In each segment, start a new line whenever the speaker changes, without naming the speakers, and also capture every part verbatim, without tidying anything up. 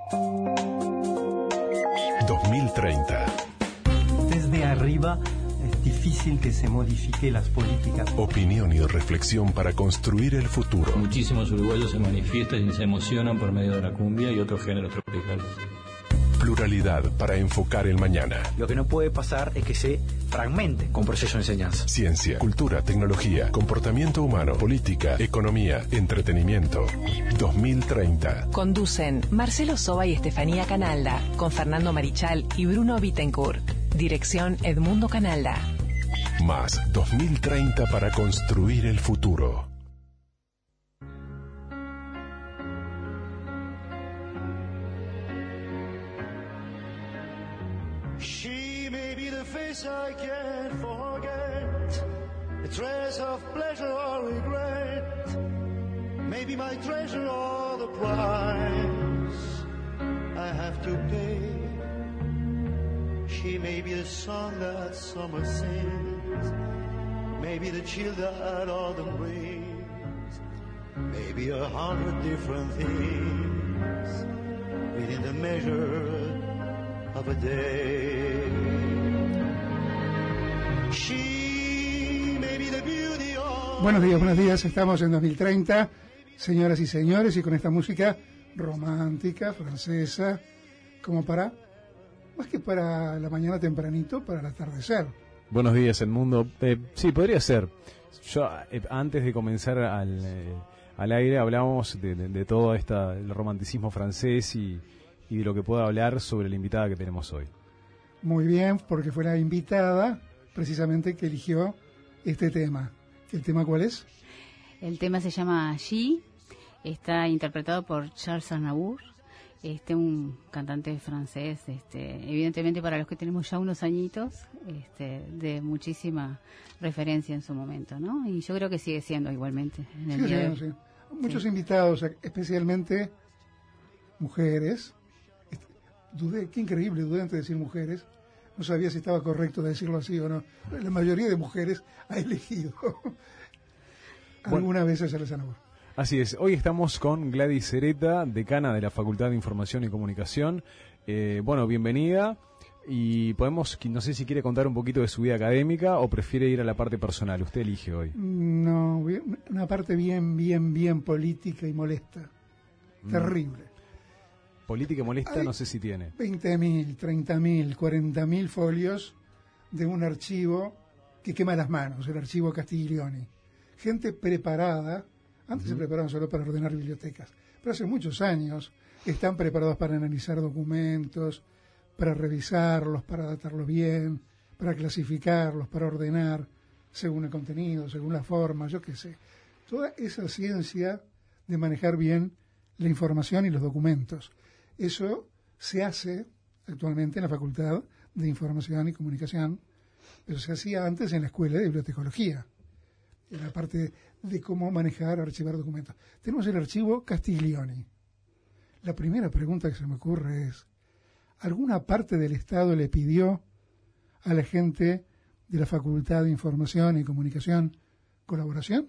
dos mil treinta.
Desde arriba es difícil que se modifique las políticas.
Opinión y reflexión para construir el futuro.
Muchísimos uruguayos se manifiestan y se emocionan por medio de la cumbia y otros géneros tropicales.
Pluralidad para enfocar el mañana.
Lo que no puede pasar es que se fragmente con proceso de enseñanza.
Ciencia, cultura, tecnología, comportamiento humano, política, economía, entretenimiento. dos mil treinta.
Conducen Marcelo Soba y Estefanía Canalda, con Fernando Marichal y Bruno Bittencourt. Dirección Edmundo Canalda.
Más dos mil treinta para construir el futuro.
She may be the face I can't forget, a trace of pleasure or regret, maybe my treasure or the price I have to pay. She may be the song that summer sings, maybe the chill that autumn brings, maybe a hundred different things within the measure of a day. She may be the beauty of...
Buenos días, buenos días, estamos en dos mil treinta, señoras y señores, y con esta música romántica, francesa, como para, más que para la mañana tempranito, para el atardecer.
Buenos días, Edmundo. Eh, sí, podría ser. Yo, eh, antes de comenzar al, eh, al aire, hablábamos de, de, de todo esta, el romanticismo francés y... y de lo que pueda hablar sobre la invitada que tenemos hoy.
Muy bien, porque fue la invitada precisamente que eligió este tema. ¿El tema cuál es?
El tema se llama She, está interpretado por Charles Aznavour, este un cantante francés, este evidentemente para los que tenemos ya unos añitos, este de muchísima referencia en su momento, ¿no? Y yo creo que sigue siendo igualmente en el
sí,
día
sí,
de...
sí. Muchos sí. invitados, especialmente mujeres. Dudé, qué increíble, dudé antes de decir mujeres. No sabía si estaba correcto decirlo así o no. La mayoría de mujeres ha elegido alguna vez a Charles Aznavour.
Así es. Hoy estamos con Gladys Sereta, decana de la Facultad de Información y Comunicación. Eh, bueno, bienvenida. Y podemos, no sé si quiere contar un poquito de su vida académica o prefiere ir a la parte personal. Usted elige hoy.
No, una parte bien, bien, bien política y molesta. Mm. Terrible.
Política molesta, hay no sé si tiene.
veinte mil, treinta mil, cuarenta mil folios de un archivo que quema las manos, el archivo Castiglioni. Gente preparada, antes uh-huh. se preparaban solo para ordenar bibliotecas, pero hace muchos años están preparados para analizar documentos, para revisarlos, para datarlos bien, para clasificarlos, para ordenar según el contenido, según la forma, yo qué sé. Toda esa ciencia de manejar bien la información y los documentos. Eso se hace actualmente en la Facultad de Información y Comunicación, pero se hacía antes en la Escuela de Bibliotecología, en la parte de cómo manejar, archivar documentos. Tenemos el archivo Castiglioni. La primera pregunta que se me ocurre es, ¿alguna parte del Estado le pidió a la gente de la Facultad de Información y Comunicación colaboración?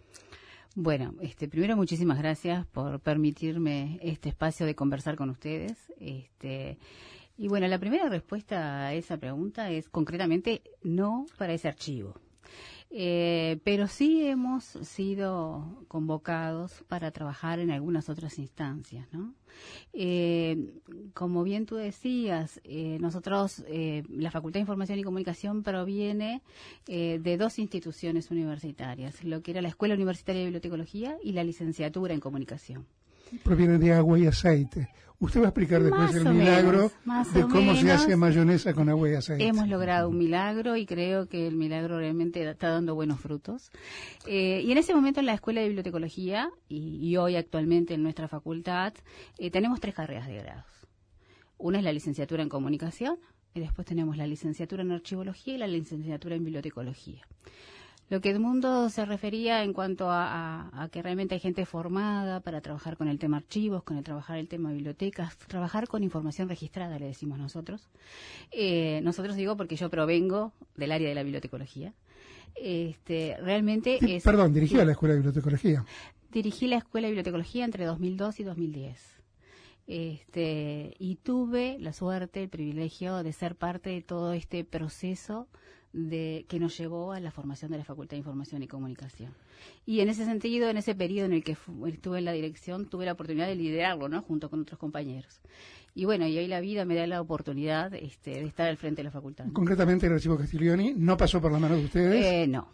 Bueno, este, primero muchísimas gracias por permitirme este espacio de conversar con ustedes. Este, y bueno, la primera respuesta a esa pregunta es concretamente no para ese archivo. Eh, pero sí hemos sido convocados para trabajar en algunas otras instancias, ¿no? Eh, como bien tú decías, eh, nosotros, eh, la Facultad de Información y Comunicación proviene eh, de dos instituciones universitarias, lo que era la Escuela Universitaria de Bibliotecología y la Licenciatura en Comunicación.
Proviene de agua y aceite. Usted va a explicar después
más
el milagro
menos,
de cómo se hace mayonesa con agua y aceite.
Hemos logrado un milagro y creo que el milagro realmente está dando buenos frutos. Eh, y en ese momento en la Escuela de Bibliotecología y, y hoy actualmente en nuestra facultad eh, tenemos tres carreras de grados. Una es la licenciatura en Comunicación y después tenemos la licenciatura en Archivología y la licenciatura en Bibliotecología. Lo que Edmundo se refería en cuanto a, a, a que realmente hay gente formada para trabajar con el tema archivos, con el trabajar el tema bibliotecas, trabajar con información registrada, le decimos nosotros. Eh, nosotros digo porque yo provengo del área de la bibliotecología. Este, realmente
sí,
es...
Perdón, dirigí sí, a la Escuela de Bibliotecología.
Dirigí la Escuela de Bibliotecología entre dos mil dos y dos mil diez. Este, y tuve la suerte, el privilegio de ser parte de todo este proceso de que nos llevó a la formación de la Facultad de Información y Comunicación. Y en ese sentido, en ese periodo en el que fu- estuve en la dirección, tuve la oportunidad de liderarlo, ¿no?, junto con otros compañeros. Y bueno, y hoy la vida me da la oportunidad este, de estar al frente de la facultad.
Concretamente, el archivo Castiglioni no pasó por la mano de ustedes.
Eh, no.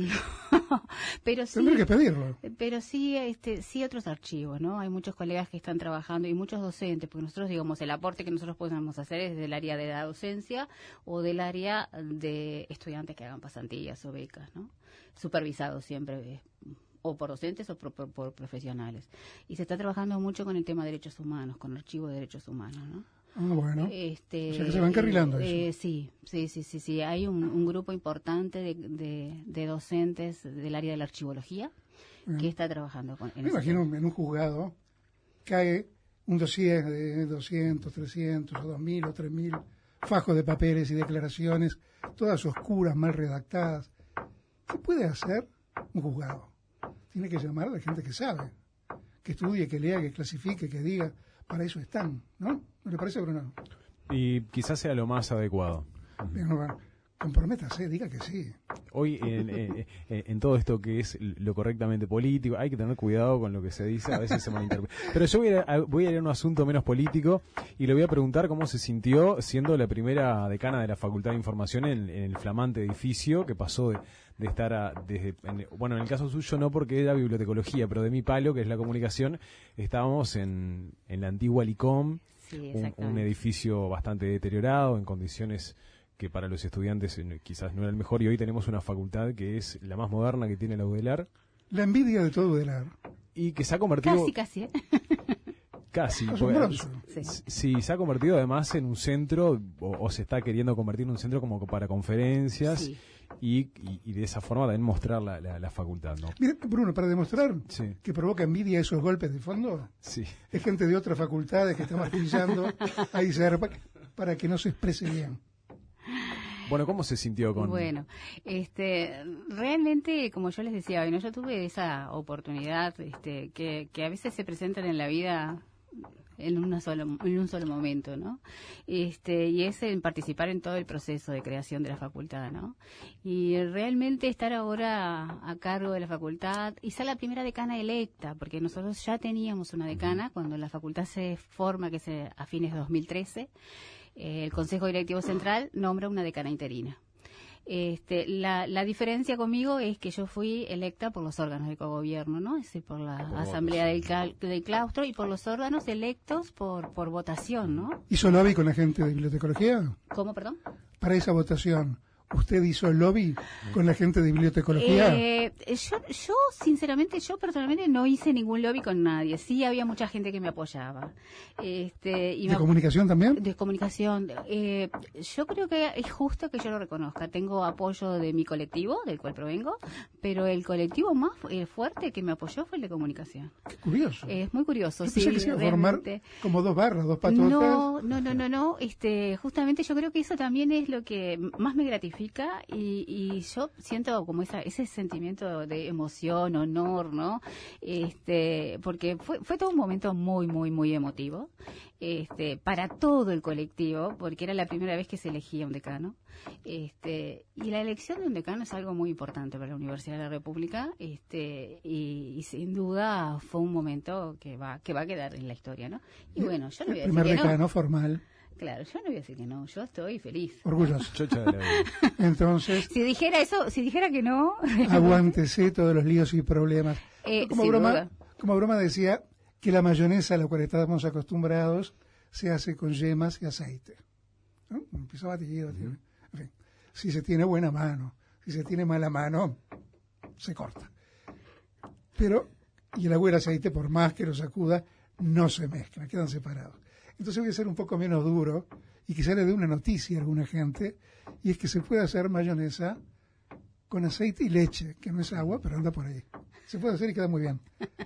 pero sí,
Tendré que pedirlo.
pero sí, este, sí otros archivos, ¿no? Hay muchos colegas que están trabajando y muchos docentes, porque nosotros, digamos, el aporte que nosotros podemos hacer es del área de la docencia o del área de estudiantes que hagan pasantías o becas, ¿no? Supervisados siempre, eh, o por docentes o por, por, por profesionales. Y se está trabajando mucho con el tema de derechos humanos, con archivos de derechos humanos, ¿no?
Ah, bueno.
Este,
O sea que se van encarrilando
eh,
eso.
Sí, sí, sí, sí, sí. Hay un, un grupo importante de, de, de docentes del área de la archivología
Bien.
que está trabajando con. En
Me
ese
imagino
tema.
en un juzgado cae un dossier de doscientos, trescientos o dos mil o tres mil fajos de papeles y declaraciones, todas oscuras, mal redactadas. ¿Qué puede hacer un juzgado? Tiene que llamar a la gente que sabe, que estudie, que lea, que clasifique, que diga. Para eso están, ¿no? ¿No le parece, Bruno?
Y quizás sea lo más adecuado.
Bien, bueno, comprométase, diga que sí.
Hoy, en, en, en todo esto que es lo correctamente político, hay que tener cuidado con lo que se dice, a veces se malinterpreta. Pero yo voy a, a, voy a ir a un asunto menos político y le voy a preguntar cómo se sintió siendo la primera decana de la Facultad de Información en, en el flamante edificio que pasó de, de estar a, desde, en, bueno, en el caso suyo no porque era bibliotecología, pero de mi palo, que es la comunicación, estábamos en, en la antigua Licom,
Sí,
un, un edificio bastante deteriorado, en condiciones que para los estudiantes eh, quizás no era el mejor, y hoy tenemos una facultad que es la más moderna que tiene la UDELAR.
La envidia de todo UDELAR.
Y que se ha convertido...
Casi, casi, ¿eh?
Casi.
Asombroso.
Porque, sí. sí, se ha convertido además en un centro, o, o se está queriendo convertir en un centro como para conferencias,
Sí.
y, y, y de esa forma también mostrar la, la, la facultad, ¿no?
Mire, Bruno, para demostrar
Sí.
que provoca envidia esos golpes de fondo,
Sí.
es gente de otras facultades que está martillando ahí cerca para que no se exprese bien.
Bueno, ¿cómo se sintió con...?
Bueno, este, realmente, como yo les decía, bueno, yo tuve esa oportunidad este, que, que a veces se presentan en la vida en, una solo, en un solo momento, ¿no? Este, y es en participar en todo el proceso de creación de la facultad, ¿no? Y realmente estar ahora a cargo de la facultad y ser la primera decana electa, porque nosotros ya teníamos una decana cuando la facultad se forma, que es a fines de dos mil trece, eh, el Consejo Directivo Central nombra una decana interina. Este, la, la diferencia conmigo es que yo fui electa por los órganos de cogobierno, ¿no? Es decir, por la
Por
asamblea
votos.
del, cal- del claustro y por los órganos electos por, por votación, ¿no?
¿Hizo lobby con la gente de bibliotecología?
¿Cómo, perdón?
Para esa votación, ¿usted hizo lobby con la gente de bibliotecología?
Eh, yo, yo, sinceramente, yo personalmente no hice ningún lobby con nadie. Sí había mucha gente que me apoyaba. Este, y
¿De
me-
comunicación también?
De comunicación. Eh, yo creo que es justo que yo lo reconozca. Tengo apoyo de mi colectivo, del cual provengo, pero el colectivo más eh, fuerte que me apoyó fue el de comunicación.
Qué curioso.
Es muy curioso,
Yo
sí.
pensé que se iba a formar
realmente.
como dos barras, dos patotas.
No, no, no, no, no. Este, justamente yo creo que eso también es lo que más me gratifica y, y yo siento como esa, ese sentimiento de emoción, honor, ¿no? Este, porque fue, fue todo un momento muy, muy, muy emotivo, este, para todo el colectivo, porque era la primera vez que se elegía un decano. Este, y la elección de un decano es algo muy importante para la Universidad de la República, este, y, y sin duda fue un momento que va, que va a quedar en la historia, ¿no? Y bueno, yo no voy a
El
decir
primer
que no.
decano formal,
Claro, yo no voy a decir que no, yo estoy feliz.
orgulloso.
Chocha de la vida.
Entonces,
Si dijera eso, si dijera que no,
aguántese todos los líos y problemas.
Eh,
como,
sin
broma,
duda.
como broma decía que la mayonesa a la cual estamos acostumbrados se hace con yemas y aceite. ¿No? Empieza a batir, batir. En fin, si se tiene buena mano, si se tiene mala mano, se corta. Pero, y el agua y el aceite, por más que lo sacuda, no se mezclan, quedan separados. Entonces voy a ser un poco menos duro y quizá le dé una noticia a alguna gente, y es que se puede hacer mayonesa con aceite y leche, que no es agua, pero anda por ahí. Se puede hacer y queda muy bien.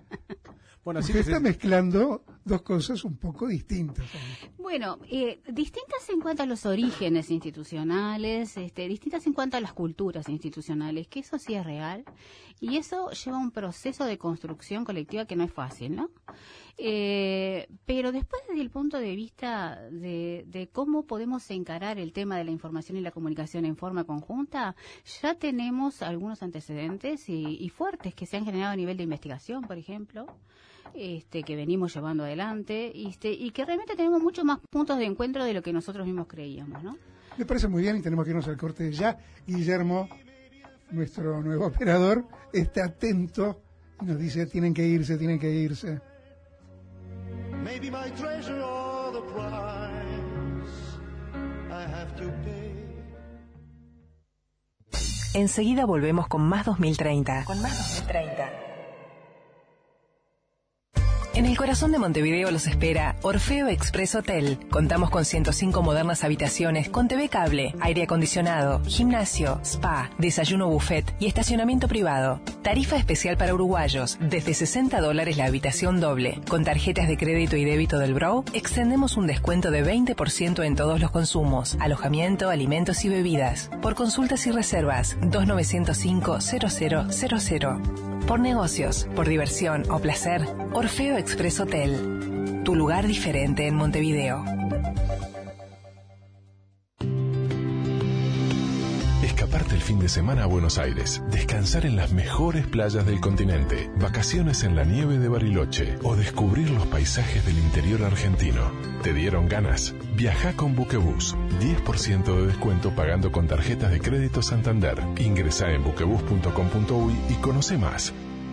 Bueno, así
Usted
que se-
está mezclando dos cosas un poco distintas.
bueno, eh, distintas en cuanto a los orígenes institucionales, este, distintas en cuanto a las culturas institucionales, que eso sí es real, y eso lleva un proceso de construcción colectiva que no es fácil, ¿no? Eh, pero después, desde el punto de vista de, de cómo podemos encarar el tema de la información y la comunicación en forma conjunta, ya tenemos algunos antecedentes y, y fuertes que se han generado a nivel de investigación, por ejemplo, este, que venimos llevando adelante este, y que realmente tenemos muchos más puntos de encuentro de lo que nosotros mismos creíamos, ¿no?
Me parece muy bien y tenemos que irnos al corte ya. Guillermo, nuestro nuevo operador, está atento y nos dice, tienen que irse, tienen que irse.
Maybe my treasure or the price I have to pay.
Enseguida volvemos con más dos mil treinta. Con más dos mil treinta. En el corazón de Montevideo los espera Orfeo Express Hotel. Contamos con ciento cinco modernas habitaciones con T V cable, aire acondicionado, gimnasio, spa, desayuno buffet y estacionamiento privado. Tarifa especial para uruguayos, desde sesenta dólares la habitación doble. Con tarjetas de crédito y débito del Bro, extendemos un descuento de veinte por ciento en todos los consumos, alojamiento, alimentos y bebidas. Por consultas y reservas, dos nueve cero cinco cero cero cero cero. Por negocios, por diversión o placer, Orfeo Express Hotel. Tu lugar diferente en Montevideo.
Escaparte el fin de semana a Buenos Aires, descansar en las mejores playas del continente, vacaciones en la nieve de Bariloche o descubrir los paisajes del interior argentino. ¿Te dieron ganas? Viaja con Buquebus. diez por ciento de descuento pagando con tarjetas de crédito Santander. Ingresá en buquebus punto com punto uy y conoce más.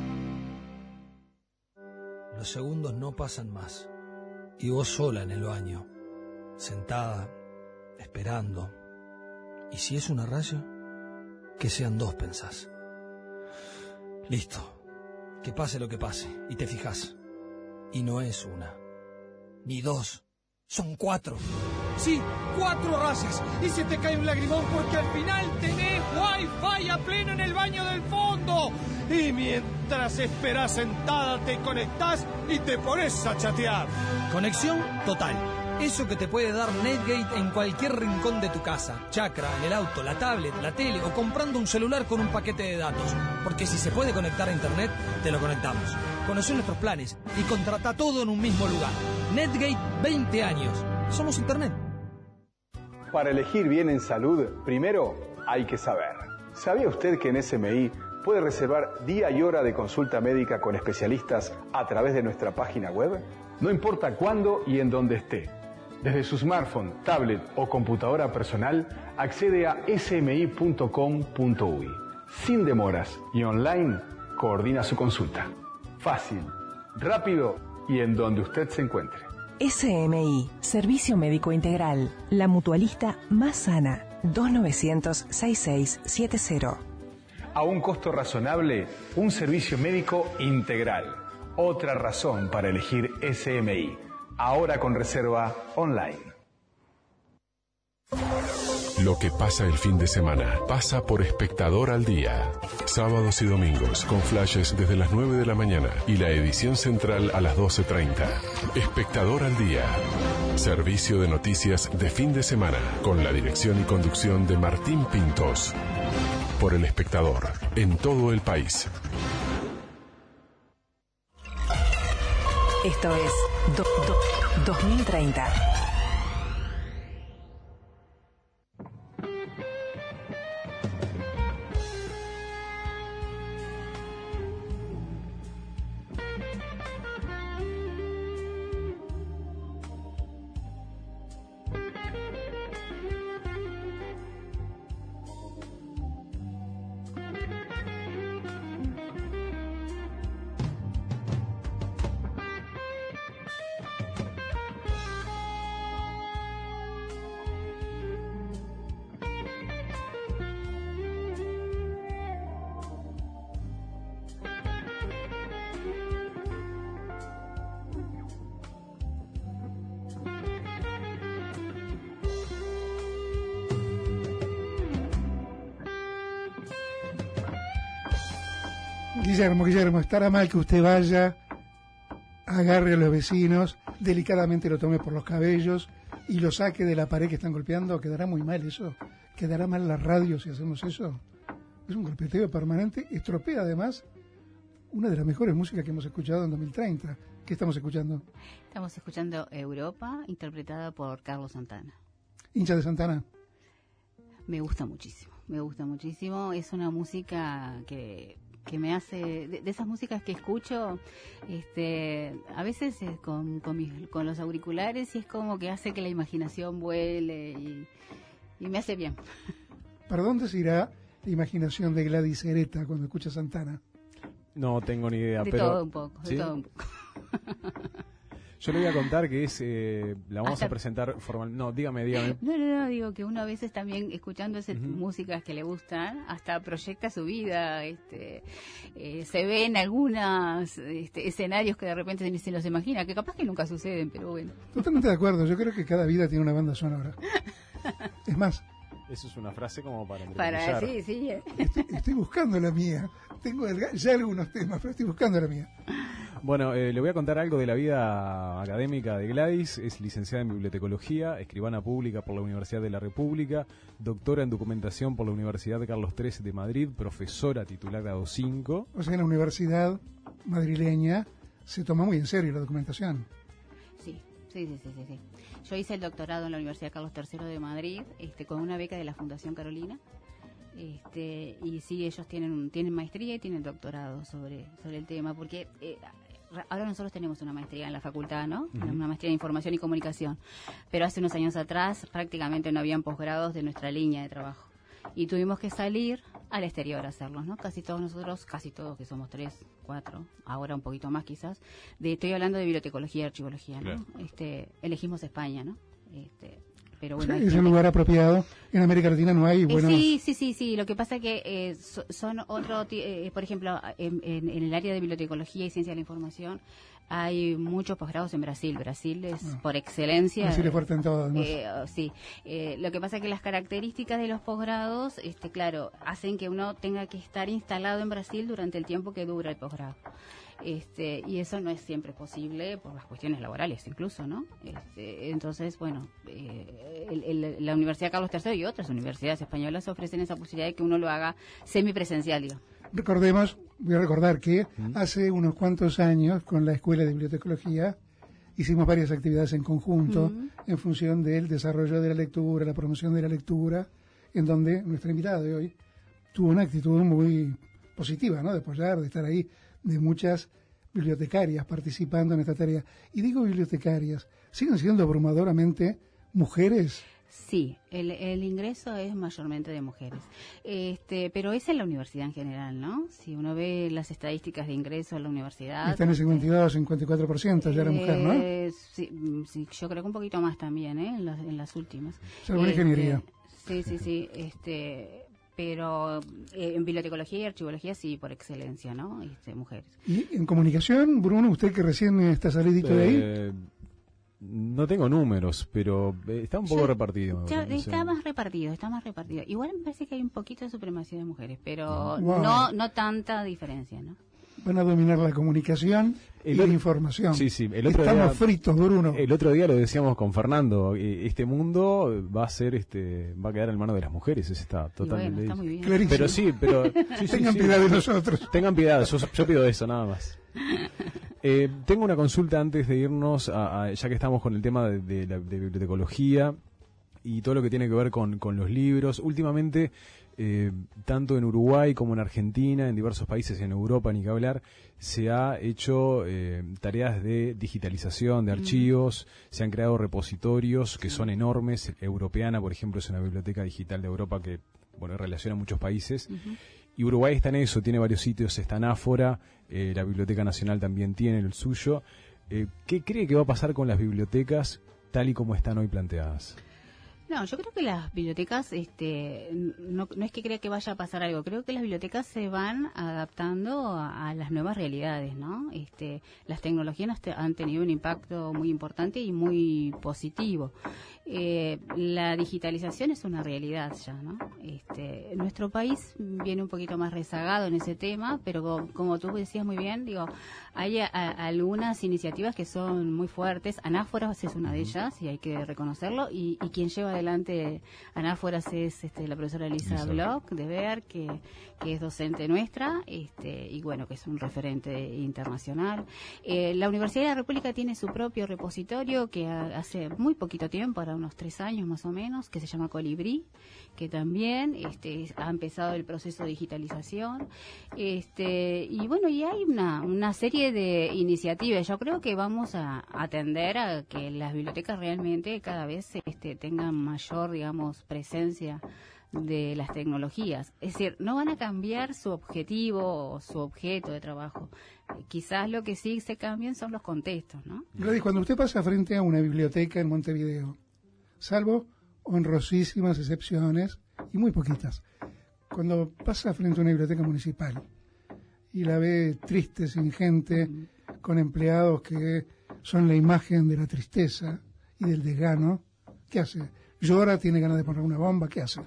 Los segundos no pasan más. Y vos sola en el baño, sentada, esperando. ¿Y si es una radio? Que sean dos, pensás. Listo. Que pase lo que pase. Y te fijas. Y no es una. Ni dos. Son cuatro.
Sí, cuatro rayas. Y se te cae un lagrimón porque al final tenés Wi-Fi a pleno en el baño del fondo. Y mientras esperás sentada te conectás y te pones a chatear.
Conexión total. Eso que te puede dar Netgate en cualquier rincón de tu casa, chacra, en el auto, la tablet, la tele o comprando un celular con un paquete de datos. Porque si se puede conectar a internet, te lo conectamos. Conocé nuestros planes y contrata todo en un mismo lugar. Netgate, veinte años. Somos internet.
Para elegir bien en salud, primero hay que saber. ¿Sabía usted que en S M I puede reservar día y hora de consulta médica con especialistas a través de nuestra página web? No importa cuándo y en dónde esté. Desde su smartphone, tablet o computadora personal, accede a ese eme i punto com punto uy. Sin demoras y online, coordina su consulta. Fácil, rápido y en donde usted se encuentre.
S M I, Servicio Médico Integral, la mutualista más sana. dos nueve cero cero seis seis siete cero.
A un costo razonable, un servicio médico integral. Otra razón para elegir S M I. Ahora con reserva online.
Lo que pasa el fin de semana pasa por Espectador al Día. Sábados y domingos con flashes desde las nueve de la mañana y la edición central a las doce treinta. Espectador al Día. Servicio de noticias de fin de semana con la dirección y conducción de Martín Pintos. Por El Espectador, en todo el país.
Esto es do, do, dos mil treinta.
Guillermo, Guillermo, estará mal que usted vaya, agarre a los vecinos, delicadamente lo tome por los cabellos y lo saque de la pared que están golpeando. ¿Quedará muy mal eso? ¿Quedará mal la radio si hacemos eso? Es un golpeteo permanente, estropea además una de las mejores músicas que hemos escuchado en dos mil treinta. ¿Qué estamos escuchando?
Estamos escuchando Europa, interpretada por Carlos Santana.
¿Hincha de Santana?
Me gusta muchísimo, me gusta muchísimo. Es una música que, que me hace, de, de esas músicas que escucho, este, a veces eh, con, con, mis, con los auriculares, y es como que hace que la imaginación vuele y, y me hace bien.
¿Para dónde se irá la imaginación de Gladys Hereta cuando escucha Santana?
No tengo ni idea,
de
pero...
todo un poco, de
¿sí?
todo un poco.
Yo le voy a contar que es, eh, la vamos
Hasta...
a presentar formal. No, dígame, dígame.
No, no, no, digo que uno a veces también escuchando ese, uh-huh. músicas que le gustan, hasta proyecta su vida, este, eh, se ve en algunos este, escenarios que de repente ni se los imagina, que capaz que nunca suceden, pero bueno.
Totalmente de acuerdo, yo creo que cada vida tiene una banda sonora. Es más...
Eso es una frase como para
Para, sí, sí. Eh.
Estoy, estoy buscando la mía. Tengo ya algunos temas, pero estoy buscando la mía.
Bueno, eh, le voy a contar algo de la vida académica de Gladys. Es licenciada en bibliotecología, escribana pública por la Universidad de la República, doctora en documentación por la Universidad de Carlos tercero de Madrid, profesora titular grado cinco.
O sea, en la universidad madrileña se toma muy en serio la documentación.
Sí, sí, sí, sí, sí. sí. Yo hice el doctorado en la Universidad Carlos tercero de Madrid, este, con una beca de la Fundación Carolina. Este, y sí, ellos tienen tienen maestría y tienen doctorado sobre sobre el tema, porque eh, ahora nosotros tenemos una maestría en la facultad, ¿no? Uh-huh. Una maestría en información y comunicación, pero hace unos años atrás prácticamente no habían posgrados de nuestra línea de trabajo y tuvimos que salir al exterior a hacerlos, ¿no? Casi todos nosotros, casi todos, que somos tres, cuatro, ahora un poquito más quizás, de, estoy hablando de bibliotecología y archivología, ¿no? Claro. Este, elegimos España, ¿no? Este, pero bueno,
sí, es un lugar apropiado. En América Latina no hay buenos...
Eh, sí, sí, sí, sí. Lo que pasa es que eh, so, son otro... Eh, por ejemplo, en, en, en el área de bibliotecología y ciencia de la información hay muchos posgrados en Brasil. Brasil es no. por excelencia...
Brasil es fuerte en todo, además.
Eh, sí. Eh, lo que pasa es que las características de los posgrados, este, claro, hacen que uno tenga que estar instalado en Brasil durante el tiempo que dura el posgrado. Este, y eso no es siempre posible por las cuestiones laborales incluso, ¿no? Este, entonces, bueno, eh, el, el, la Universidad Carlos tercero y otras universidades españolas ofrecen esa posibilidad de que uno lo haga semipresencial, digo.
Recordemos, voy a recordar que ¿Mm? hace unos cuantos años con la Escuela de Bibliotecología hicimos varias actividades en conjunto ¿Mm? en función del desarrollo de la lectura, la promoción de la lectura, en donde nuestra invitada de hoy tuvo una actitud muy positiva, ¿no? De apoyar, de estar ahí, de muchas bibliotecarias participando en esta tarea. Y digo bibliotecarias, ¿siguen siendo abrumadoramente mujeres?
Sí, el, el ingreso es mayormente de mujeres, este, pero es en la universidad en general, ¿no? Si uno ve las estadísticas de ingreso en la universidad...
Está en el cincuenta y dos, cincuenta y cuatro por ciento ya la eh, mujer, ¿no?
Sí, sí, yo creo que un poquito más también, ¿eh? En las, en las últimas.
Según este, ingeniería.
Sí, sí, sí, este... pero eh, en bibliotecología y archivología sí, por excelencia, ¿no? Este, mujeres.
¿Y en comunicación, Bruno, usted que recién está salidito eh, de ahí?
No tengo números, pero está un poco
Yo,
repartido.
Ya, está sé. más repartido, está más repartido. Igual me parece que hay un poquito de supremacía de mujeres, pero
wow.
no no tanta diferencia, ¿no?
Van a dominar la comunicación el, y la información.
Sí, sí. El otro
Estamos
día,
fritos, Bruno.
El otro día lo decíamos con Fernando. Este mundo va a ser, este, va a quedar en manos de las mujeres. Eso está totalmente.
Bueno, está muy bien.
Clarísimo.
Pero sí, pero sí,
tengan
sí,
piedad
sí.
de nosotros.
Tengan piedad. Yo, yo pido eso, nada más. Eh, tengo una consulta antes de irnos, a, a, ya que estamos con el tema de, de, la, de bibliotecología y todo lo que tiene que ver con, con los libros. Últimamente, eh, tanto en Uruguay como en Argentina, en diversos países, en Europa, ni que hablar, se ha hecho eh, tareas de digitalización de archivos, mm. se han creado repositorios que son enormes. Europeana, por ejemplo, es una biblioteca digital de Europa que, bueno, relaciona a muchos países. Uh-huh. Y Uruguay está en eso, tiene varios sitios, está en Áfora, eh, la Biblioteca Nacional también tiene el suyo. Eh, ¿Qué cree que va a pasar con las bibliotecas tal y como están hoy planteadas?
No, yo creo que las bibliotecas, este, no, no es que crea que vaya a pasar algo, creo que las bibliotecas se van adaptando a, a las nuevas realidades, ¿no? Este, las tecnologías han tenido un impacto muy importante y muy positivo. Eh, la digitalización es una realidad ya, ¿no? Este, nuestro país viene un poquito más rezagado en ese tema, pero como, como tú decías muy bien, digo, hay a, a, algunas iniciativas que son muy fuertes. Anáforas es una de ellas y hay que reconocerlo, y, y quien lleva adelante Anáforas es este, la profesora Elisa
Elisa.
Bloch de Ver, que, que es docente nuestra, este, y bueno, que es un referente internacional. Eh, la Universidad de la República tiene su propio repositorio que a, hace muy poquito tiempo, ahora unos tres años más o menos, que se llama Colibrí, que también este, ha empezado el proceso de digitalización. Este, y bueno, y hay una, una serie de iniciativas. Yo creo que vamos a atender a que las bibliotecas realmente cada vez este, tengan mayor, digamos, presencia de las tecnologías. Es decir, no van a cambiar su objetivo o su objeto de trabajo. Eh, quizás lo que sí se cambian son los contextos, ¿no?
Gladys, cuando usted pasa frente a una biblioteca en Montevideo, salvo honrosísimas excepciones, y muy poquitas, cuando pasa frente a una biblioteca municipal y la ve triste, sin gente, mm. con empleados que son la imagen de la tristeza y del desgano, ¿qué hace? ¿Llora? ¿Tiene ganas de poner una bomba? ¿Qué hace?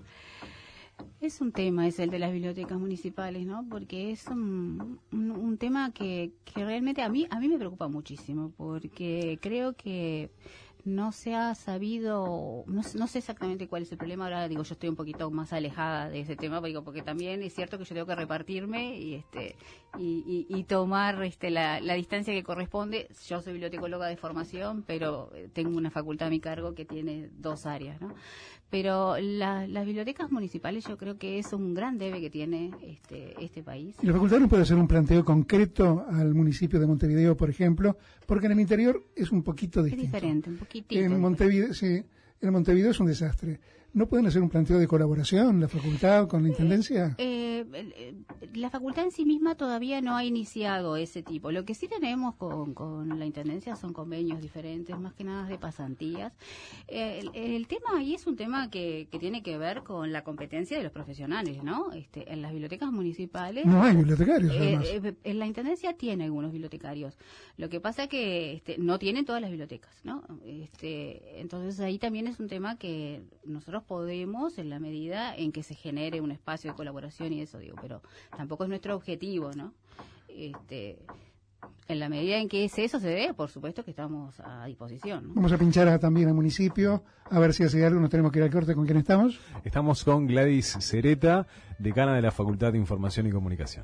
Es un tema, es el de las bibliotecas municipales, ¿no? Porque es un, un, un tema que, que realmente a mí, a mí me preocupa muchísimo, porque creo que no se ha sabido, no, no sé exactamente cuál es el problema. Ahora digo, yo estoy un poquito más alejada de ese tema, digo, porque también es cierto que yo tengo que repartirme y este y, y, y tomar este la, la distancia que corresponde. Yo soy bibliotecóloga de formación, pero tengo una facultad a mi cargo que tiene dos áreas, ¿no? Pero la, las bibliotecas municipales yo creo que es un gran debe que tiene este este país.
¿Y la facultad no puede hacer un planteo concreto al municipio de Montevideo, por ejemplo? Porque en el interior es un poquito distinto.
Es diferente, un poquitito.
En Montevideo, sí, en Montevideo es un desastre. ¿No pueden hacer un planteo de colaboración, la facultad con la intendencia?
Eh, eh, la facultad en sí misma todavía no ha iniciado ese tipo. Lo que sí tenemos con, con la intendencia son convenios diferentes, más que nada de pasantías. Eh, el, el tema ahí es un tema que, que tiene que ver con la competencia de los profesionales, ¿no? Este, en las bibliotecas municipales...
No hay bibliotecarios,
eh,
además.
Eh, en la intendencia tiene algunos bibliotecarios. Lo que pasa es que este, no tienen todas las bibliotecas, ¿no? Este, entonces ahí también es un tema que nosotros podemos, en la medida en que se genere un espacio de colaboración y eso, digo, pero tampoco es nuestro objetivo, ¿no? Este, en la medida en que es eso se dé, por supuesto que estamos a disposición, ¿no?
Vamos a pinchar a, también al municipio, a ver si hace algo. Nos tenemos que ir al corte. ¿Con quién estamos?
Estamos con Gladys Cereta, decana de la Facultad de Información y Comunicación.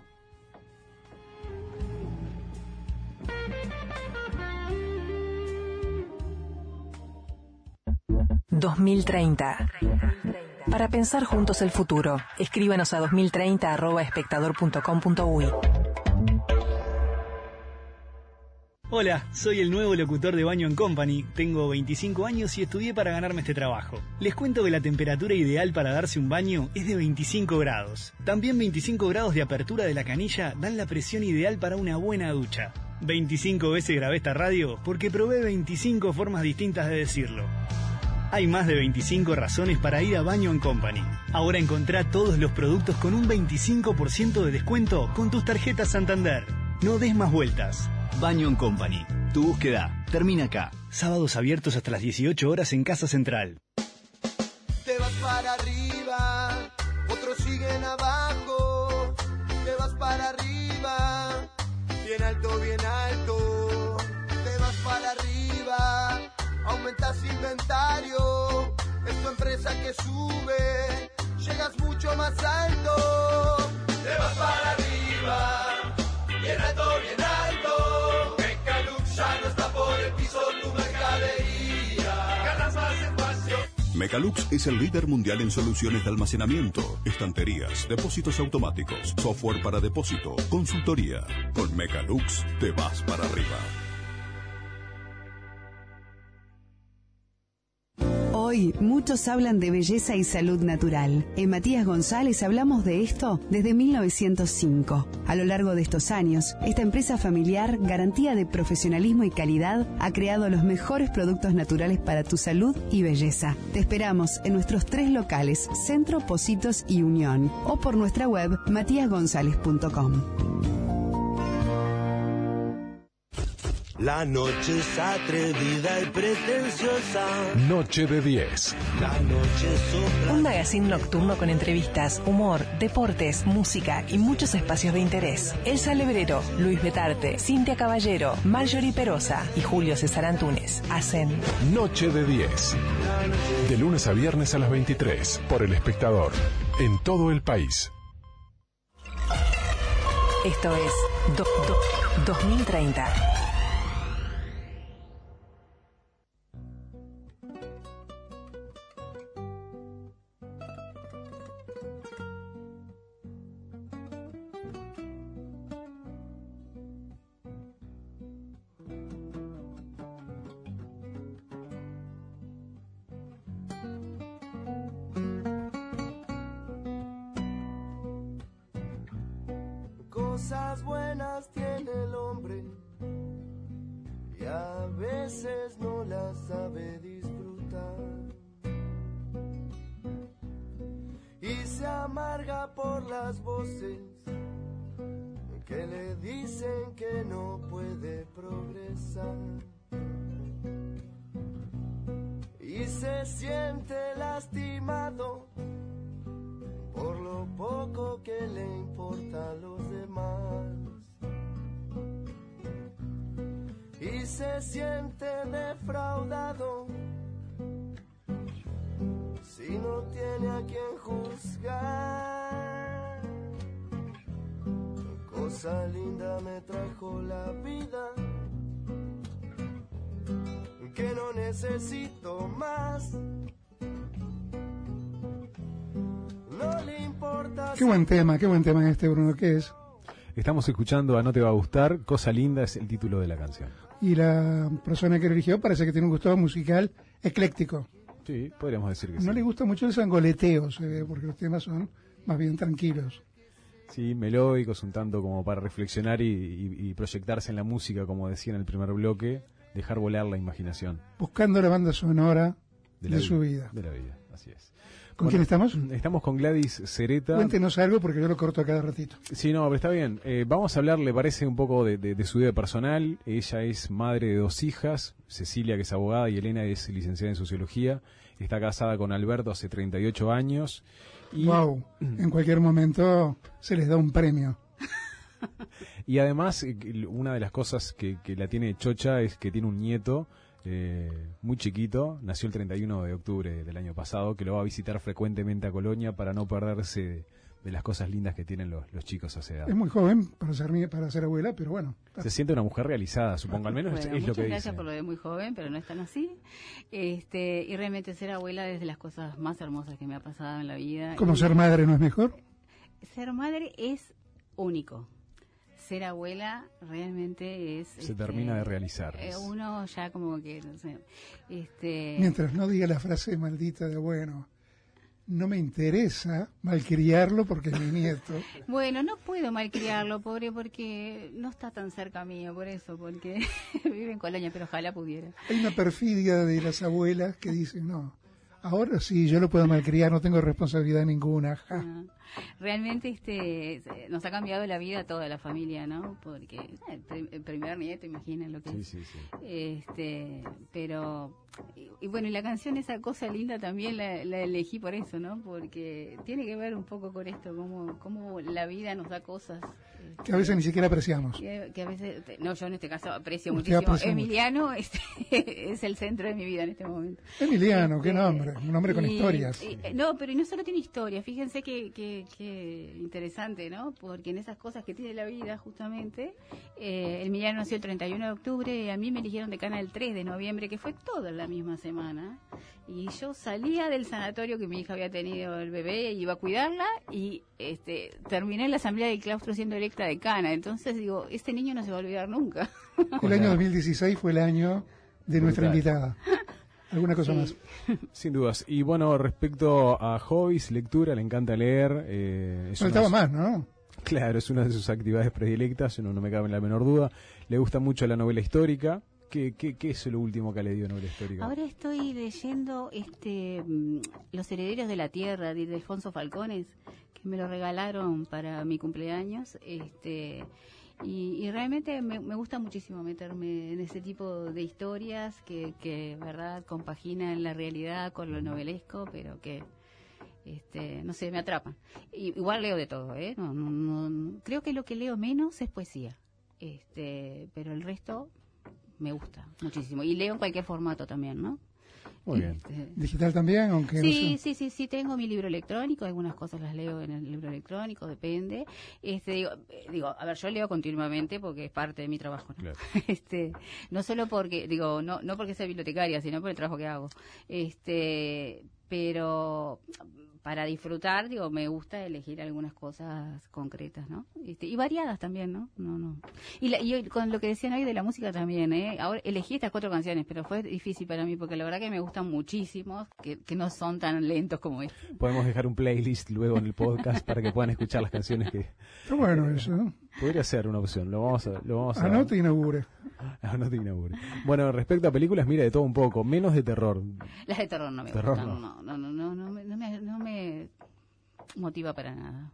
dos mil treinta. Para pensar juntos el futuro, escríbanos a dos mil treinta arroba espectador punto com punto uy.
Hola, soy el nuevo locutor de Baño and Company, tengo veinticinco años y estudié para ganarme este trabajo. Les cuento que la temperatura ideal para darse un baño es de veinticinco grados. También veinticinco grados de apertura de la canilla dan la presión ideal para una buena ducha. veinticinco veces grabé esta radio porque probé veinticinco formas distintas de decirlo. Hay más de veinticinco razones para ir a Baño and Company. Ahora encontrá todos los productos con un veinticinco por ciento de descuento con tus tarjetas Santander. No des más vueltas. Baño and Company. Tu búsqueda termina acá. Sábados abiertos hasta las dieciocho horas en Casa Central.
Te vas para arriba, otros siguen abajo. Te vas para arriba, bien alto, bien alto. Te vas para arriba, aumentas inventario. Es tu empresa que sube, llegas mucho más alto. Te vas para arriba, bien alto, bien alto. Mecalux ya no está por el piso, tu mercadería. Ganas más espacio.
Mecalux es el líder mundial en soluciones de almacenamiento, estanterías, depósitos automáticos, software para depósito, consultoría. Con Mecalux te vas para arriba.
Hoy, muchos hablan de belleza y salud natural. En Matías González hablamos de esto desde mil novecientos cinco. A lo largo de estos años, esta empresa familiar, garantía de profesionalismo y calidad, ha creado los mejores productos naturales para tu salud y belleza. Te esperamos en nuestros tres locales, Centro, Pocitos y Unión, o por nuestra web matías gonzález punto com.
La noche es atrevida y pretenciosa.
Noche de diez.
La noche sopla.
Un magazine nocturno con entrevistas, humor, deportes, música y muchos espacios de interés. Elsa Lebrero, Luis Betarte, Cintia Caballero, Marjorie Perosa y Julio César Antúnez hacen
Noche de diez. De lunes a viernes a las veintitrés por El Espectador. En todo el país.
Esto es do, do, dos mil treinta.
Cosas buenas tiene el hombre y a veces no las sabe disfrutar y se amarga por las voces que le dicen que no puede progresar y se siente lastimado por lo poco que le importa a los demás y se siente defraudado si no tiene a quien juzgar. Cosa linda me trajo la vida, que no necesito más. No le importa.
Qué buen tema, qué buen tema este, Bruno, ¿qué es?
Estamos escuchando a No Te Va a Gustar, Cosa Linda es el título de la canción.
Y la persona que lo eligió parece que tiene un gusto musical ecléctico.
Sí, podríamos decir que
no
sí.
No le gusta mucho el sangoleteo, se ve, porque los temas son más bien tranquilos.
Sí, melódicos, un tanto como para reflexionar y, y, y proyectarse en la música, como decía en el primer bloque, dejar volar la imaginación.
Buscando la banda sonora de,
de,
de
vida,
su vida.
De la vida, así es.
¿Con
bueno,
quién estamos?
Estamos con Gladys Cereta.
Cuéntenos algo porque yo lo corto a cada ratito.
Sí, no, pero está bien. Eh, vamos a hablar, le parece, un poco de, de, de su vida personal. Ella es madre de dos hijas, Cecilia, que es abogada, y Elena, que es licenciada en Sociología. Está casada con Alberto hace treinta y ocho años. Y...
¡Wow! En cualquier momento se les da un premio.
Y además, una de las cosas que, que la tiene chocha es que tiene un nieto eh, muy chiquito, nació el treinta y uno de octubre del año pasado, que lo va a visitar frecuentemente a Colonia para no perderse de, de las cosas lindas que tienen los, los chicos a esa edad.
Es muy joven para ser, para ser abuela, pero bueno.
Se siente una mujer realizada, supongo, al menos
bueno,
es, es lo que dice.
Muchas gracias por lo de muy joven, pero no es tan así. Este, y realmente ser abuela es de las cosas más hermosas que me ha pasado en la vida.
¿Cómo
y
ser madre no es mejor?
Ser madre es único. Ser abuela realmente es...
Se
este,
termina de realizar.
Eh, uno ya como que, no sé, este...
Mientras no diga la frase maldita de, bueno, no me interesa malcriarlo porque es mi nieto.
Bueno, no puedo malcriarlo, pobre, porque no está tan cerca mío, por eso, porque vive en Colonia, pero ojalá pudiera.
Hay una perfidia de las abuelas que dicen, no, ahora sí, yo lo puedo malcriar, no tengo responsabilidad ninguna. Ja.
No. Realmente este nos ha cambiado la vida a toda la familia, ¿no? Porque el, el primer nieto, imaginen lo que
sí,
es.
Sí, sí.
Este, pero y, y bueno, y la canción Esa Cosa Linda también la, la elegí por eso, ¿no? Porque tiene que ver un poco con esto, cómo, cómo la vida nos da cosas este,
que a veces ni siquiera apreciamos.
Que, que a veces, no, yo en este caso aprecio
Usted
muchísimo.
aprecia
Emiliano mucho. Este, es el centro de mi vida en este momento.
Emiliano,
este,
qué nombre, un nombre con
y,
historias.
Y, no, pero no solo tiene historia, fíjense que, que Qué interesante, ¿no? Porque en esas cosas que tiene la vida, justamente, eh, el Emiliano nació el treinta y uno de octubre y a mí me eligieron decana el tres de noviembre, que fue toda la misma semana. Y yo salía del sanatorio que mi hija había tenido el bebé, iba a cuidarla y este, terminé en la asamblea del claustro siendo electa decana. Entonces digo, este niño no se va a olvidar nunca.
El año dos mil dieciséis fue el año de nuestra invitada. ¿Alguna cosa sí. más?
Sin dudas. Y bueno, respecto a hobbies, lectura, le encanta leer. Eh, es
Faltaba
una...
más, ¿no?
Claro, es una de sus actividades predilectas, no, no me cabe la menor duda. Le gusta mucho la novela histórica. ¿Qué, qué, qué es lo último que ha leído de novela histórica?
Ahora estoy leyendo este Los Herederos de la Tierra, de Alfonso Falcones, que me lo regalaron para mi cumpleaños. Este... Y, y realmente me, me gusta muchísimo meterme en ese tipo de historias que, que verdad, compaginan la realidad con lo novelesco, pero que, este, no sé, me atrapan. Y, igual leo de todo, ¿eh? No, no, no, creo que lo que leo menos es poesía, este, pero el resto me gusta muchísimo. Y leo en cualquier formato también, ¿no?
Muy bien.
Este,
¿Digital también? Aunque
sí,
no sé.
sí, sí, sí, tengo mi libro electrónico, algunas cosas las leo en el libro electrónico, depende. Este, digo, eh, digo, a ver, yo leo continuamente porque es parte de mi trabajo, ¿no?
Claro.
Este, no solo porque, digo, no, no porque sea bibliotecaria, sino por el trabajo que hago. Este, pero para disfrutar, digo, me gusta elegir algunas cosas concretas, ¿no? Este, y variadas también, ¿no? No, no. Y, la, y con lo que decían hoy de la música también, ¿eh? Ahora elegí estas cuatro canciones, pero fue difícil para mí porque la verdad que me gustan muchísimo, que, que no son tan lentos como este.
Podemos dejar un playlist luego en el podcast para que puedan escuchar las canciones que...
Está bueno eso, ¿no?
Podría ser una opción, lo vamos a... Lo vamos a...
Anote y inaugure.
Anote y inaugure. Bueno, respecto a películas, mira, de todo un poco, menos de terror.
Las de terror no me
Terror
gustan,
no.
no, no, no, no, no, me, no, me, no me motiva para nada.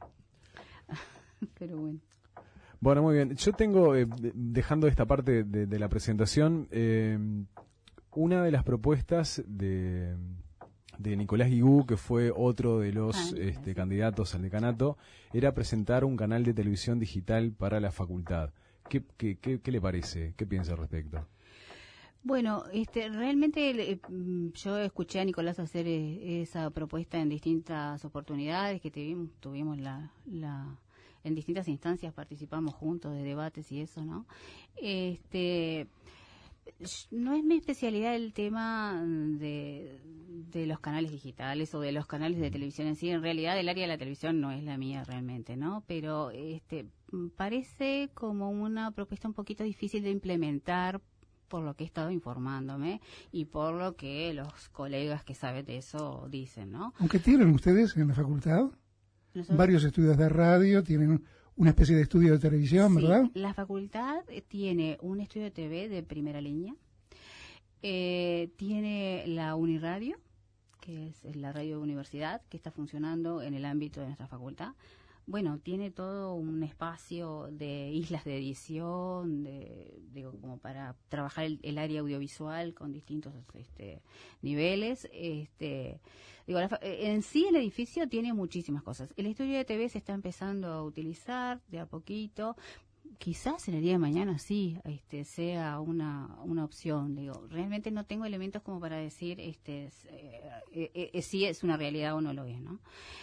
Pero bueno.
Bueno, muy bien. Yo tengo, eh, dejando esta parte de, de la presentación, eh, una de las propuestas de, de Nicolás Guigú, que fue otro de los
Ah,
este, candidatos al decanato, era presentar un canal de televisión digital para la facultad. ¿Qué, qué, qué, qué le parece? ¿Qué piensa al respecto?
Bueno, este, realmente eh, mm, yo escuché a Nicolás hacer eh, esa propuesta en distintas oportunidades que tuvimos, tuvimos la, la, en distintas instancias participamos juntos de debates y eso, ¿no? Este, no es mi especialidad el tema de, de los canales digitales o de los canales de televisión en sí. En realidad el área de la televisión no es la mía realmente, ¿no? Pero este, parece como una propuesta un poquito difícil de implementar por lo que he estado informándome y por lo que los colegas que saben de eso dicen, ¿no?
Aunque tienen ustedes en la facultad
Nosotros-
varios estudios de radio, tienen una especie de estudio de televisión,
Sí,
¿verdad?
la facultad eh, tiene un estudio de T V de primera línea, eh, tiene la Uniradio, que es la radio de universidad, que está funcionando en el ámbito de nuestra facultad. Bueno, tiene todo un espacio de islas de edición, de, digo, como para trabajar el, el área audiovisual con distintos este, niveles. Este, digo, la fa- en sí el edificio tiene muchísimas cosas. El estudio de T V se está empezando a utilizar de a poquito. Quizás en el día de mañana sí este, sea una, una opción. Digo, realmente no tengo elementos como para decir este, es, eh, eh, eh, si es una realidad o no lo es, ¿no?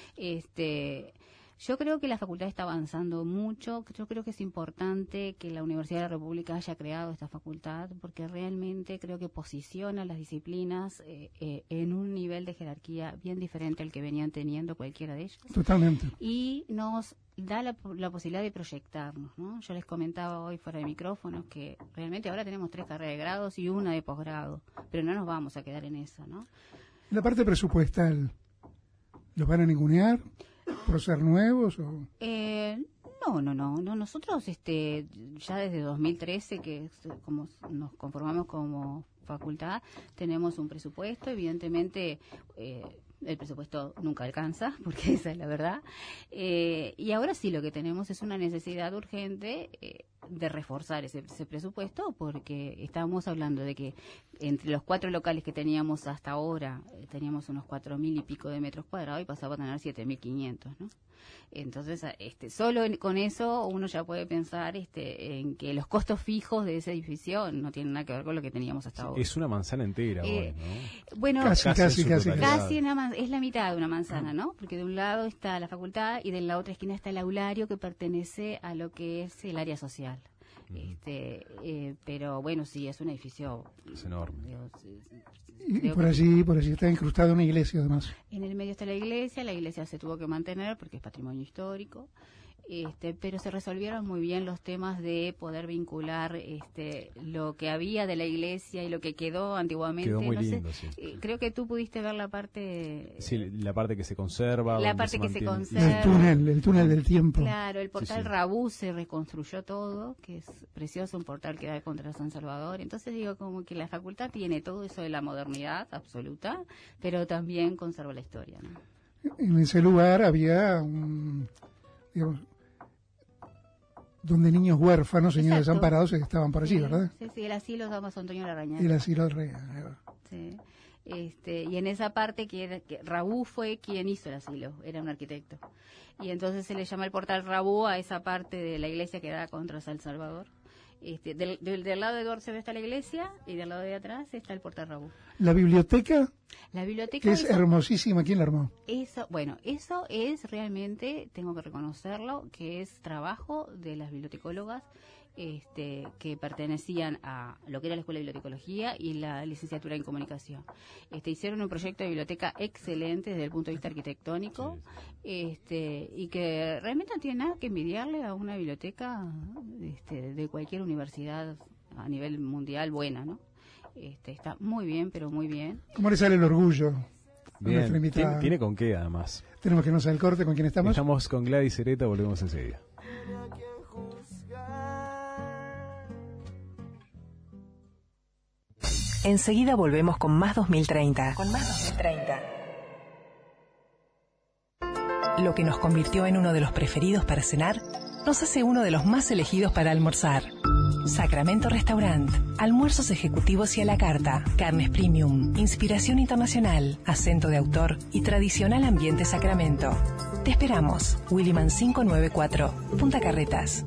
Este, yo creo que la facultad está avanzando mucho. Yo creo que es importante que la Universidad de la República haya creado esta facultad porque realmente creo que posiciona las disciplinas eh, eh, en un nivel de jerarquía bien diferente al que venían teniendo cualquiera de ellas.
Totalmente.
Y nos da la, la posibilidad de proyectarnos, ¿no? Yo les comentaba hoy fuera de micrófonos que realmente ahora tenemos tres carreras de grados y una de posgrado, pero no nos vamos a quedar en eso, ¿no?
La parte presupuestal, ¿los van a ningunear por ser nuevos? O...
Eh, no, no, no, no. Nosotros, este, ya desde dos mil trece que es como nos conformamos como facultad, tenemos un presupuesto. Evidentemente, eh, el presupuesto nunca alcanza, porque esa es la verdad. Eh, y ahora sí, lo que tenemos es una necesidad urgente eh, de reforzar ese, ese presupuesto, porque estamos hablando de que entre los cuatro locales que teníamos hasta ahora, eh, teníamos unos cuatro mil y pico de metros cuadrados y pasaba a tener siete mil quinientos, ¿no? Entonces, este, solo en- con eso uno ya puede pensar este, en que los costos fijos de ese edificio no tienen nada que ver con lo que teníamos hasta ahora.
Es una manzana entera
Eh,
hoy, ¿no?
Bueno,
Casi,
Casi
casi,
en su
casi.
totalidad.
Casi una man- es la mitad de una manzana, ¿no? Porque de un lado está la facultad y de la otra esquina está el aulario que pertenece a lo que es el área social. Este, eh, pero bueno, sí, es un edificio.
Es enorme.
digo, sí, sí,
Y
creo
por
que-
allí, por allí está incrustada una iglesia, además.
En el medio está la iglesia, la iglesia se tuvo que mantener porque es patrimonio histórico. Este, pero se resolvieron muy bien los temas de poder vincular este, lo que había de la iglesia y lo que quedó antiguamente.
Quedó muy
no sé,
lindo, sí.
eh, creo que tú pudiste ver la parte.
Sí, la parte que se conserva.
La
donde
parte que se
mantiene-
conserva.
El túnel, el túnel del tiempo.
Claro, el portal
sí.
Rabú se reconstruyó todo, que es precioso, un portal que da contra San Salvador. Entonces digo como que la facultad tiene todo eso de la modernidad absoluta, pero también conserva la historia, ¿no?
En ese lugar había un, digamos, donde niños huérfanos, señores
Exacto.
desamparados estaban por allí,
Sí,
¿verdad?
Sí, sí, el asilo Damaso Antonio Larrañaga.
El asilo del rey. ahí va.
Sí. Este, y en esa parte que, era, que Rabú fue quien hizo el asilo, era un arquitecto. Y entonces se le llama el portal Rabú a esa parte de la iglesia que da contra San Salvador. Este, del, del, del lado de Dorceo está la iglesia y del lado de atrás está el portal Rabú.
La biblioteca,
La biblioteca
que es
hizo-
hermosísima, ¿quién la armó?
Eso, bueno, eso es realmente, tengo que reconocerlo, que es trabajo de las bibliotecólogas este, que pertenecían a lo que era la Escuela de Bibliotecología y la licenciatura en Comunicación. Este, hicieron un proyecto de biblioteca excelente desde el punto de vista arquitectónico este, y que realmente no tiene nada que envidiarle a una biblioteca este, de cualquier universidad a nivel mundial buena, ¿no? Este, está muy bien, pero muy bien.
¿Cómo le sale el orgullo? a
Bien,
nuestra invitada?
tiene, tiene con qué además.
Tenemos que irnos al corte. ¿Con quién estamos?
Estamos con Gladys Sereta, volvemos enseguida.
Enseguida volvemos con más dos mil treinta. Con más dos mil treinta. Lo que nos convirtió en uno de los preferidos para cenar, nos hace uno de los más elegidos para almorzar. Sacramento Restaurant. Almuerzos ejecutivos y a la carta. Carnes premium. Inspiración internacional. Acento de autor y tradicional ambiente Sacramento. Te esperamos. Williman quinientos noventa y cuatro. Punta Carretas.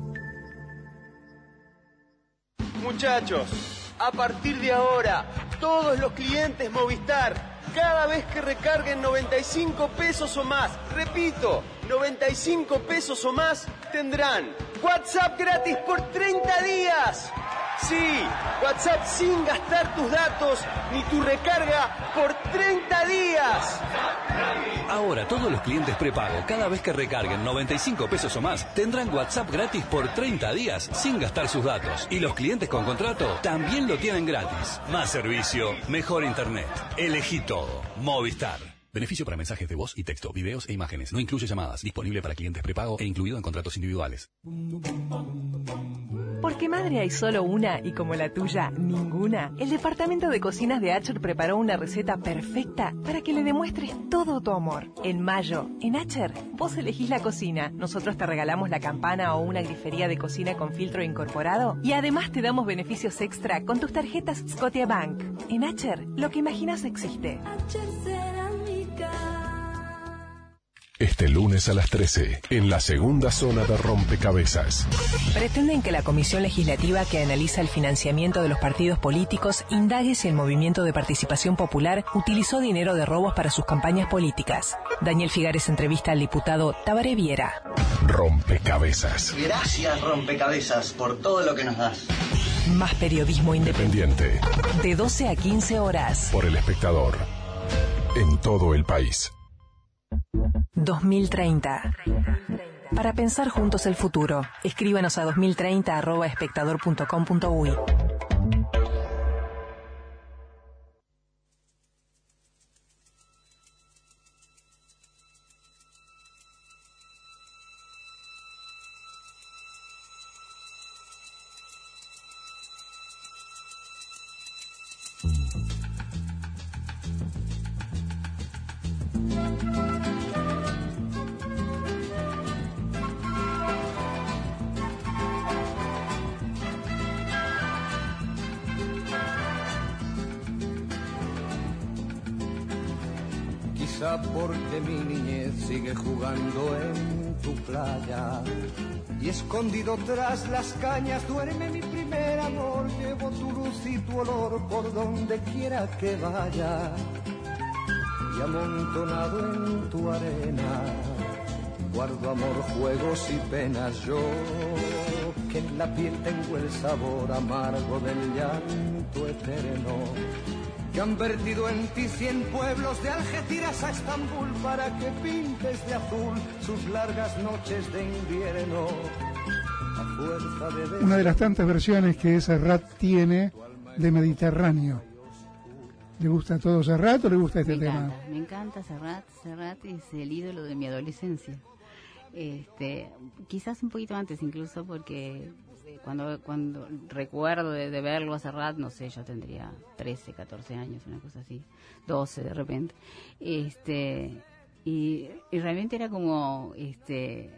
Muchachos, a partir de ahora, todos los clientes Movistar, cada vez que recarguen noventa y cinco pesos o más, repito, noventa y cinco pesos o más, tendrán WhatsApp gratis por treinta días. Sí, WhatsApp sin gastar tus datos ni tu recarga por treinta días.
Ahora todos los clientes prepago, cada vez que recarguen noventa y cinco pesos o más, tendrán WhatsApp gratis por treinta días sin gastar sus datos. Y los clientes con contrato también lo tienen gratis. Más servicio, mejor internet. Elegí todo. Movistar. Beneficio para mensajes de voz y texto, videos e imágenes. No incluye llamadas. Disponible para clientes prepago e incluido en contratos individuales.
Porque madre hay solo una y como la tuya, ninguna. El departamento de cocinas de Acher preparó una receta perfecta para que le demuestres todo tu amor. En mayo, en Acher, vos elegís la cocina. Nosotros te regalamos la campana o una grifería de cocina con filtro incorporado y además te damos beneficios extra con tus tarjetas Scotiabank. En Acher, lo que imaginas existe.
Este lunes a las trece, en la segunda zona de Rompecabezas.
Pretenden que la Comisión Legislativa que analiza el financiamiento de los partidos políticos indague si el Movimiento de Participación Popular utilizó dinero de robos para sus campañas políticas. Daniel Figares entrevista al diputado Tabaré Viera.
Rompecabezas.
Gracias, Rompecabezas, por todo lo que nos das.
Más periodismo independiente.
Pendiente.
De doce a quince horas.
Por El Espectador. En todo el país.
dos mil treinta. Para pensar juntos el futuro, escríbanos a dos mil treinta arroba espectador punto com punto uy.
Quizá porque mi niñez sigue jugando en tu playa y escondido tras las cañas duerme mi primer amor. Llevo tu luz y tu olor por donde quiera que vaya y amontonado en tu arena guardo amor, juegos y penas. Yo que en la piel tengo el sabor amargo del llanto eterno, que han vertido en ti cien pueblos de Algeciras a Estambul para que pintes de azul sus largas noches de invierno. A fuerza de...
Una de las tantas versiones que Serrat tiene de Mediterráneo. ¿Le gusta a todo Serrat o le gusta este
me
tema?
Encanta, me encanta Serrat. Serrat es el ídolo de mi adolescencia. Este, quizás un poquito antes incluso, porque cuando cuando recuerdo de, de verlo a Serrat, no sé, yo tendría trece, catorce años, una cosa así, doce de repente. Este, y, y realmente era como este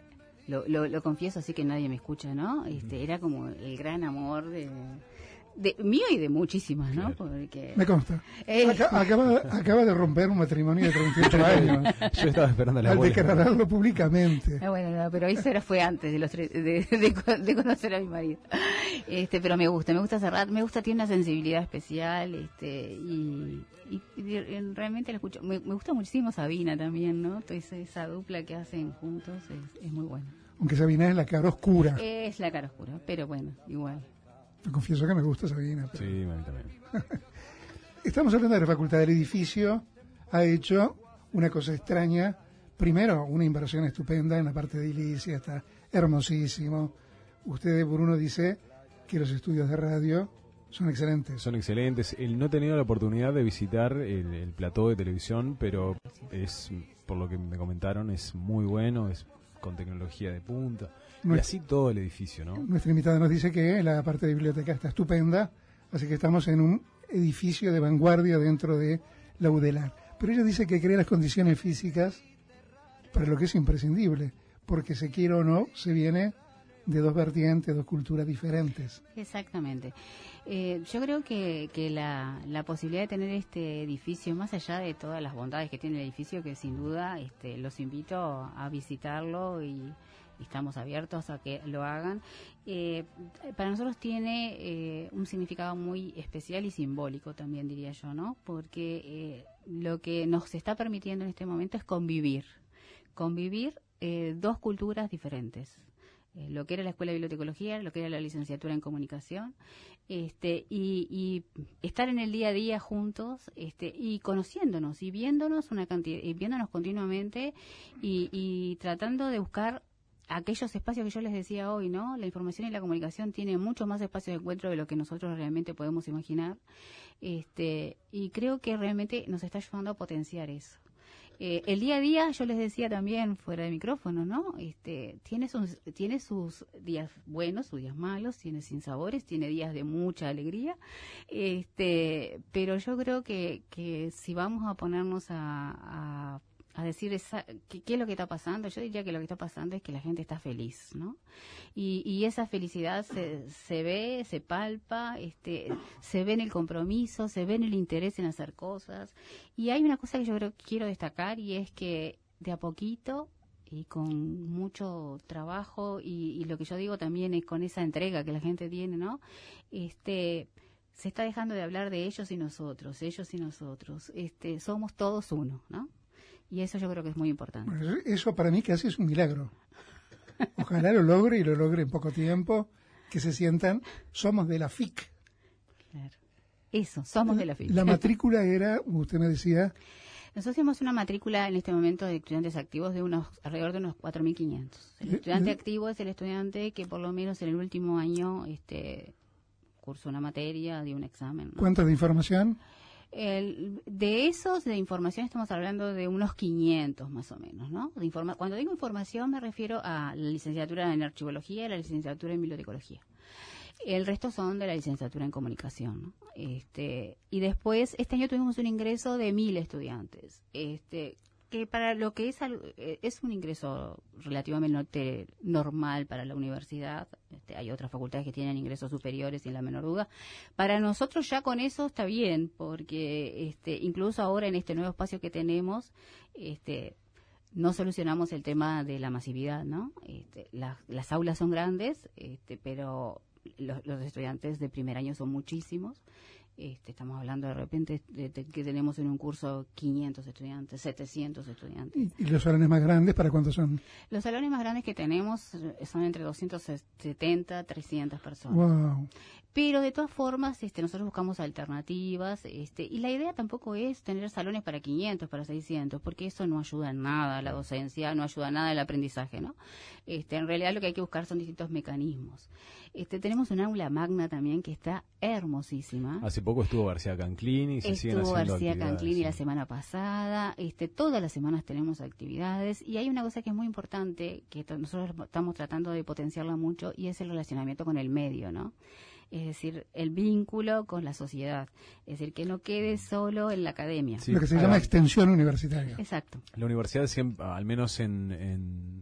lo, lo, lo confieso así que nadie me escucha, ¿no? Este, era como el gran amor de, de mío y de muchísimas, ¿no? Porque
me consta.
Eh,
Acaba, acaba, acaba de romper un matrimonio de treinta y ocho años.
Yo estaba esperando la
al
abuela.
declararlo públicamente.
Ah, bueno, no, pero eso era, fue antes de los tres, de, de, de conocer a mi marido. Este, pero me gusta, me gusta cerrar, me gusta, tiene una sensibilidad especial, este, y, y, y realmente lo escucho. Me, me gusta muchísimo Sabina también, ¿no? Entonces esa dupla que hacen juntos es, es muy buena.
Aunque Sabina es la cara oscura.
Es la cara oscura, pero bueno, igual.
Te confieso que me gusta Sabina. Pero...
Sí, a mí también.
Estamos hablando de la facultad del edificio. Ha hecho una cosa extraña. Primero, una inversión estupenda en la parte de edilicia, está hermosísimo. Usted, Bruno, dice que los estudios de radio son excelentes.
Son excelentes. El, no he tenido la oportunidad de visitar el, el plató de televisión, pero es, por lo que me comentaron, es muy bueno, es con tecnología de punta.
Nuestra,
y así todo el edificio, ¿no?
Nuestra invitada nos dice que la parte de biblioteca está estupenda, así que estamos en un edificio de vanguardia dentro de la U D E L A R. Pero ella dice que crea las condiciones físicas para lo que es imprescindible, porque se quiere o no, se viene de dos vertientes, dos culturas diferentes.
Exactamente. Eh, yo creo que, que la, la posibilidad de tener este edificio, más allá de todas las bondades que tiene el edificio, que sin duda este, los invito a visitarlo y estamos abiertos a que lo hagan, eh, para nosotros tiene eh, un significado muy especial y simbólico también, diría yo, ¿no? Porque eh, lo que nos está permitiendo en este momento es convivir, convivir eh, dos culturas diferentes. Eh, lo que era la Escuela de Bibliotecología, lo que era la licenciatura en Comunicación, este, y, y estar en el día a día juntos, este, y conociéndonos y viéndonos una cantidad, y viéndonos continuamente y, y tratando de buscar aquellos espacios que yo les decía hoy, ¿no? La información y la comunicación tiene mucho más espacios de encuentro de lo que nosotros realmente podemos imaginar, este, y creo que realmente nos está ayudando a potenciar eso. Eh, el día a día, yo les decía también fuera de micrófono, ¿no? Este, tiene sus, tiene sus días buenos, sus días malos, tiene sinsabores, tiene días de mucha alegría, este, pero yo creo que, que si vamos a ponernos a, a a decir esa, ¿qué, qué es lo que está pasando? Yo diría que lo que está pasando es que la gente está feliz, ¿no? Y, y esa felicidad se, se ve, se palpa, este, se ve en el compromiso, se ve en el interés en hacer cosas. Y hay una cosa que yo creo que quiero destacar y es que de a poquito y con mucho trabajo y, y lo que yo digo también es con esa entrega que la gente tiene, ¿no? Este, se está dejando de hablar de ellos y nosotros, ellos y nosotros. Este, somos todos uno, ¿no? Y eso yo creo que es muy importante.
Bueno, eso para mí casi es un milagro. Ojalá lo logre y lo logre en poco tiempo, que se sientan, somos de la F I C.
Claro. Eso, somos de la F I C.
La matrícula era, usted me decía...
Nosotros tenemos una matrícula en este momento de estudiantes activos de unos alrededor de unos cuatro mil quinientos. El estudiante activo es el estudiante que por lo menos en el último año este, cursó una materia, dio un examen, ¿no?
¿Cuántos de información?
El, de esos de información estamos hablando de unos quinientos más o menos, ¿no? De informa Cuando digo información me refiero a la licenciatura en archivología y la licenciatura en bibliotecología. El resto son de la licenciatura en comunicación, ¿no? Este, y después, este año tuvimos un ingreso de mil estudiantes, este, que para lo que es, es un ingreso relativamente normal para la universidad. Este, hay otras facultades que tienen ingresos superiores sin la menor duda. Para nosotros ya con eso está bien, porque este, incluso ahora en este nuevo espacio que tenemos, este, no solucionamos el tema de la masividad, ¿no? Este, la, las aulas son grandes, este, pero los, los estudiantes de primer año son muchísimos. Este, estamos hablando de repente de, de que tenemos en un curso quinientos estudiantes, setecientos estudiantes.
¿Y, y los salones más grandes para cuántos son?
Los salones más grandes que tenemos son entre doscientos setenta, trescientas personas.
Wow.
Pero de todas formas, este, nosotros buscamos alternativas, este, y la idea tampoco es tener salones para quinientos, para seiscientos, porque eso no ayuda en nada a la docencia, no ayuda en nada al aprendizaje, ¿no? Este, en realidad lo que hay que buscar son distintos mecanismos. Este, tenemos un aula magna también que está hermosísima.
Hace poco estuvo García Canclini y se siguen haciendo
Estuvo García
actividades,
Canclini
sí.
la semana pasada. Este, todas las semanas tenemos actividades y hay una cosa que es muy importante que t- nosotros estamos tratando de potenciarla mucho y es el relacionamiento con el medio, ¿no? Es decir, el vínculo con la sociedad. Es decir, que no quede solo en la academia.
Sí, lo que se llama extensión universitaria.
Exacto.
La universidad siempre, al menos en, en, en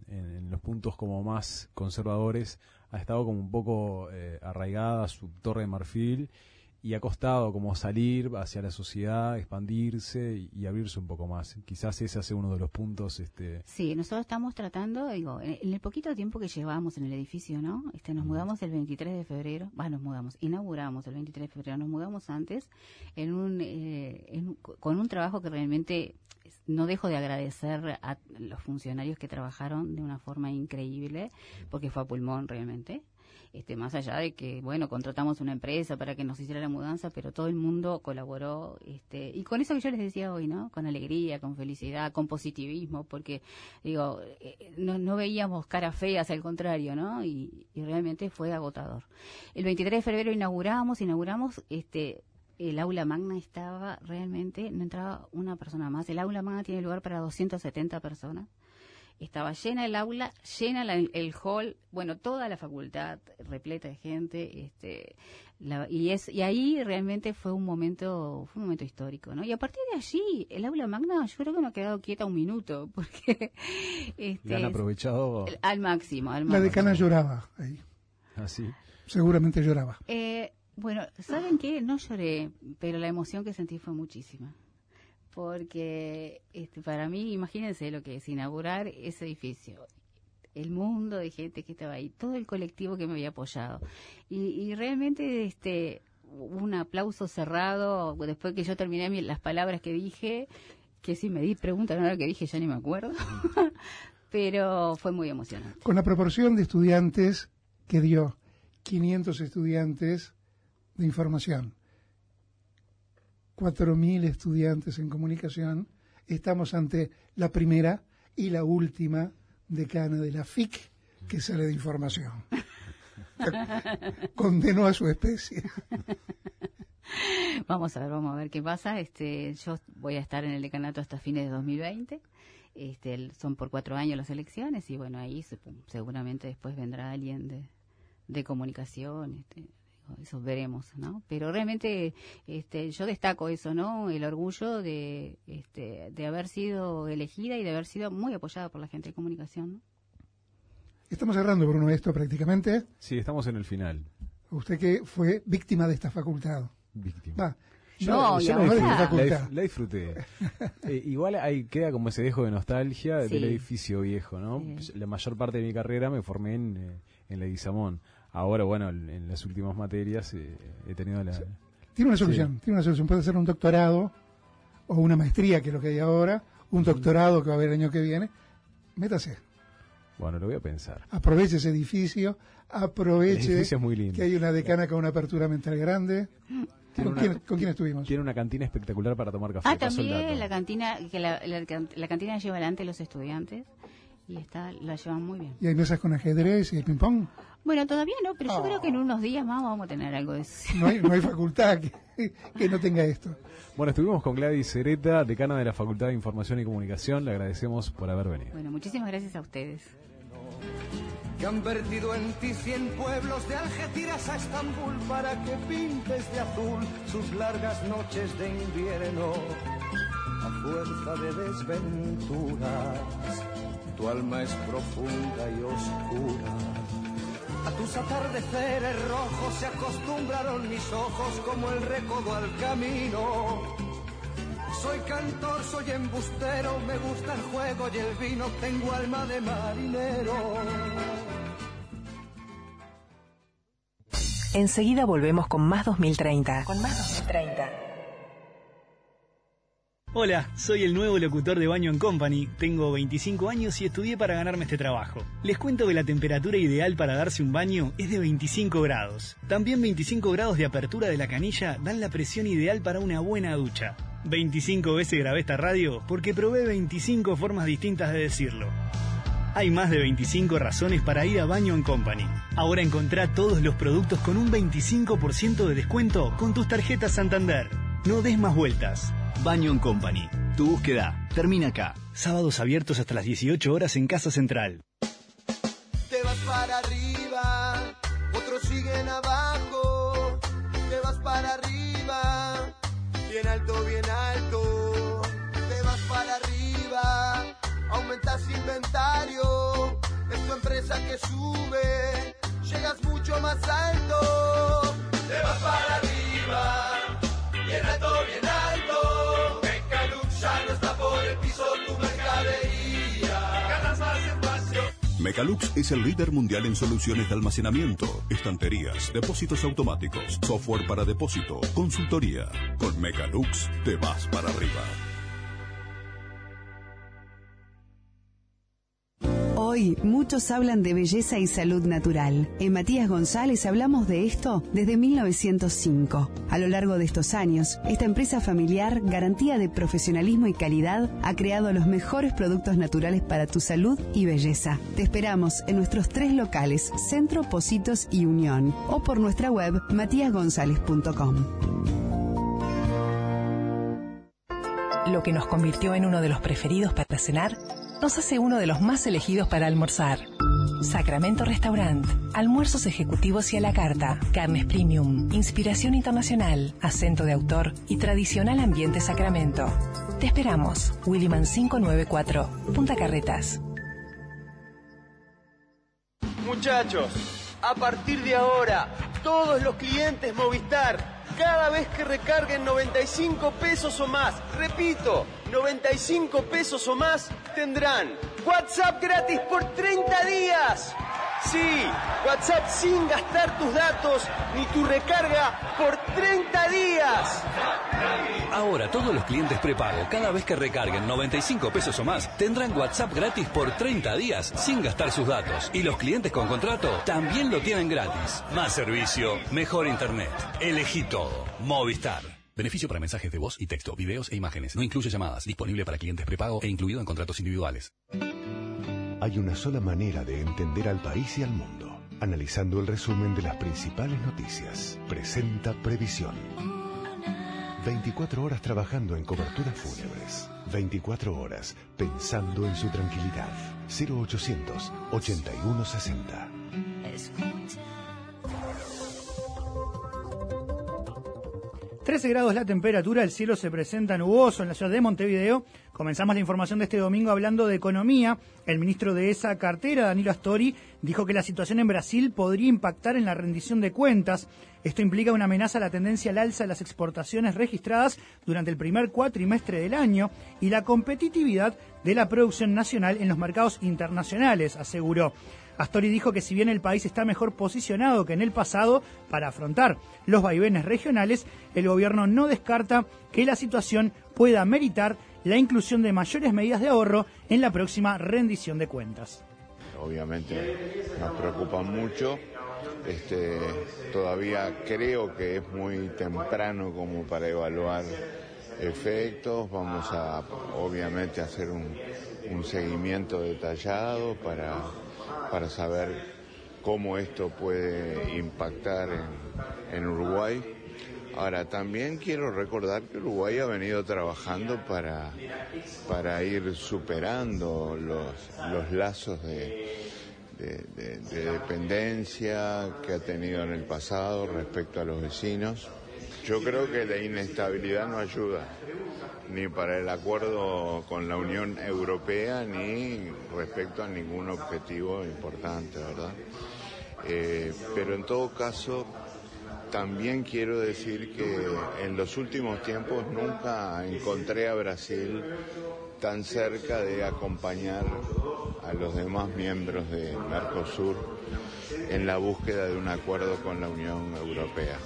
en los puntos como más conservadores ha estado como un poco eh, arraigada su torre de marfil y ha costado como salir hacia la sociedad, expandirse y, y abrirse un poco más. Quizás ese sea uno de los puntos. Este...
Sí, nosotros estamos tratando, digo, en, en el poquito tiempo que llevamos en el edificio, ¿no? Este, nos mudamos el veintitrés de febrero, bueno, nos mudamos, inauguramos el veintitrés de febrero, nos mudamos antes en un, eh, en, con un trabajo que realmente no dejo de agradecer a los funcionarios que trabajaron de una forma increíble, porque fue a pulmón realmente. Este, más allá de que, bueno, contratamos una empresa para que nos hiciera la mudanza, pero todo el mundo colaboró, este, y con eso que yo les decía hoy, ¿no? Con alegría, con felicidad, con positivismo, porque, digo, eh, no, no veíamos caras feas, al contrario, ¿no? Y, y realmente fue agotador. El veintitrés de febrero inauguramos, inauguramos, este, el aula magna estaba realmente, no entraba una persona más. El aula magna tiene lugar para doscientas setenta personas. Estaba llena el aula, llena la, el hall, bueno, toda la facultad repleta de gente, este, la, y es y ahí realmente fue un momento, fue un momento histórico, ¿no? Y a partir de allí, el aula magna, yo creo que no ha quedado quieta un minuto, porque este,
la han aprovechado
al máximo, al máximo.
La decana lloraba ahí.
¿Ah, sí?
Seguramente lloraba.
Eh, bueno, ¿saben qué? No lloré, pero la emoción que sentí fue muchísima. Porque este, para mí, imagínense lo que es inaugurar ese edificio, el mundo de gente que estaba ahí, todo el colectivo que me había apoyado. Y, y realmente este un aplauso cerrado, después que yo terminé mi, las palabras que dije, que si me di preguntan ahora que dije, ya ni me acuerdo, pero fue muy emocionante.
Con la proporción de estudiantes que dio, quinientos estudiantes de información, cuatro mil estudiantes en comunicación, estamos ante la primera y la última decana de la F I C que sale de información. Condenó a su especie.
Vamos a ver, vamos a ver qué pasa. Este, yo voy a estar en el decanato hasta fines de dos mil veinte. Este, son por cuatro años las elecciones y bueno, ahí se, seguramente después vendrá alguien de, de comunicación, este, eso veremos, ¿no? Pero realmente este, yo destaco eso, ¿no? El orgullo de, este, de haber sido elegida y de haber sido muy apoyada por la gente de comunicación, ¿no?
Estamos cerrando, Bruno, esto prácticamente.
Sí, estamos en el final.
Usted que fue víctima de esta facultad.
Víctima.
Va.
No,
yo,
yo
yo
la,
la, la, la disfruté. eh, igual ahí queda como ese dejo de nostalgia sí. del edificio viejo, ¿no? Sí. La mayor parte de mi carrera me formé en, eh, en Leguizamón. Ahora, bueno, en las últimas materias eh, he tenido la...
Tiene una solución, sí. tiene una solución. Puede ser un doctorado o una maestría, que es lo que hay ahora, un doctorado que va a haber el año que viene. Métase.
Bueno, lo voy a pensar.
Aproveche ese edificio, aproveche
el edificio es muy lindo.
Que hay una decana con una apertura mental grande. ¿Con,
una,
quién, ¿Con quién estuvimos?
Tiene una cantina espectacular para tomar café.
Ah, también la cantina, que la, la, la cantina lleva adelante los estudiantes y está, la llevan muy bien.
¿Y hay mesas con ajedrez y ping pong?
Bueno, todavía no, pero
oh.
yo creo que en unos días más vamos a tener algo de eso.
No hay, no hay facultad que, que no tenga esto.
Bueno, estuvimos con Gladys Sereta, decana de la Facultad de Información y Comunicación. Le agradecemos por haber venido.
Bueno, muchísimas gracias a ustedes.
Que han vertido en ti cien pueblos de Algeciras a Estambul para que pintes de azul sus largas noches de invierno. A fuerza de desventuras, tu alma es profunda y oscura. A tus atardeceres rojos se acostumbraron mis ojos como el recodo al camino. Soy cantor, soy embustero, me gusta el juego y el vino, tengo alma de marinero.
Enseguida volvemos con más dos mil treinta. Con más dos mil treinta.
Hola, soy el nuevo locutor de Baño and Company, tengo veinticinco años y estudié para ganarme este trabajo. Les cuento que la temperatura ideal para darse un baño es de veinticinco grados. También veinticinco grados de apertura de la canilla dan la presión ideal para una buena ducha. veinticinco veces grabé esta radio porque probé veinticinco formas distintas de decirlo. Hay más de veinticinco razones para ir a Baño and Company. Ahora encontrá todos los productos con un veinticinco por ciento de descuento con tus tarjetas Santander. No des más vueltas. Baño and Company. Tu búsqueda termina acá. Sábados abiertos hasta las dieciocho horas en Casa Central.
Te vas para arriba, otros siguen abajo. Te vas para arriba, bien alto, bien alto. Te vas para arriba, aumentas inventario. tu empresa que sube, llegas mucho más alto. Te vas para arriba, bien alto, bien alto. Mecalux ya no está por el piso tu mercadería. Ganas más espacio.
Mecalux es el líder mundial en soluciones de almacenamiento, estanterías, depósitos automáticos, software para depósito, consultoría. Con Mecalux te vas para arriba.
Hoy muchos hablan de belleza y salud natural. En Matías González hablamos de esto desde mil novecientos cinco. A lo largo de estos años, esta empresa familiar, garantía de profesionalismo y calidad, ha creado los mejores productos naturales para tu salud y belleza. Te esperamos en nuestros tres locales, Centro, Pocitos y Unión, o por nuestra web matías gonzález punto com.
Lo que nos convirtió en uno de los preferidos para cenar, nos hace uno de los más elegidos para almorzar. Sacramento Restaurant. Almuerzos ejecutivos y a la carta. Carnes premium. Inspiración internacional. Acento de autor y tradicional ambiente Sacramento. Te esperamos. Williman quinientos noventa y cuatro. Punta Carretas.
Muchachos, a partir de ahora, todos los clientes Movistar, cada vez que recarguen noventa y cinco pesos o más, repito, noventa y cinco pesos o más, tendrán WhatsApp gratis por treinta días. Sí, WhatsApp sin gastar tus datos ni tu recarga por treinta días.
Ahora todos los clientes prepago, cada vez que recarguen noventa y cinco pesos o más, tendrán WhatsApp gratis por treinta días sin gastar sus datos. Y los clientes con contrato también lo tienen gratis. Más servicio, mejor internet. Elegí todo. Movistar. Beneficio para mensajes de voz y texto, videos e imágenes. No incluye llamadas. Disponible para clientes prepago e incluido en contratos individuales.
Hay una sola manera de entender al país y al mundo. Analizando el resumen de las principales noticias. Presenta Previsión. veinticuatro horas trabajando en coberturas fúnebres. veinticuatro horas pensando en su tranquilidad. cero ochocientos ochenta y uno sesenta.
trece grados la temperatura, el cielo se presenta nuboso en la ciudad de Montevideo. Comenzamos la información de este domingo hablando de economía. El ministro de esa cartera, Danilo Astori, dijo que la situación en Brasil podría impactar en la rendición de cuentas. Esto implica una amenaza a la tendencia al alza de las exportaciones registradas durante el primer cuatrimestre del año y la competitividad de la producción nacional en los mercados internacionales, aseguró. Astori dijo que si bien el país está mejor posicionado que en el pasado para afrontar los vaivenes regionales, el gobierno no descarta que la situación pueda meritar la inclusión de mayores medidas de ahorro en la próxima rendición de cuentas.
Obviamente nos preocupa mucho, este, todavía creo que es muy temprano como para evaluar efectos, vamos a obviamente hacer un, un seguimiento detallado para... para saber cómo esto puede impactar en, en Uruguay. Ahora, también quiero recordar que Uruguay ha venido trabajando para, para ir superando los, los lazos de, de, de, de dependencia que ha tenido en el pasado respecto a los vecinos. Yo creo que la inestabilidad no ayuda ni para el acuerdo con la Unión Europea ni respecto a ningún objetivo importante, ¿verdad? Eh, pero en todo caso, también quiero decir que en los últimos tiempos nunca encontré a Brasil tan cerca de acompañar a los demás miembros de Mercosur en la búsqueda de un acuerdo con la Unión Europea.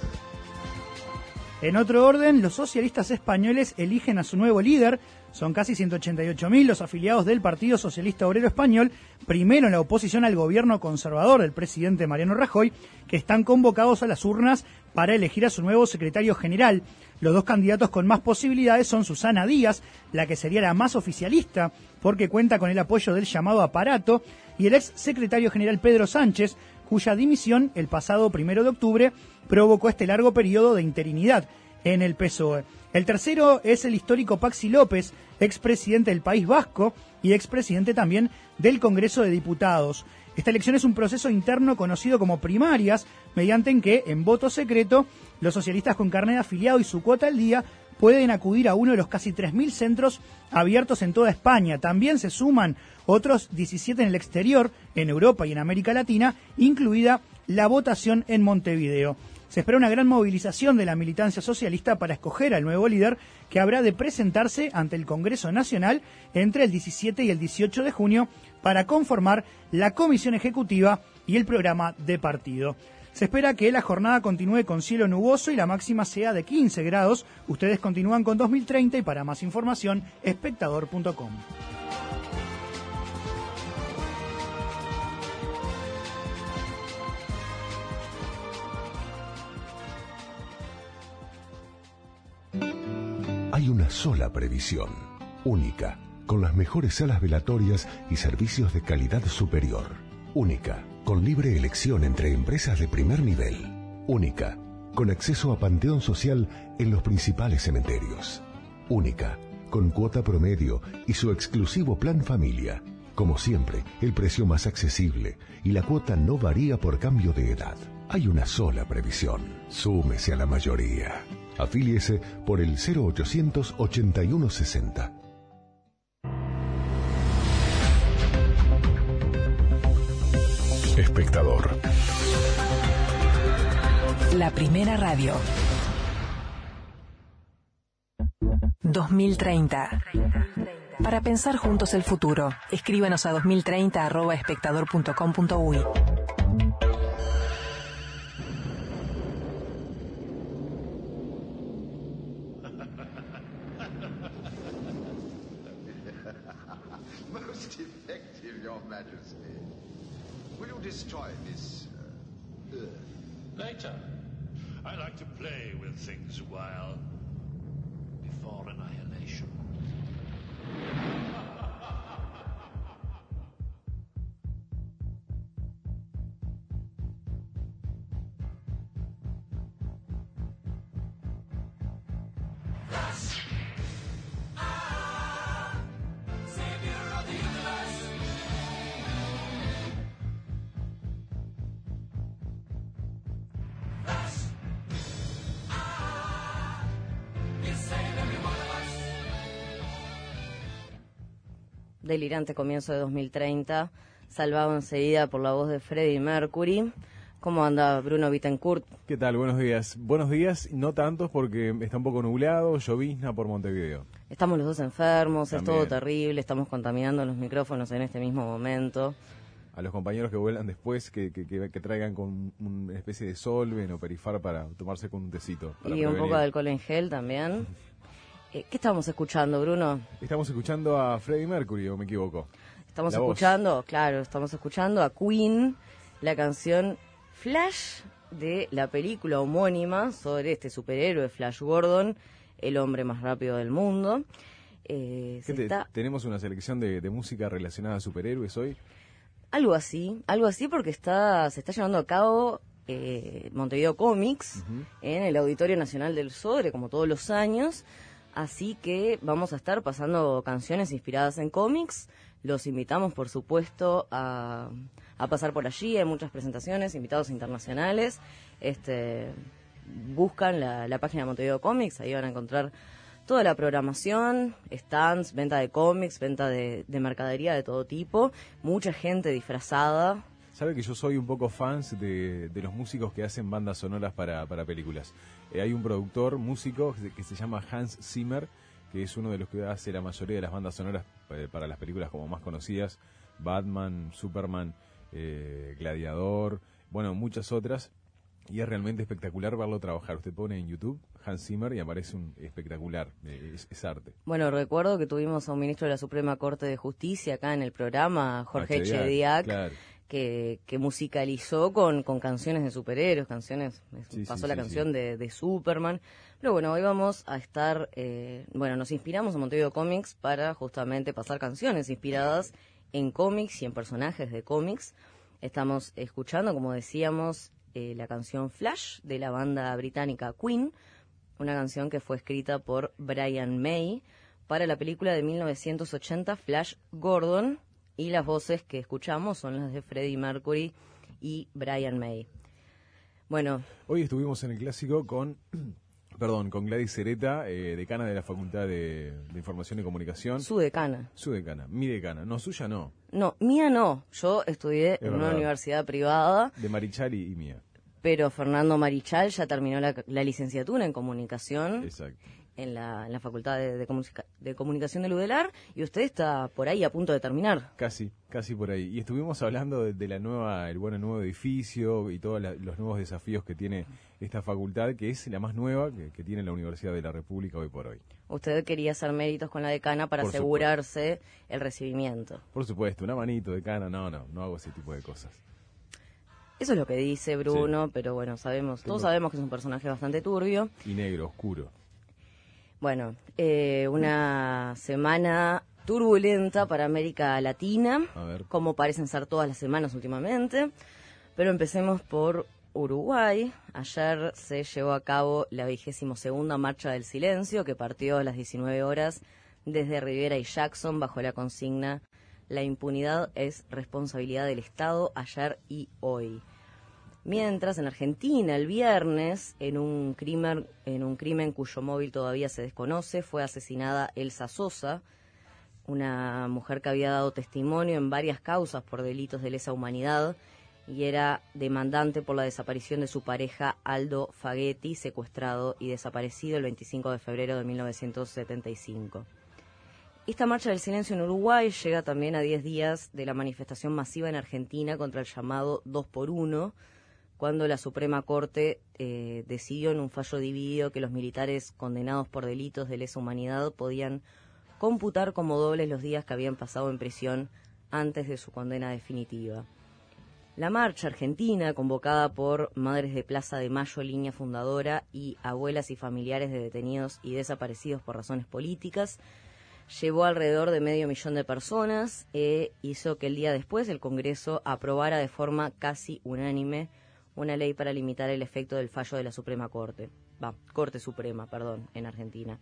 En otro orden, los socialistas españoles eligen a su nuevo líder. Son casi ciento ochenta y ocho mil los afiliados del Partido Socialista Obrero Español, primero en la oposición al gobierno conservador del presidente Mariano Rajoy, que están convocados a las urnas para elegir a su nuevo secretario general. Los dos candidatos con más posibilidades son Susana Díaz, la que sería la más oficialista, porque cuenta con el apoyo del llamado aparato, y el ex secretario general Pedro Sánchez, cuya dimisión el pasado primero de octubre provocó este largo periodo de interinidad en el P S O E. El tercero es el histórico Paxi López, expresidente del País Vasco y expresidente también del Congreso de Diputados. Esta elección es un proceso interno conocido como primarias, mediante en que, en voto secreto, los socialistas con carnet de afiliado y su cuota al día pueden acudir a uno de los casi tres mil centros abiertos en toda España. También se suman otros diecisiete en el exterior, en Europa y en América Latina, incluida la votación en Montevideo. Se espera una gran movilización de la militancia socialista para escoger al nuevo líder, que habrá de presentarse ante el Congreso Nacional entre el diecisiete y el dieciocho de junio para conformar la comisión ejecutiva y el programa de partido. Se espera que la jornada continúe con cielo nuboso y la máxima sea de quince grados. Ustedes continúan con dos mil treinta y para más información, espectador punto com.
Hay una sola previsión, única, con las mejores salas velatorias y servicios de calidad superior. Única, con libre elección entre empresas de primer nivel. Única, con acceso a panteón social en los principales cementerios. Única, con cuota promedio y su exclusivo plan familia. Como siempre, el precio más accesible y la cuota no varía por cambio de edad. Hay una sola previsión. Súmese a la mayoría. Afíliese por el cero ochocientos ochenta y uno sesenta.
Espectador.
La primera radio. dos mil treinta. Para pensar juntos el futuro, escríbanos a dos mil treinta arroba espectador punto com punto uy.
Most effective, Your Majesty. Will you destroy this uh, Earth?
Later. I like to play with things a while before annihilation.
Delirante comienzo de dos mil treinta, salvado enseguida por la voz de Freddie Mercury. ¿Cómo anda Bruno Bittencourt?
¿Qué tal? Buenos días. Buenos días, no tantos porque está un poco nublado, llovizna por Montevideo.
Estamos los dos enfermos,
También.
Es todo terrible, estamos contaminando los micrófonos en este mismo momento.
A los compañeros que vuelan después, que, que, que, que traigan con una especie de solven o perifar para tomarse con un tecito. para
Y un
prevenir.
poco de alcohol en gel también. Eh, ¿Qué estamos escuchando, Bruno?
Estamos escuchando a Freddie Mercury, ¿o me equivoco?
Estamos
La voz.
escuchando, claro, estamos escuchando a Queen, la canción Flash de la película homónima sobre este superhéroe Flash Gordon, el hombre más rápido del mundo. Eh, se
Gente,
está...
¿Tenemos una selección de, de música relacionada a superhéroes hoy?
Algo así, algo así porque está se está llevando a cabo eh, Montevideo Comics
Uh-huh.
en el Auditorio Nacional del Sodre, como todos los años. Así que vamos a estar pasando canciones inspiradas en cómics. Los invitamos, por supuesto, a, a pasar por allí. Hay muchas presentaciones, invitados internacionales. Este, buscan la, la página de Montevideo Comics, ahí van a encontrar toda la programación, stands, venta de cómics, venta de, de mercadería de todo tipo. Mucha gente disfrazada.
Sabe que yo soy un poco fans de, de los músicos que hacen bandas sonoras para, para películas. Eh, hay un productor, músico, que se, que se llama Hans Zimmer, que es uno de los que hace la mayoría de las bandas sonoras eh, para las películas como más conocidas, Batman, Superman, eh, Gladiador, bueno, muchas otras. Y es realmente espectacular verlo trabajar. Usted pone en YouTube Hans Zimmer y aparece un espectacular, eh, es, es arte.
Bueno, recuerdo que tuvimos a un ministro de la Suprema Corte de Justicia acá en el programa, Jorge
Ah, Chediak,
Chediak,
claro.
que, que musicalizó con, con canciones de superhéroes, canciones,
Sí,
pasó
sí,
la
sí,
canción
sí.
De, de Superman. Pero bueno, hoy vamos a estar, eh, bueno, nos inspiramos en Montevideo Comics para justamente pasar canciones inspiradas en cómics y en personajes de cómics. Estamos escuchando, como decíamos, eh, la canción Flash de la banda británica Queen, una canción que fue escrita por Brian May para la película de mil novecientos ochenta Flash Gordon, y las voces que escuchamos son las de Freddie Mercury y Brian May. Bueno,
Hoy estuvimos en el clásico con Perdón, con Gladys Cereta, eh, decana de la Facultad de, de Información y Comunicación.
Su decana.
Su decana, mi decana. No, suya no.
No, mía no. Yo estudié
Es
en
verdad.
una universidad privada,
De Marichal y, y mía.
pero Fernando Marichal ya terminó la, la licenciatura en comunicación.
Exacto.
En la, en la Facultad de, de, Comunica- de Comunicación del UDELAR, y usted está por ahí a punto de terminar.
Casi, casi por ahí. Y estuvimos hablando de, de la nueva, el bueno nuevo edificio y todos la- los nuevos desafíos que tiene esta facultad, que es la más nueva que, que tiene la Universidad de la República hoy por hoy.
Usted quería hacer méritos con la decana para
Por
asegurarse el recibimiento.
Por supuesto, una manito de cana, no, no, no hago ese tipo de cosas.
Eso es lo que dice Bruno, pero bueno, sabemos, todos
Tengo-
sabemos que es un personaje bastante turbio.
Y negro, oscuro.
Bueno, eh, una semana turbulenta para América Latina,
A ver.
como parecen ser todas las semanas últimamente. Pero empecemos por Uruguay. Ayer se llevó a cabo la vigésimo segunda Marcha del Silencio, que partió a las diecinueve horas desde Rivera y Jackson bajo la consigna "La impunidad es responsabilidad del Estado ayer y hoy". Mientras, en Argentina, el viernes, en un crimen, en un crimen cuyo móvil todavía se desconoce, fue asesinada Elsa Sosa, una mujer que había dado testimonio en varias causas por delitos de lesa humanidad y era demandante por la desaparición de su pareja Aldo Faghetti, secuestrado y desaparecido el veinticinco de febrero de mil novecientos setenta y cinco. Esta marcha del silencio en Uruguay llega también a diez días de la manifestación masiva en Argentina contra el llamado dos por uno, cuando la Suprema Corte eh, decidió en un fallo dividido que los militares condenados por delitos de lesa humanidad podían computar como dobles los días que habían pasado en prisión antes de su condena definitiva. La marcha argentina, convocada por Madres de Plaza de Mayo, línea fundadora, y abuelas y familiares de detenidos y desaparecidos por razones políticas, llevó alrededor de medio millón de personas e hizo que el día después el Congreso aprobara de forma casi unánime una ley para limitar el efecto del fallo de la Suprema Corte, va, Corte Suprema, perdón, en Argentina.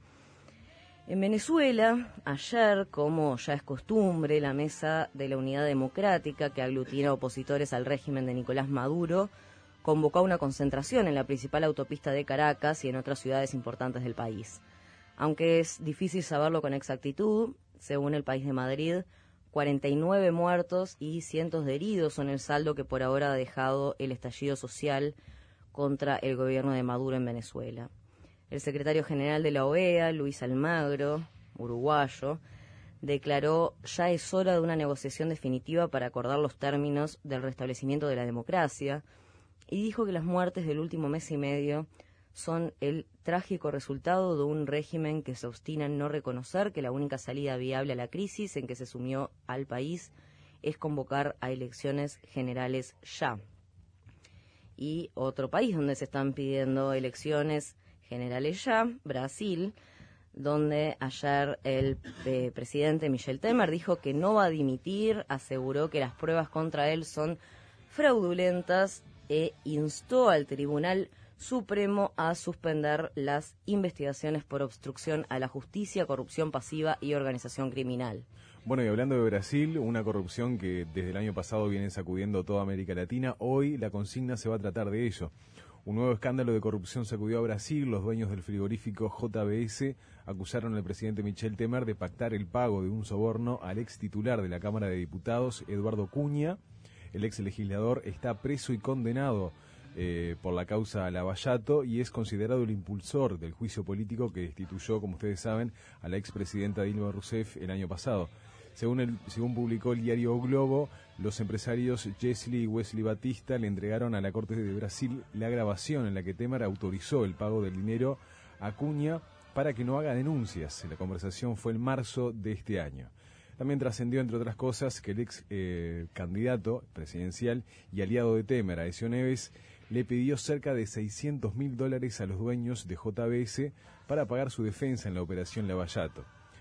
En Venezuela, ayer, como ya es costumbre, la Mesa de la Unidad Democrática, que aglutina opositores al régimen de Nicolás Maduro, convocó a una concentración en la principal autopista de Caracas y en otras ciudades importantes del país. Aunque es difícil saberlo con exactitud, según el País de Madrid, cuarenta y nueve muertos y cientos de heridos son el saldo que por ahora ha dejado el estallido social contra el gobierno de Maduro en Venezuela. El secretario general de la O E A, Luis Almagro, uruguayo, declaró: "Ya es hora de una negociación definitiva para acordar los términos del restablecimiento de la democracia", y dijo que las muertes del último mes y medio son el trágico resultado de un régimen que se obstina en no reconocer que la única salida viable a la crisis en que se sumió al país es convocar a elecciones generales ya. Y otro país donde se están pidiendo elecciones generales ya, Brasil, donde ayer el eh, presidente Michel Temer dijo que no va a dimitir, aseguró que las pruebas contra él son fraudulentas e instó al Tribunal Supremo a suspender las investigaciones por obstrucción a la justicia, corrupción pasiva y organización criminal.
Bueno, y hablando de Brasil, una corrupción que desde el año pasado viene sacudiendo toda América Latina, hoy la consigna se va a tratar de ello. Un nuevo escándalo de corrupción sacudió a Brasil. Los dueños del frigorífico J B S acusaron al presidente Michel Temer de pactar el pago de un soborno al ex titular de la Cámara de Diputados, Eduardo Cunha. El ex legislador está preso y condenado eh, por la causa Lavallato y es considerado el impulsor del juicio político que destituyó, como ustedes saben, a la expresidenta Dilma Rousseff el año pasado. Según, el, según publicó el diario O Globo, los empresarios Jesli y Wesley Batista le entregaron a la Corte de Brasil la grabación en la que Temer autorizó el pago del dinero a Cunha para que no haga denuncias. La conversación fue en marzo de este año. También trascendió, entre otras cosas, que el ex eh, candidato presidencial y aliado de Temer, Aécio Neves, le pidió cerca de seiscientos mil dólares a los dueños de J B S para pagar su defensa en la operación Lavallato.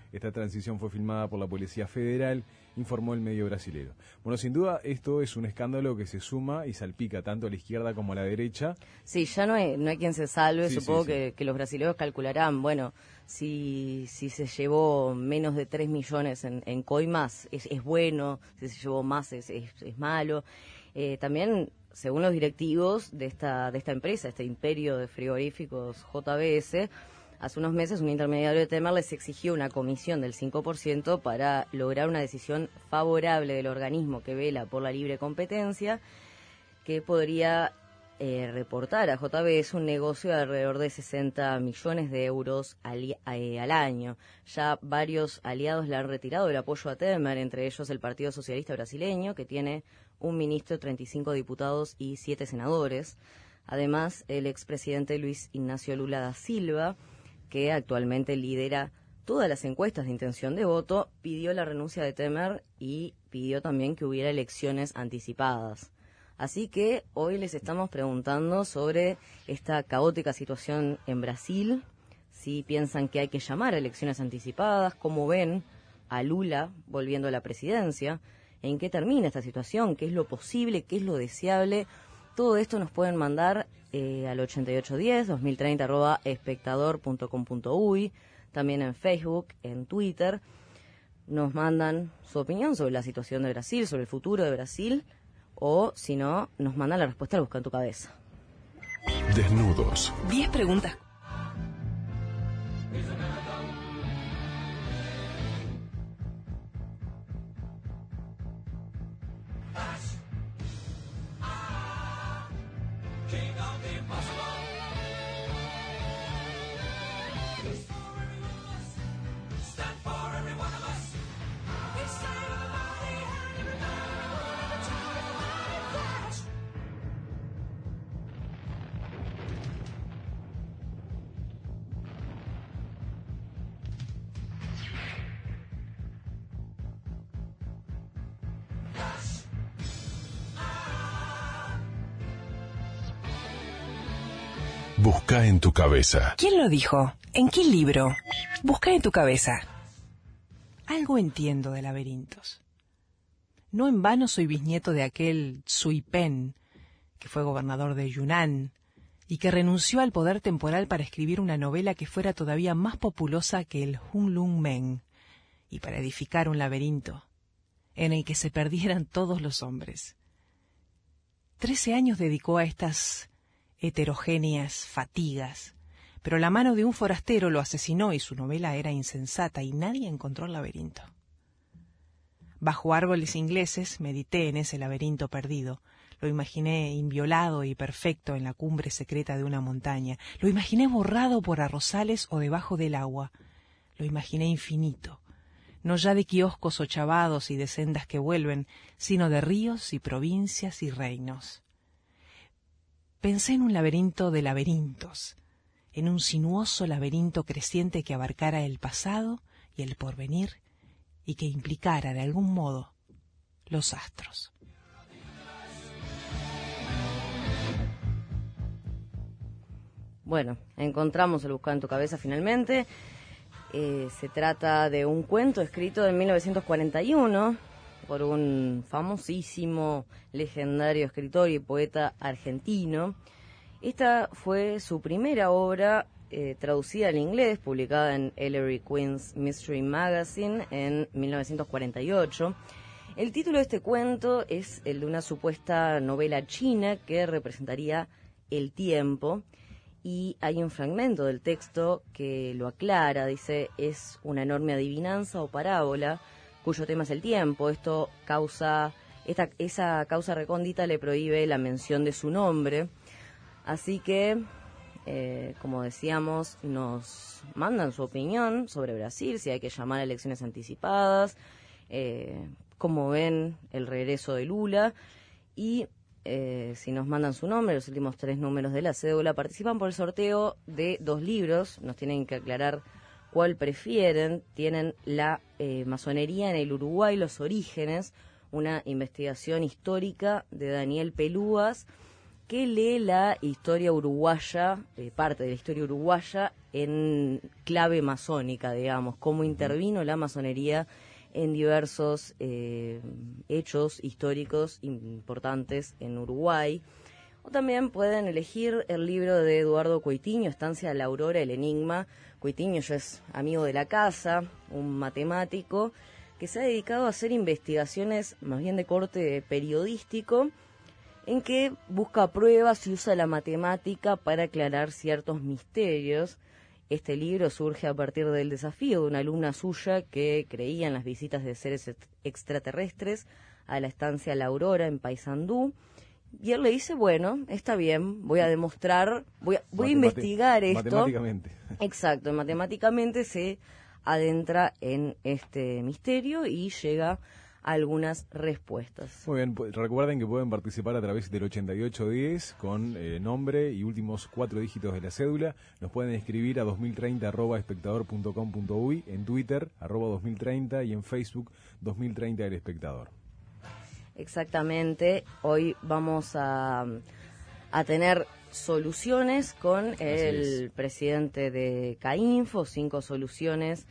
Esta transición fue filmada por la Policía Federal, informó el medio brasilero. Bueno, sin duda esto es un escándalo que se suma y salpica tanto a la izquierda como a la derecha.
Sí, ya no hay, no hay quien se salve,
Sí,
supongo
sí, sí.
Que, que los brasileños calcularán, bueno, si, si se llevó menos de tres millones en, en coimas, es, es bueno, si se llevó más es, es, es malo. Eh, también, según los directivos de esta, de esta empresa, este imperio de frigoríficos J B S, hace unos meses un intermediario de Temer les exigió una comisión del cinco por ciento para lograr una decisión favorable del organismo que vela por la libre competencia, que podría eh, reportar a J B S un negocio de alrededor de sesenta millones de euros al, eh, al año. Ya varios aliados le han retirado el apoyo a Temer, entre ellos el Partido Socialista Brasileño, que tiene un ministro, treinta y cinco diputados y siete senadores. Además, el expresidente Luis Ignacio Lula da Silva, que actualmente lidera todas las encuestas de intención de voto, pidió la renuncia de Temer y pidió también que hubiera elecciones anticipadas. Así que hoy les estamos preguntando sobre esta caótica situación en Brasil, si piensan que hay que llamar a elecciones anticipadas, cómo ven a Lula volviendo a la presidencia, en qué termina esta situación, qué es lo posible, qué es lo deseable. Todo esto nos pueden mandar eh, al ochenta y ocho diez, dos mil treinta arroba espectador punto com punto uy, también en Facebook, en Twitter. Nos mandan su opinión sobre la situación de Brasil, sobre el futuro de Brasil, o si no, nos mandan la respuesta al Busca en tu Cabeza.
Desnudos.
diez preguntas.
Busca en tu cabeza.
¿Quién lo dijo? ¿En qué libro? Busca en tu cabeza. Algo entiendo de laberintos. No en vano soy bisnieto de aquel Sui Pen, que fue gobernador de Yunnan, y que renunció al poder temporal para escribir una novela que fuera todavía más populosa que el Hun Lung Men, y para edificar un laberinto en el que se perdieran todos los hombres. Trece años dedicó a estas heterogéneas fatigas, pero la mano de un forastero lo asesinó y su novela era insensata y nadie encontró el laberinto. Bajo árboles ingleses medité en ese laberinto perdido. Lo imaginé inviolado y perfecto en la cumbre secreta de una montaña. Lo imaginé borrado por arrozales o debajo del agua. Lo imaginé infinito, no ya de kioscos ochavados y de sendas que vuelven, sino de ríos y provincias y reinos. Pensé en un laberinto de laberintos, en un sinuoso laberinto creciente que abarcara el pasado y el porvenir y que implicara de algún modo los astros.
Bueno, encontramos el Buscado en tu Cabeza finalmente. Eh, se trata de un cuento escrito en mil novecientos cuarenta y uno por un famosísimo, legendario escritor y poeta argentino. Esta fue su primera obra eh, traducida al inglés, publicada en Ellery Queen's Mystery Magazine en mil novecientos cuarenta y ocho. El título de este cuento es el de una supuesta novela china que representaría el tiempo, y hay un fragmento del texto que lo aclara. Dice: es una enorme adivinanza o parábola cuyo tema es el tiempo. Esto causa, esta, esa causa recóndita le prohíbe la mención de su nombre. Así que, eh, como decíamos, nos mandan su opinión sobre Brasil, si hay que llamar a elecciones anticipadas, eh, cómo ven el regreso de Lula, y eh, si nos mandan su nombre, los últimos tres números de la cédula. Participan por el sorteo de dos libros, nos tienen que aclarar cuál prefieren. Tienen La eh, masonería en el Uruguay, los orígenes, una investigación histórica de Daniel Pelúas, que lee la historia uruguaya, eh, parte de la historia uruguaya, en clave masónica, digamos, cómo intervino la masonería en diversos eh, hechos históricos importantes en Uruguay. O también pueden elegir el libro de Eduardo Coitiño, Estancia de la Aurora, el Enigma. Coitiño ya es amigo de la casa, un matemático que se ha dedicado a hacer investigaciones más bien de corte periodístico, en que busca pruebas y usa la matemática para aclarar ciertos misterios. Este libro surge a partir del desafío de una alumna suya que creía en las visitas de seres extraterrestres a la estancia La Aurora en Paysandú. Y él le dice, bueno, está bien, voy a demostrar, voy a, voy a investigar esto.
Matemáticamente.
Exacto, matemáticamente se adentra en este misterio y llega a algunas respuestas.
Muy bien, pues recuerden que pueden participar a través del ochenta y ocho diez con eh, nombre y últimos cuatro dígitos de la cédula. Nos pueden escribir a dos mil treinta arroba espectador punto com punto uy, en Twitter arroba dos mil treinta y en Facebook dos mil treinta El Espectador.
Exactamente, hoy vamos a, a tener soluciones con el presidente de CAINFO, cinco soluciones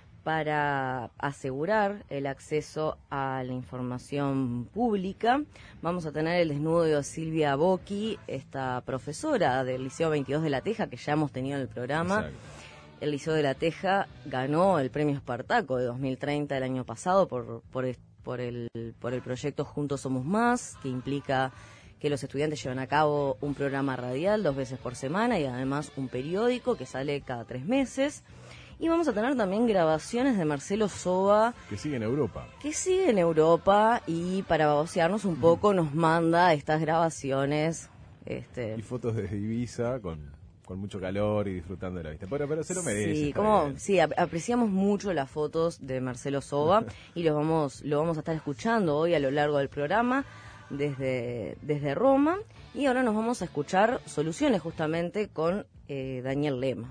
para asegurar el acceso a la información pública. Vamos a tener el desnudo de Silvia Bocchi, esta profesora del Liceo veintidós de La Teja, que ya hemos tenido en el programa. Exacto. El Liceo de La Teja ganó el premio Espartaco de dos mil treinta el año pasado por, por, por, el, por el proyecto Juntos Somos Más, que implica que los estudiantes llevan a cabo un programa radial dos veces por semana y además un periódico que sale cada tres meses. Y vamos a tener también grabaciones de Marcelo Sova.
Que sigue en Europa.
Que sigue en Europa y para babosearnos un poco nos manda estas grabaciones. Este...
Y fotos desde Ibiza con, con mucho calor y disfrutando de la vista. Pero, pero se lo merece.
Sí, como, sí, ap apreciamos mucho las fotos de Marcelo Sova y los vamos, lo vamos a estar escuchando hoy a lo largo del programa desde, desde Roma. Y ahora nos vamos a escuchar soluciones justamente con eh, Daniel Lema.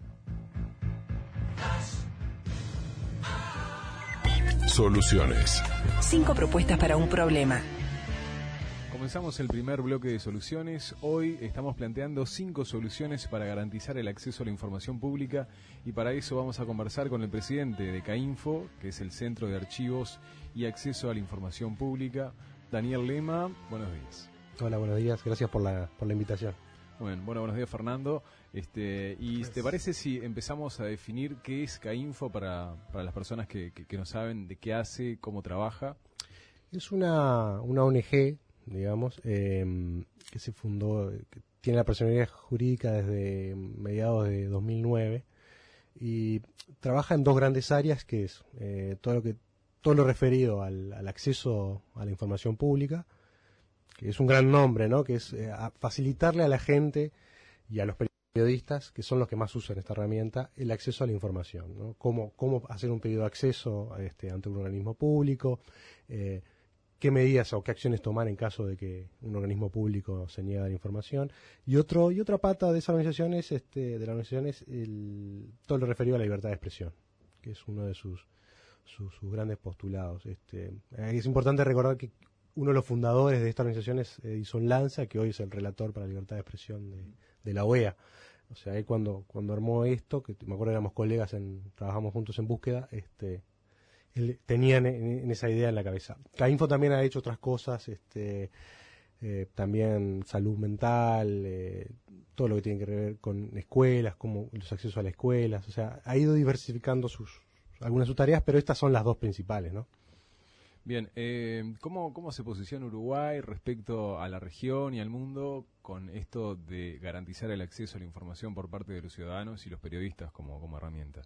Soluciones.
Cinco propuestas para un problema.
Comenzamos el primer bloque de soluciones. Hoy estamos planteando cinco soluciones para garantizar el acceso a la información pública y para eso vamos a conversar con el presidente de CAINFO, que es el Centro de Archivos y Acceso a la Información Pública, Daniel Lema. Buenos días.
Hola, buenos días. Gracias por la, por la invitación.
Bueno, bueno, buenos días, Fernando. Este, ¿Y Gracias. ¿Te parece si empezamos a definir qué es CAINFO para, para las personas que, que, que no saben de qué hace, cómo trabaja?
Es una, una O N G, digamos, eh, que se fundó, que tiene la personalidad jurídica desde mediados de dos mil nueve y trabaja en dos grandes áreas, que es eh, todo lo que todo lo referido al, al acceso a la información pública, que es un gran nombre, ¿no? Que es eh, a facilitarle a la gente y a los periodistas, que son los que más usan esta herramienta, el acceso a la información, ¿no? Cómo, cómo hacer un pedido de acceso a este, ante un organismo público, eh, qué medidas o qué acciones tomar en caso de que un organismo público se niegue a dar información. Y otro y otra pata de esa organización es, este, de la organización es el, todo lo referido a la libertad de expresión, que es uno de sus, sus, sus grandes postulados. Este, es importante recordar que uno de los fundadores de esta organización es Edison Lanza, que hoy es el relator para la libertad de expresión de, de la O E A. O sea, él cuando, cuando armó esto, que me acuerdo éramos colegas, en, trabajamos juntos en búsqueda, este, él tenía en, en esa idea en la cabeza. CAINFO también ha hecho otras cosas, este, eh, también salud mental, eh, todo lo que tiene que ver con escuelas, como los accesos a las escuelas. O sea, ha ido diversificando sus algunas de sus tareas, pero estas son las dos principales, ¿no?
Bien, eh, ¿cómo, ¿cómo se posiciona Uruguay respecto a la región y al mundo con esto de garantizar el acceso a la información por parte de los ciudadanos y los periodistas como, como herramienta?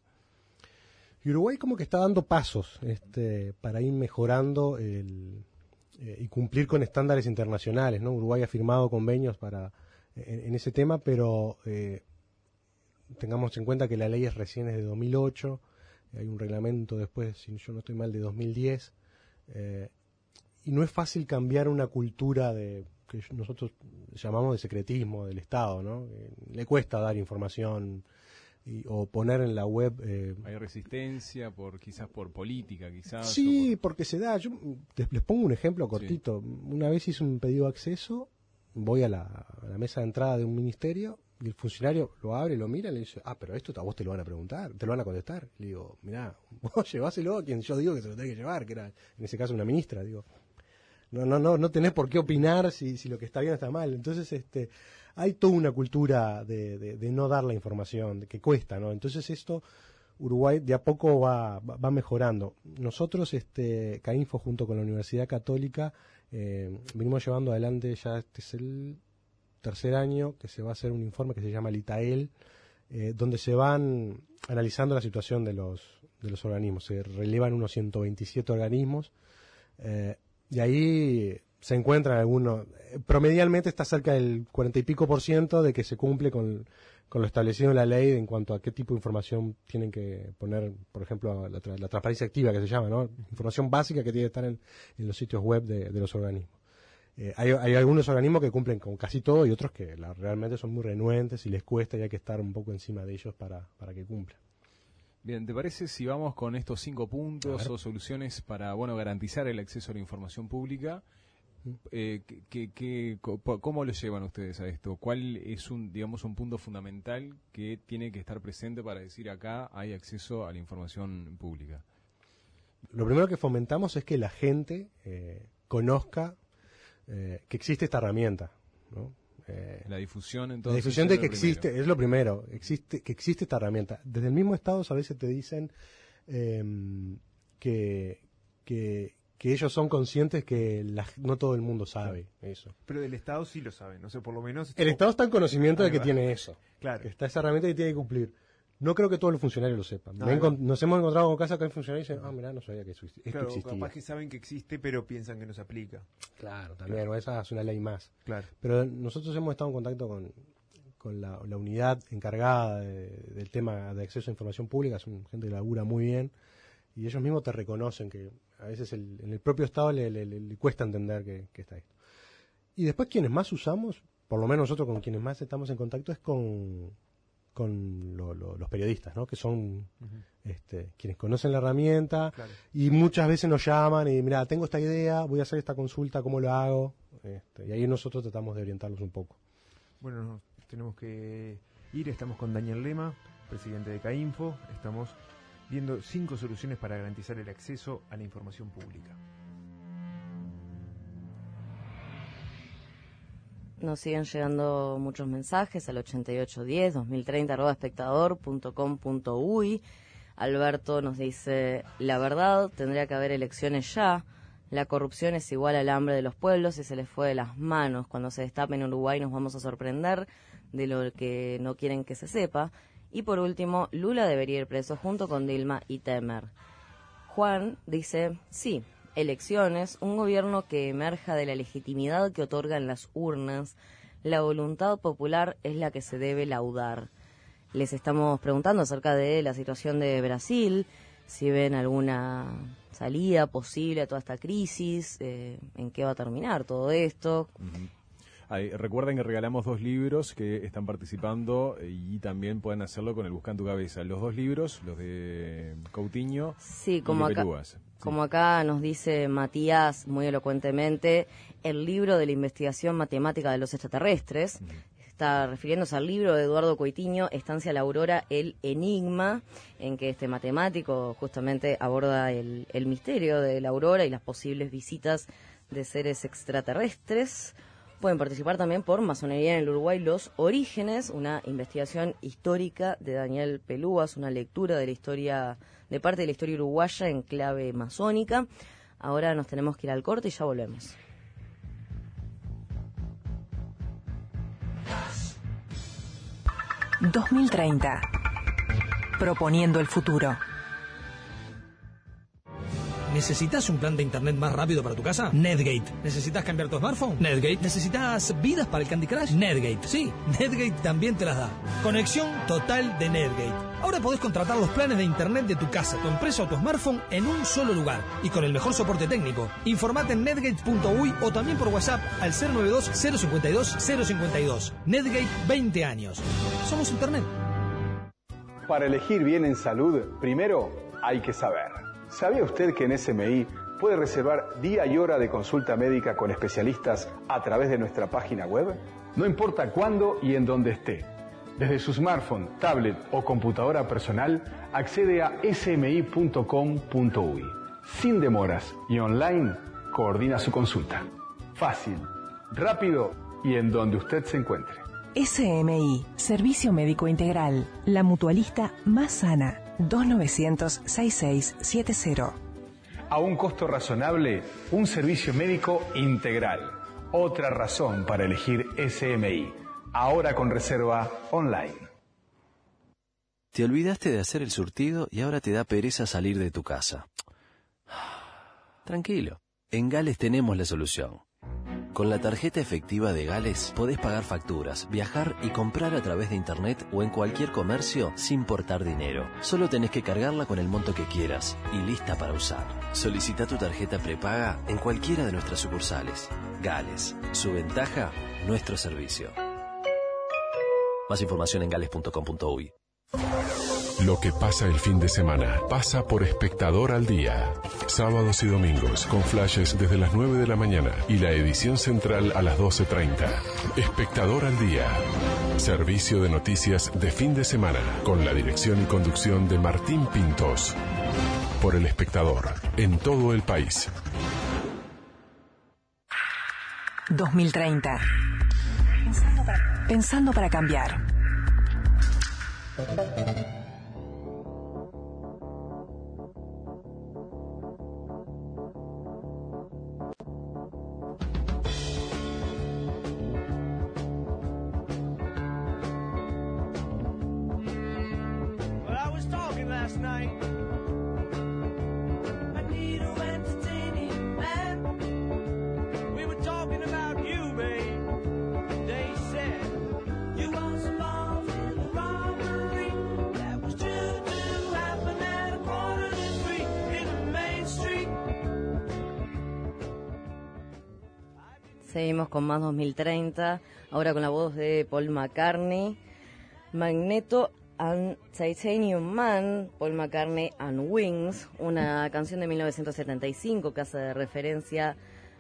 Y Uruguay como que está dando pasos este, para ir mejorando el, eh, y cumplir con estándares internacionales, ¿no? Uruguay ha firmado convenios para en, en ese tema, pero eh, tengamos en cuenta que la ley es recién es de dos mil ocho, hay un reglamento después, si yo no estoy mal, de dos mil diez. Eh, y no es fácil cambiar una cultura de que nosotros llamamos de secretismo del Estado, ¿no? Eh, le cuesta dar información y, o poner en la web. Eh,
Hay resistencia por quizás por política, quizás.
Sí,
por...
porque se da. Yo les, les pongo un ejemplo cortito. Sí. Una vez hice un pedido de acceso voy a la, a la mesa de entrada de un ministerio y el funcionario lo abre, lo mira y le dice, ah, pero esto a vos te lo van a preguntar, te lo van a contestar. Le digo, mirá, vos lleváselo a quien yo digo que se lo tenés que llevar, que era en ese caso una ministra. Digo, no, no, no, no tenés por qué opinar si, si lo que está bien o está mal. Entonces, este, hay toda una cultura de, de, de no dar la información, de que cuesta, ¿no? Entonces esto, Uruguay de a poco va, va, va mejorando. Nosotros, este, CAINFO junto con la Universidad Católica, eh, venimos llevando adelante, ya este es el tercer año que se va a hacer un informe que se llama el ITAEL, eh, donde se van analizando la situación de los de los organismos. Se relevan unos ciento veintisiete organismos, eh, y ahí se encuentran algunos, eh, promedialmente está cerca del cuarenta y pico por ciento de que se cumple con, con lo establecido en la ley en cuanto a qué tipo de información tienen que poner, por ejemplo, la, la transparencia activa que se llama, ¿no? Información básica que tiene que estar en, en los sitios web de, de los organismos. Eh, hay, hay algunos organismos que cumplen con casi todo y otros que la, realmente son muy renuentes y les cuesta y hay que estar un poco encima de ellos para, para que cumplan.
Bien, ¿te parece si vamos con estos cinco puntos o soluciones para, bueno, garantizar el acceso a la información pública? Eh, ¿qué, qué, ¿Cómo lo llevan ustedes a esto? ¿Cuál es un, digamos, un punto fundamental que tiene que estar presente para decir acá hay acceso a la información pública?
Lo primero que fomentamos es que la gente eh, conozca Eh, que existe esta herramienta, ¿no? Eh,
la difusión, entonces.
La difusión de que
primero.
existe, es lo primero, existe, que existe esta herramienta. Desde el mismo Estado a veces te dicen eh, que, que, que ellos son conscientes que la, no todo el mundo sabe eso.
Pero del Estado sí lo saben, no sé, por lo menos.
El Estado está en conocimiento
Ahí
de que
va.
tiene eso.
Claro.
Que está esa herramienta que tiene que cumplir. No creo que todos los funcionarios lo sepan.
Ah,
Me
no.
encont- nos hemos encontrado con casos que hay funcionarios y dicen, ah, mirá, no sabía que eso esto
Claro,
existía.
capaz que saben que existe, pero piensan que no se aplica.
Claro, también, o esa es una ley más.
Claro.
Pero nosotros hemos estado en contacto con, con la, la unidad encargada de- del tema de acceso a información pública, son gente que labura muy bien, y ellos mismos te reconocen que a veces el- en el propio Estado le, le- le- le cuesta entender que, que está esto. Y después quienes más usamos, por lo menos nosotros con quienes más estamos en contacto, es con, con lo- lo- los periodistas, ¿no? Que son este, quienes conocen la herramienta,
Claro.
y muchas veces nos llaman y, mira, tengo esta idea, voy a hacer esta consulta, ¿cómo lo hago? Este, y ahí nosotros tratamos de orientarlos un poco.
Bueno, nos tenemos que ir. Estamos con Daniel Lema, presidente de CAINFO. Estamos viendo cinco soluciones para garantizar el acceso a la información pública.
Nos siguen llegando muchos mensajes al ochenta y ocho diez, dos mil treinta, arroba espectador punto com punto uy. Alberto nos dice, la verdad, tendría que haber elecciones ya. La corrupción es igual al hambre de los pueblos y se les fue de las manos. Cuando se destape en Uruguay nos vamos a sorprender de lo que no quieren que se sepa. Y por último, Lula debería ir preso junto con Dilma y Temer. Juan dice, sí, elecciones, un gobierno que emerja de la legitimidad que otorgan las urnas. La voluntad popular es la que se debe laudar. Les estamos preguntando acerca de la situación de Brasil, si ven alguna salida posible a toda esta crisis, eh, en qué va a terminar todo esto.
Uh-huh. Ay, recuerden que regalamos dos libros que están participando y también pueden hacerlo con el Busca en tu Cabeza. Los dos libros, los de Coutinho
Sí,
y
como
de
acá,
Pelúas. Sí.
como acá nos dice Matías muy elocuentemente, el libro de la investigación matemática de los extraterrestres. Uh-huh. Está refiriéndose al libro de Eduardo Coutinho, Estancia la Aurora, el enigma, en que este matemático justamente aborda el, el misterio de la aurora y las posibles visitas de seres extraterrestres. Pueden participar también por Masonería en el Uruguay, los orígenes, una investigación histórica de Daniel Pelúas, una lectura de la historia, de parte de la historia uruguaya en clave masónica. Ahora nos tenemos que ir al corte y ya volvemos.
dos mil treinta. Proponiendo el futuro.
¿Necesitas un plan de internet más rápido para tu casa? Netgate. ¿Necesitas cambiar tu smartphone? Netgate. ¿Necesitas vidas para el Candy Crush? Netgate. Sí, Netgate también te las da. Conexión total de Netgate. Ahora podés contratar los planes de internet de tu casa, tu empresa o tu smartphone en un solo lugar y con el mejor soporte técnico. Informate en netgate punto uy o también por WhatsApp al cero nueve dos, cero cinco dos, cero cinco dos. Netgate, veinte años. Somos internet.
Para elegir bien en salud, primero hay que saber. ¿Sabía usted que en S M I
puede reservar día y hora de consulta médica con especialistas a través de nuestra página web? No importa cuándo y en dónde esté. Desde su smartphone, tablet o computadora personal, accede a ese eme i punto com punto u i. Sin demoras y online, coordina su consulta. Fácil, rápido y en donde usted se encuentre.
ese eme i, Servicio Médico Integral, la mutualista más sana. dos nueve cero cero, seis seis siete cero.
A un costo razonable, un servicio médico integral. Otra razón para elegir ese eme i. Ahora con reserva online.
Te olvidaste de hacer el surtido y ahora te da pereza salir de tu casa. Tranquilo, en Gales tenemos la solución. Con la tarjeta efectiva de Gales podés pagar facturas, viajar y comprar a través de internet o en cualquier comercio sin portar dinero. Solo tenés que cargarla con el monto que quieras y lista para usar. Solicita tu tarjeta prepaga en cualquiera de nuestras sucursales. Gales, su ventaja, nuestro servicio. Más información en gales punto com punto u i.
Lo que pasa el fin de semana pasa por Espectador al Día. Sábados y domingos con flashes desde las nueve de la mañana y la edición central a las doce treinta. Espectador al Día. Servicio de noticias de fin de semana con la dirección y conducción de Martín Pintos. Por El Espectador en todo el país.
dos mil treinta. Pensando para, pensando para cambiar.
Seguimos con más dos mil treinta, ahora con la voz de Paul McCartney, Magneto and Titanium Man, Paul McCartney and Wings, una canción de mil novecientos setenta y cinco que hace referencia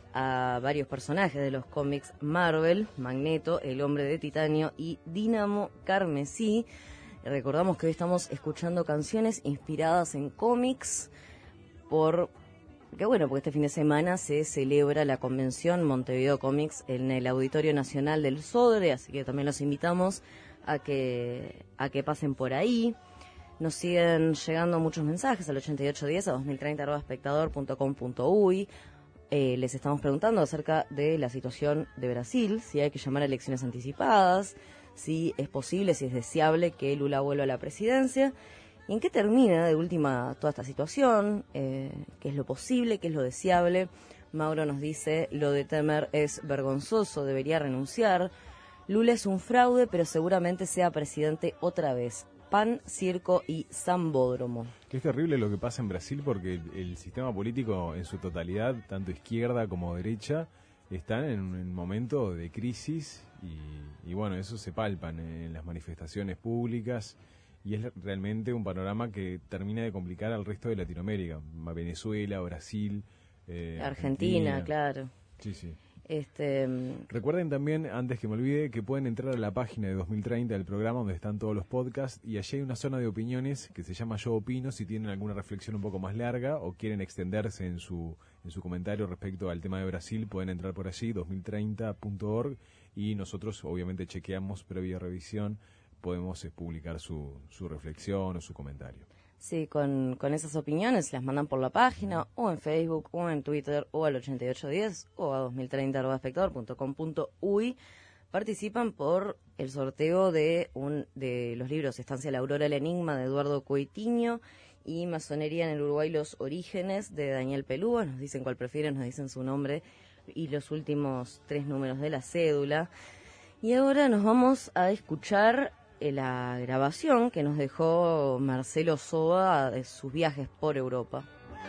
a varios personajes de los cómics Marvel, Magneto, el hombre de titanio y Dínamo Carmesí. Recordamos que hoy estamos escuchando canciones inspiradas en cómics por... Que bueno, porque este fin de semana se celebra la convención Montevideo Comics en el Auditorio Nacional del Sodre, así que también los invitamos a que a que pasen por ahí. Nos siguen llegando muchos mensajes al ochenta y ocho diez a dos mil treinta arroba espectador punto com punto u i. Eh, les estamos preguntando acerca de la situación de Brasil, si hay que llamar a elecciones anticipadas, si es posible, si es deseable que Lula vuelva a la presidencia. ¿Y en qué termina de última toda esta situación? Eh, ¿Qué es lo posible? ¿Qué es lo deseable? Mauro nos dice, lo de Temer es vergonzoso, debería renunciar. Lula es un fraude, pero seguramente sea presidente otra vez. Pan, circo y zambódromo.
Que es terrible lo que pasa en Brasil porque el, el sistema político en su totalidad, tanto izquierda como derecha, están en un momento de crisis y, y bueno, eso se palpan en las manifestaciones públicas. Y es realmente un panorama que termina de complicar al resto de Latinoamérica. Venezuela, Brasil, eh,
Argentina,
Argentina,
claro.
Sí, sí.
Este,
Recuerden también, antes que me olvide, que pueden entrar a la página de dos mil treinta del programa donde están todos los podcasts y allí hay una zona de opiniones que se llama Yo Opino. Si tienen alguna reflexión un poco más larga o quieren extenderse en su en su comentario respecto al tema de Brasil, pueden entrar por allí, dos mil treinta punto org, y nosotros obviamente chequeamos previa revisión, podemos eh, publicar su, su reflexión o su comentario.
Sí, con, con esas opiniones las mandan por la página o en Facebook o en Twitter o al ochenta y ocho diez o a dos mil treinta arroba espectador punto com punto u i. Participan por el sorteo de un de los libros Estancia la Aurora, el Enigma de Eduardo Coitiño y Masonería en el Uruguay, los orígenes de Daniel Pelúa. Nos dicen cuál prefieren, nos dicen su nombre y los últimos tres números de la cédula. Y ahora nos vamos a escuchar la grabación que nos dejó Marcelo Soba de sus viajes por Europa.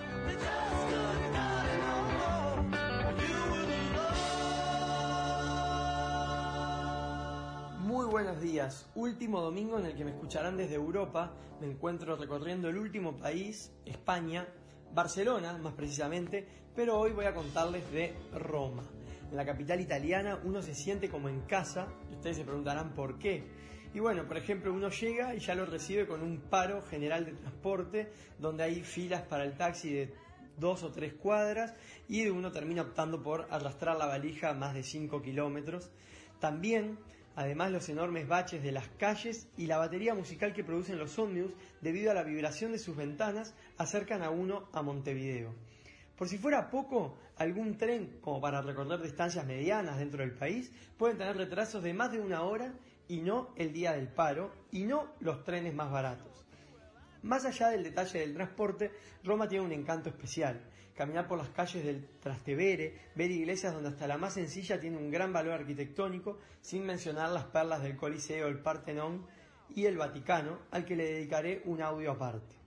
Muy buenos días. Último domingo en el que me escucharán desde Europa. Me encuentro recorriendo el último país, España, Barcelona, más precisamente, pero hoy voy a contarles de Roma. En la capital italiana uno se siente como en casa, y ustedes se preguntarán por qué. Y bueno, por ejemplo, uno llega y ya lo recibe con un paro general de transporte, donde hay filas para el taxi de dos o tres cuadras, y uno termina optando por arrastrar la valija más de cinco kilómetros. También, además, los enormes baches de las calles y la batería musical que producen los ómnibus, debido a la vibración de sus ventanas, acercan a uno a Montevideo. Por si fuera poco, algún tren, como para recorrer distancias medianas dentro del país, pueden tener retrasos de más de una hora, y no el día del paro, y no los trenes más baratos. Más allá del detalle del transporte, Roma tiene un encanto especial. Caminar por las calles del Trastevere, ver iglesias donde hasta la más sencilla tiene un gran valor arquitectónico, sin mencionar las perlas del Coliseo, el Partenón y el Vaticano, al que le dedicaré un audio aparte.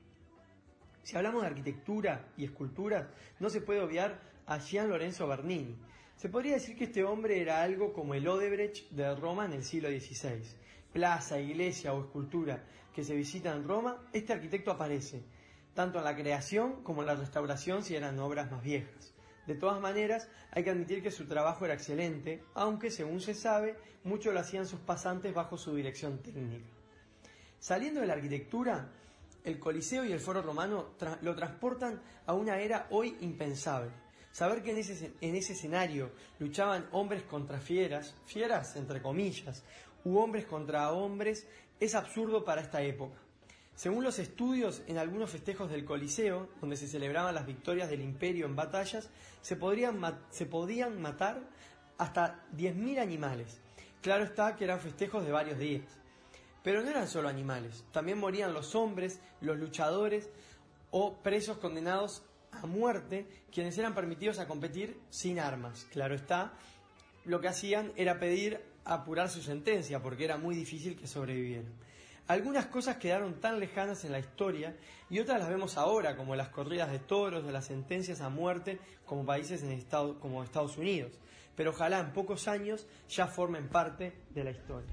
Si hablamos de arquitectura y esculturas, no se puede obviar a Gian Lorenzo Bernini. Se podría decir que este hombre era algo como el Odebrecht de Roma en el siglo dieciséis. Plaza, iglesia o escultura que se visita en Roma, este arquitecto aparece, tanto en la creación como en la restauración si eran obras más viejas. De todas maneras, hay que admitir que su trabajo era excelente, aunque, según se sabe, mucho lo hacían sus pasantes bajo su dirección técnica. Saliendo de la arquitectura, el Coliseo y el Foro Romano tra- lo transportan a una era hoy impensable. Saber que en ese, en ese escenario luchaban hombres contra fieras, fieras entre comillas, u hombres contra hombres, es absurdo para esta época. Según los estudios, en algunos festejos del Coliseo, donde se celebraban las victorias del Imperio en batallas, se, podrían ma- se podían matar hasta diez mil animales. Claro está que eran festejos de varios días. Pero no eran solo animales, también morían los hombres, los luchadores o presos condenados a muerte, quienes eran permitidos a competir sin armas. Claro está, lo que hacían era pedir apurar su sentencia, porque era muy difícil que sobrevivieran. Algunas cosas quedaron tan lejanas en la historia y otras las vemos ahora, como las corridas de toros o las sentencias a muerte como países en Estado, como Estados Unidos. Pero ojalá en pocos años ya formen parte de la historia.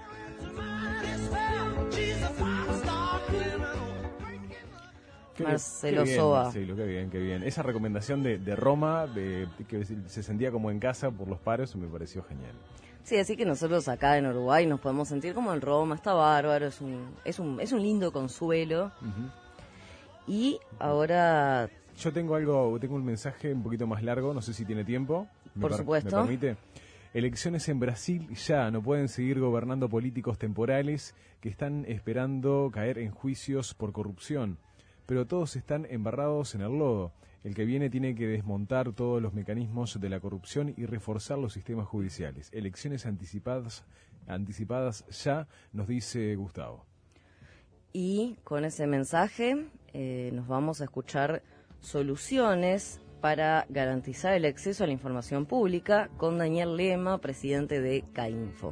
Qué,
Marcelo
qué bien,
Soba.
Marcelo, qué bien, qué bien. Esa recomendación de, de Roma, de, que se sentía como en casa por los paros, me pareció genial.
Sí, así que nosotros acá en Uruguay nos podemos sentir como en Roma, está bárbaro, es un, es un, es un lindo consuelo.
Uh-huh.
Y ahora...
Yo tengo algo, tengo un mensaje un poquito más largo, no sé si tiene tiempo.
Por
per-
supuesto.
¿Me permite? Elecciones en Brasil ya, no pueden seguir gobernando políticos temporales que están esperando caer en juicios por corrupción. Pero todos están embarrados en el lodo. El que viene tiene que desmontar todos los mecanismos de la corrupción y reforzar los sistemas judiciales. Elecciones anticipadas, anticipadas ya, nos dice Gustavo.
Y con ese mensaje eh, nos vamos a escuchar soluciones para garantizar el acceso a la información pública con Daniel Lema, presidente de CAINFO.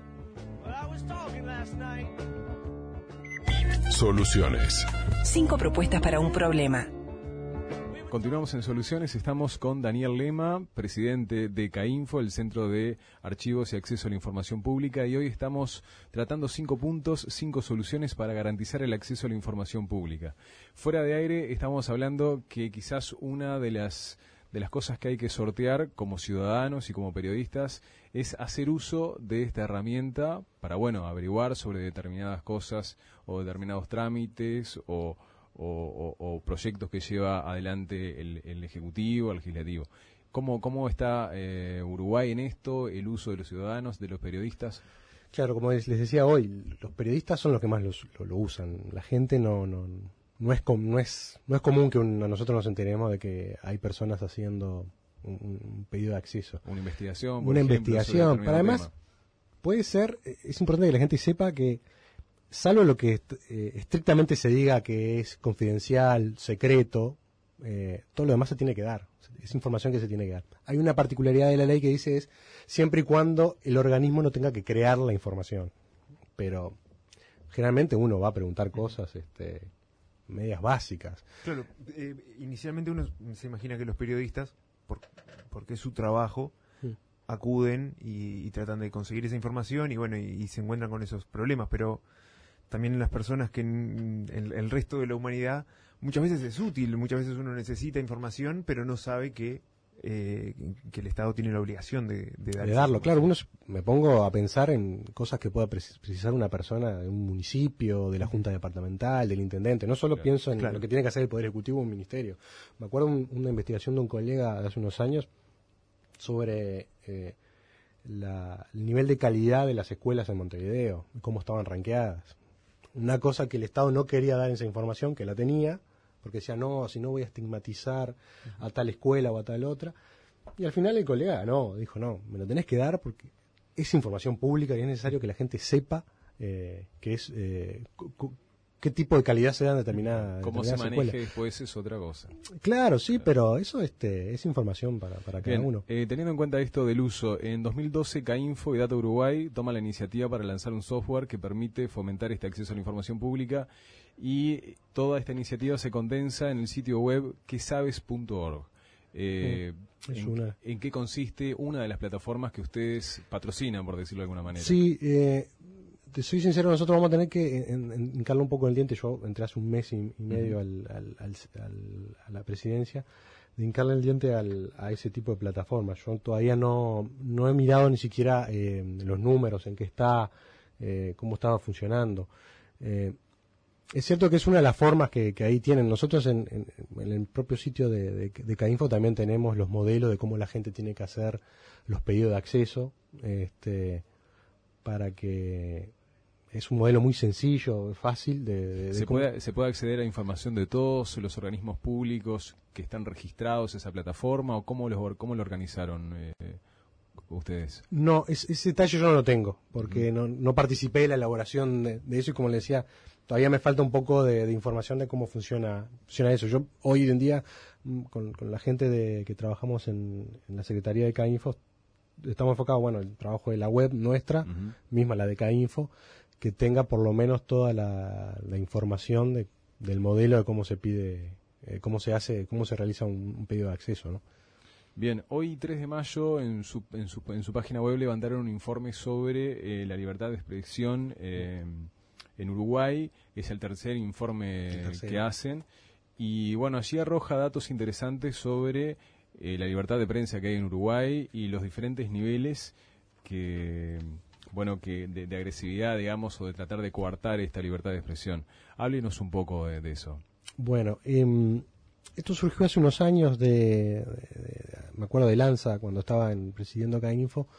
Soluciones.
Cinco propuestas para un problema.
Continuamos en Soluciones, estamos con Daniel Lema, presidente de CAINFO, el Centro de Archivos y Acceso a la Información Pública, y hoy estamos tratando cinco puntos, cinco soluciones para garantizar el acceso a la información pública. Fuera de aire estamos hablando que quizás una de las de las cosas que hay que sortear como ciudadanos y como periodistas es hacer uso de esta herramienta para, bueno, averiguar sobre determinadas cosas o determinados trámites o O, o, o proyectos que lleva adelante el, el Ejecutivo, el Legislativo. ¿Cómo, cómo está eh, Uruguay en esto, el uso de los ciudadanos, de los periodistas?
Claro, como les decía hoy, los periodistas son los que más los, lo, lo usan. La gente no no no es com, no es no es común que un, a nosotros nos enteremos de que hay personas haciendo un, un pedido de acceso.
Una investigación,
por Una
ejemplo,
investigación. Pero además, tema. puede ser, es importante que la gente sepa que salvo lo que eh, estrictamente se diga que es confidencial, secreto, eh, todo lo demás se tiene que dar. Es información que se tiene que dar. Hay una particularidad de la ley que dice es siempre y cuando el organismo no tenga que crear la información. Pero generalmente uno va a preguntar cosas este, medias básicas.
Claro, eh, inicialmente uno se imagina que los periodistas, por, porque es su trabajo, sí. acuden y, y tratan de conseguir esa información y bueno, y, y se encuentran con esos problemas, pero también en las personas que en, en el resto de la humanidad muchas veces es útil, muchas veces uno necesita información, pero no sabe que, eh, que el Estado tiene la obligación de, de, dar
de darlo. Claro, uno me pongo a pensar en cosas que pueda precisar una persona de un municipio, de la Junta Departamental, del Intendente. No solo claro, pienso en claro. lo que tiene que hacer el Poder Ejecutivo o un ministerio. Me acuerdo un, una investigación de un colega de hace unos años sobre eh, la, el nivel de calidad de las escuelas en Montevideo y cómo estaban rankeadas. Una cosa que el Estado no quería dar esa información, que la tenía, porque decía, no, si no voy a estigmatizar a tal escuela o a tal otra. Y al final el colega no, dijo, no, me lo tenés que dar porque es información pública y es necesario que la gente sepa eh, que es eh, qué tipo de calidad se da en determinada
cómo
determinada
se maneje
escuela.
Después es otra cosa.
Claro, sí, pero eso este es información para, para cada
Bien,
uno.
Eh, teniendo en cuenta esto del uso, en dos mil doce Cainfo y Data Uruguay toma la iniciativa para lanzar un software que permite fomentar este acceso a la información pública y toda esta iniciativa se condensa en el sitio web que sabes punto org. Eh,
es
en,
una.
¿En qué consiste una de las plataformas que ustedes patrocinan, por decirlo de alguna manera?
Sí, eh, te soy sincero, nosotros vamos a tener que en, en, hincarle un poco el diente. Yo entré hace un mes y, y medio uh-huh. al, al, al, al, a la presidencia, de hincarle el diente al, a ese tipo de plataformas. Yo todavía no, no he mirado ni siquiera eh, los números, en qué está, eh, cómo estaba funcionando. Eh, Es cierto que es una de las formas que, que ahí tienen. Nosotros en, en, en el propio sitio de, de, de Cainfo también tenemos los modelos de cómo la gente tiene que hacer los pedidos de acceso, este, para que es un modelo muy sencillo, fácil de... de, de
¿Se,
cómo...
puede, ¿Se puede acceder a información de todos los organismos públicos que están registrados en esa plataforma o cómo, los, cómo lo organizaron eh, ustedes?
No, es, ese detalle yo no lo tengo, porque mm. no, no participé en la elaboración de, de eso y como le decía... Todavía me falta un poco de, de información de cómo funciona, funciona eso. Yo hoy en día, con, con la gente de, que trabajamos en, en la Secretaría de Cainfo, estamos enfocados, bueno, el trabajo de la web nuestra, uh-huh. misma la de Cainfo, que tenga por lo menos toda la, la información de, del modelo de cómo se pide, eh, cómo se hace, cómo se realiza un, un pedido de acceso, ¿no?
Bien, hoy tres de mayo en su, en su, en su página web levantaron un informe sobre eh, la libertad de expresión eh, en Uruguay, es el tercer informe el tercer. que hacen, y bueno, allí arroja datos interesantes sobre eh, la libertad de prensa que hay en Uruguay y los diferentes niveles que, bueno, que de, de agresividad, digamos, o de tratar de coartar esta libertad de expresión. Háblenos un poco de, de eso.
Bueno, eh, esto surgió hace unos años de, de, de, me acuerdo de Lanza, cuando estaba en, presidiendo Cainfo,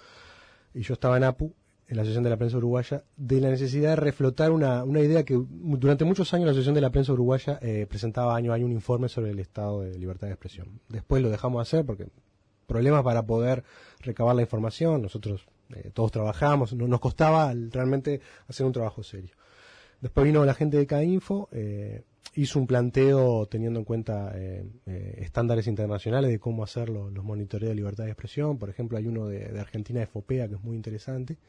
y yo estaba en APU, en la Asociación de la Prensa Uruguaya, de la necesidad de reflotar una, una idea que durante muchos años la Asociación de la Prensa Uruguaya eh, presentaba año a año un informe sobre el estado de libertad de expresión. Después lo dejamos de hacer porque problemas para poder recabar la información, nosotros eh, todos trabajamos, no, nos costaba realmente hacer un trabajo serio. Después vino la gente de Cainfo, eh, hizo un planteo teniendo en cuenta eh, eh, estándares internacionales de cómo hacer los, los monitoreos de libertad de expresión. Por ejemplo, hay uno de, de Argentina, de FOPEA, que es muy interesante.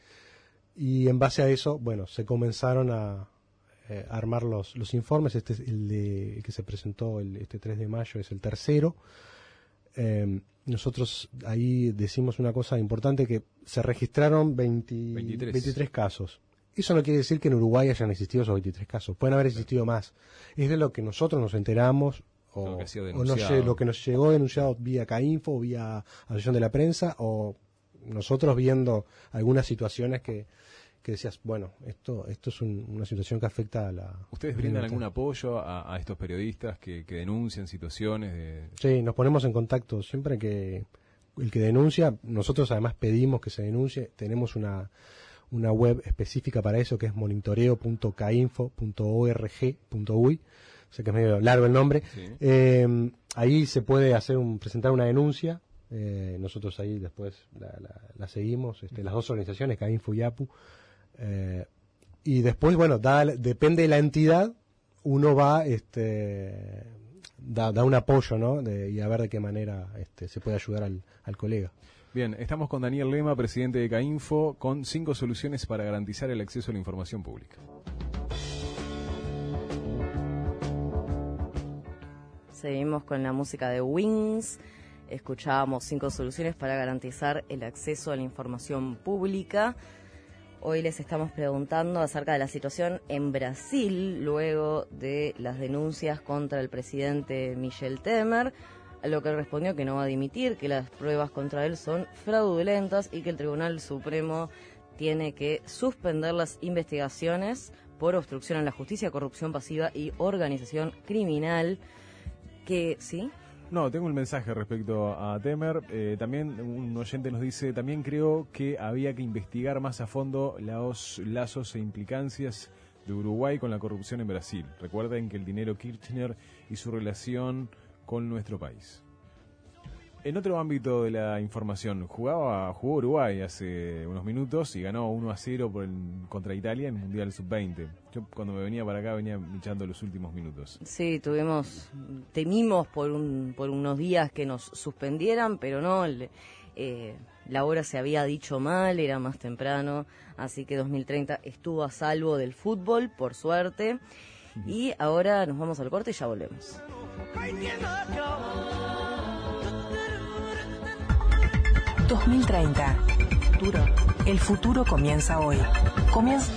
Y en base a eso, bueno, se comenzaron a, eh, a armar los, los informes. Este es el, de, el que se presentó el, este tres de mayo, es el tercero. Eh, nosotros ahí decimos una cosa importante, que se registraron veinte, veintitrés. veintitrés casos. Eso no quiere decir que en Uruguay hayan existido esos veintitrés casos. Pueden haber existido más. Es de lo que nosotros nos enteramos o,
lo que,
o no sé, lo que nos llegó denunciado vía Cainfo, vía Asociación de la Prensa, o nosotros viendo algunas situaciones que, que decías, bueno, esto esto es un, una situación que afecta a la...
¿Ustedes brindan algún apoyo a, a estos periodistas que, que denuncian situaciones de...?
Sí, nos ponemos en contacto siempre que el que denuncia. Nosotros además pedimos que se denuncie. Tenemos una... una web específica para eso, que es monitoreo punto cainfo punto org punto uy, sé que es medio largo el nombre. Sí. Eh, ahí se puede hacer un, presentar una denuncia, eh, nosotros ahí después la, la, la seguimos, este, las dos organizaciones, Cainfo y APU, eh, y después, bueno, da, depende de la entidad, uno va, este, da, da un apoyo, ¿no? De, y a ver de qué manera este, se puede ayudar al, al colega.
Bien, estamos con Daniel Lema, presidente de Cainfo, con cinco soluciones para garantizar el acceso a la información pública.
Seguimos con la música de Wings. Escuchábamos cinco soluciones para garantizar el acceso a la información pública. Hoy les estamos preguntando acerca de la situación en Brasil luego de las denuncias contra el presidente Michel Temer, a lo que respondió que no va a dimitir, que las pruebas contra él son fraudulentas y que el Tribunal Supremo tiene que suspender las investigaciones por obstrucción a la justicia, corrupción pasiva y organización criminal. Que, ¿sí?
No, tengo un mensaje respecto a Temer. Eh, también un oyente nos dice, también creo que había que investigar más a fondo los lazos e implicancias de Uruguay con la corrupción en Brasil. Recuerden que el dinero Kirchner y su relación con nuestro país. En otro ámbito de la información, jugaba jugó Uruguay hace unos minutos y ganó uno a cero por el, contra Italia en el Mundial sub veinte. Yo cuando me venía para acá venía echando los últimos minutos.
Sí, tuvimos, temimos por un por unos días que nos suspendieran, pero no, el, eh, la hora se había dicho mal, era más temprano, así que dos mil treinta estuvo a salvo del fútbol, por suerte. Uh-huh. Y ahora nos vamos al corte y ya volvemos.
dos mil treinta. Futuro. El futuro comienza hoy. Comienza.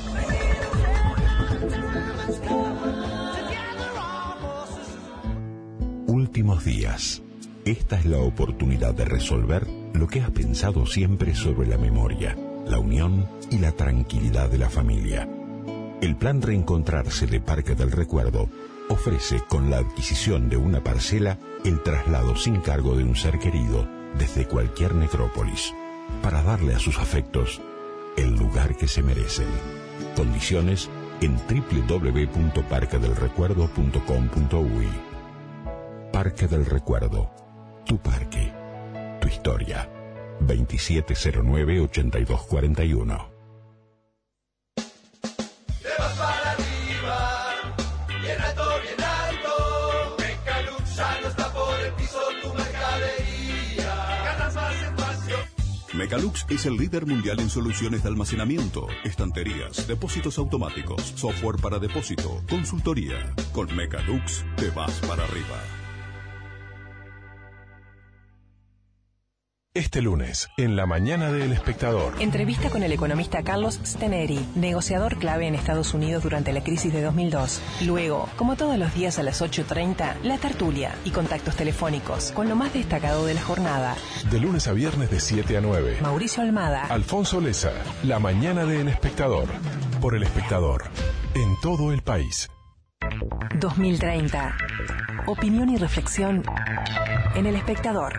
Últimos días. Esta es la oportunidad de resolver lo que has pensado siempre sobre la memoria, la unión y la tranquilidad de la familia. El plan Reencontrarse de Parque del Recuerdo ofrece, con la adquisición de una parcela, el traslado sin cargo de un ser querido desde cualquier necrópolis, para darle a sus afectos el lugar que se merecen. Condiciones en doble u doble u doble u punto parque del recuerdo punto com punto u y. Parque del Recuerdo, tu parque, tu historia. veintisiete cero nueve, ochenta y dos cuarenta y uno.
Te vas para arriba, bien alto, bien alto. Mecalux ya no está por el piso, tu mercadería. Ganas más espacio.
Mecalux es el líder mundial en soluciones de almacenamiento, estanterías, depósitos automáticos, software para depósito, consultoría. Con Mecalux te vas para arriba.
Este lunes, en la mañana de El Espectador.
Entrevista con el economista Carlos Steneri, negociador clave en Estados Unidos durante la crisis de dos mil dos. Luego, como todos los días a las ocho treinta, la tertulia y contactos telefónicos con lo más destacado de la jornada.
De lunes a viernes de siete a nueve.
Mauricio Almada.
Alfonso Leza, la mañana de El Espectador. Por El Espectador, en todo el país.
dos mil treinta. Opinión y reflexión en El Espectador.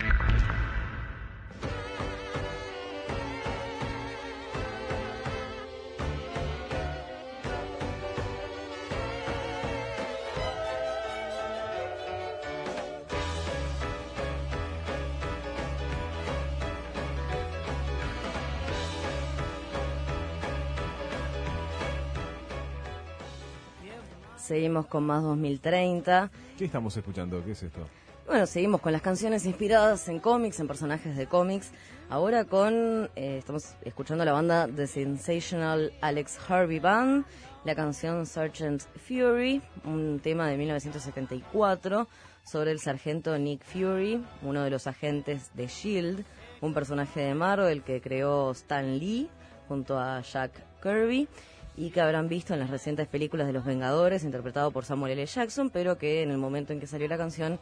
Seguimos con más dos mil treinta.
¿Qué estamos escuchando? ¿Qué es esto?
Bueno, seguimos con las canciones inspiradas en cómics, en personajes de cómics. Ahora con, eh, estamos escuchando la banda The Sensational Alex Harvey Band, la canción Sergeant Fury, un tema de mil novecientos setenta y cuatro sobre el sargento Nick Fury, uno de los agentes de S H I E L D, un personaje de Marvel que creó Stan Lee junto a Jack Kirby, y que habrán visto en las recientes películas de Los Vengadores, interpretado por Samuel L. Jackson, pero que en el momento en que salió la canción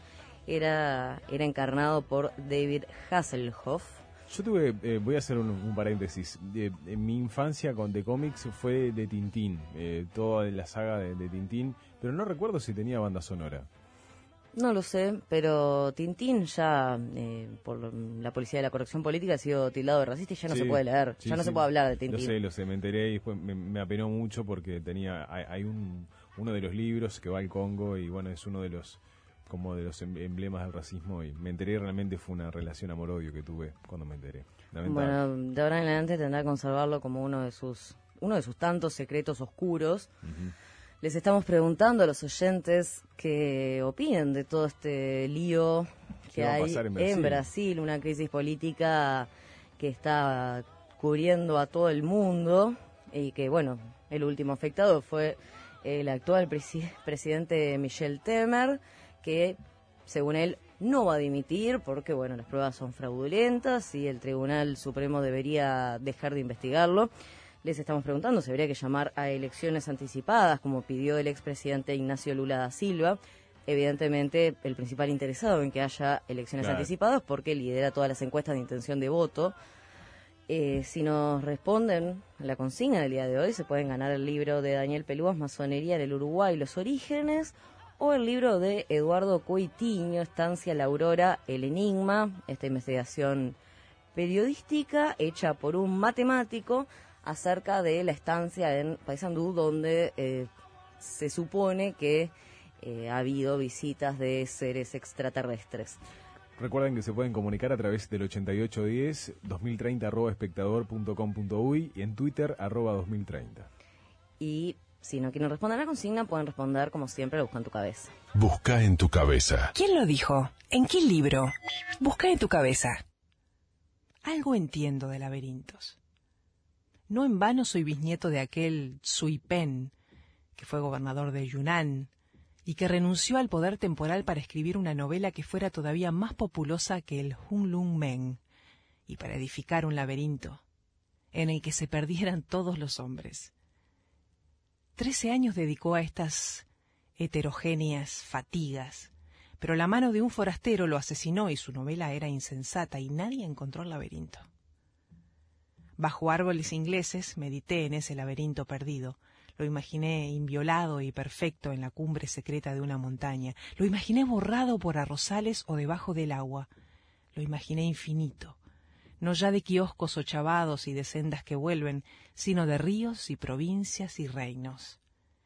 era, era encarnado por David Hasselhoff.
Yo tuve, eh, voy a hacer un, un paréntesis, eh, en mi infancia con The Comics fue de Tintín, eh, toda la saga de, de Tintín, pero no recuerdo si tenía banda sonora.
No lo sé, pero Tintín ya, eh, por la Policía de la Corrección Política, ha sido tildado de racista y ya no
Sí,
se puede leer,
sí,
ya no
sí.
se puede hablar de Tintín.
Lo sé, lo sé, me enteré y después me, me apenó mucho porque tenía, hay, hay un, uno de los libros que va al Congo y bueno, es uno de los, como de los emblemas del racismo, y me enteré, realmente fue una relación amor-odio que tuve cuando me enteré. Lamentable.
Bueno, de ahora en adelante tendrá que conservarlo como uno de sus, uno de sus tantos secretos oscuros.
Uh-huh.
Les estamos preguntando a los oyentes qué opinan de todo este lío que
va a
hay
pasar en
en
Brasil?
Brasil, una crisis política que está cubriendo a todo el mundo y que, bueno, el último afectado fue el actual presi- presidente Michel Temer, que, según él, no va a dimitir porque, bueno, las pruebas son fraudulentas y el Tribunal Supremo debería dejar de investigarlo. les estamos preguntando si habría que llamar a elecciones anticipadas, como pidió el expresidente Ignacio Lula da Silva. Evidentemente, el principal interesado en que haya elecciones
Claro.
anticipadas, porque lidera todas las encuestas de intención de voto. Eh, si nos responden a la consigna del día de hoy, se pueden ganar el libro de Daniel Pelúas, Masonería en el Uruguay, los orígenes, o el libro de Eduardo Coitiño, Estancia La Aurora, el enigma, esta investigación periodística hecha por un matemático acerca de la estancia en Paysandú, donde eh, se supone que eh, ha habido visitas de seres extraterrestres.
Recuerden que se pueden comunicar a través del ochenta y ocho diez, dos mil treinta arroba espectador punto com punto uy y en Twitter arroba dos mil treinta.
Y si no quieren responder a la consigna, pueden responder como siempre, Busca en tu cabeza.
Busca en tu cabeza.
¿Quién lo dijo? ¿En qué libro? Busca en tu cabeza. Algo entiendo de laberintos. No en vano soy bisnieto de aquel Sui Pen, que fue gobernador de Yunnan, y que renunció al poder temporal para escribir una novela que fuera todavía más populosa que el Hunlun Men, y para edificar un laberinto en el que se perdieran todos los hombres. Trece años dedicó a estas heterogéneas fatigas, pero la mano de un forastero lo asesinó y su novela era insensata y nadie encontró el laberinto. Bajo árboles ingleses medité en ese laberinto perdido. Lo imaginé inviolado y perfecto en la cumbre secreta de una montaña. Lo imaginé borrado por arrozales o debajo del agua. Lo imaginé infinito, no ya de kioscos ochavados y de sendas que vuelven, sino de ríos y provincias y reinos.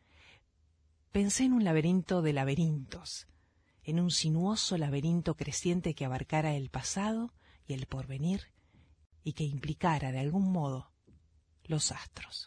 Pensé en un laberinto de laberintos, en un sinuoso laberinto creciente que abarcara el pasado y el porvenir y que implicara de algún modo los astros.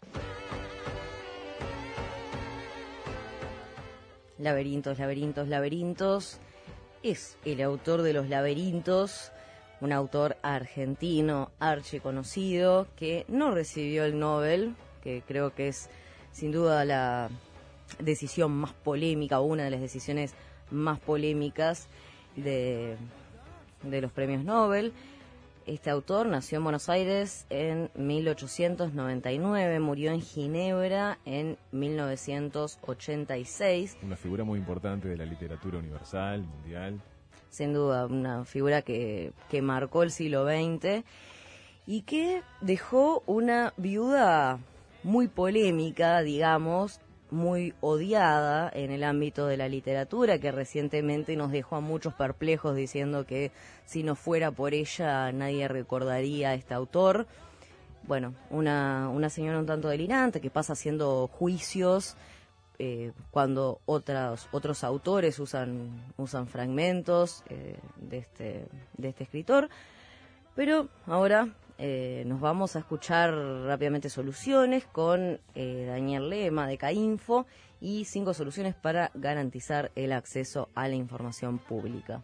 Laberintos, laberintos, laberintos. Es el autor de Los Laberintos, un autor argentino archiconocido que no recibió el Nobel, que creo que es sin duda la decisión más polémica, o una de las decisiones más polémicas de, de los premios Nobel. Este autor nació en Buenos Aires en mil ochocientos noventa y nueve, murió en Ginebra en mil novecientos ochenta y seis.
Una figura muy importante de la literatura universal, mundial.
Sin duda, una figura que, que marcó el siglo veinte y que dejó una viuda muy polémica, digamos, muy odiada en el ámbito de la literatura, que recientemente nos dejó a muchos perplejos diciendo que si no fuera por ella nadie recordaría a este autor. Bueno, una, una señora un tanto delirante que pasa haciendo juicios eh, cuando otros otros autores usan usan fragmentos eh, de este de este escritor. Pero ahora eh, nos vamos a escuchar rápidamente soluciones con eh, Daniel Lema de Cainfo y cinco soluciones para garantizar el acceso a la información pública.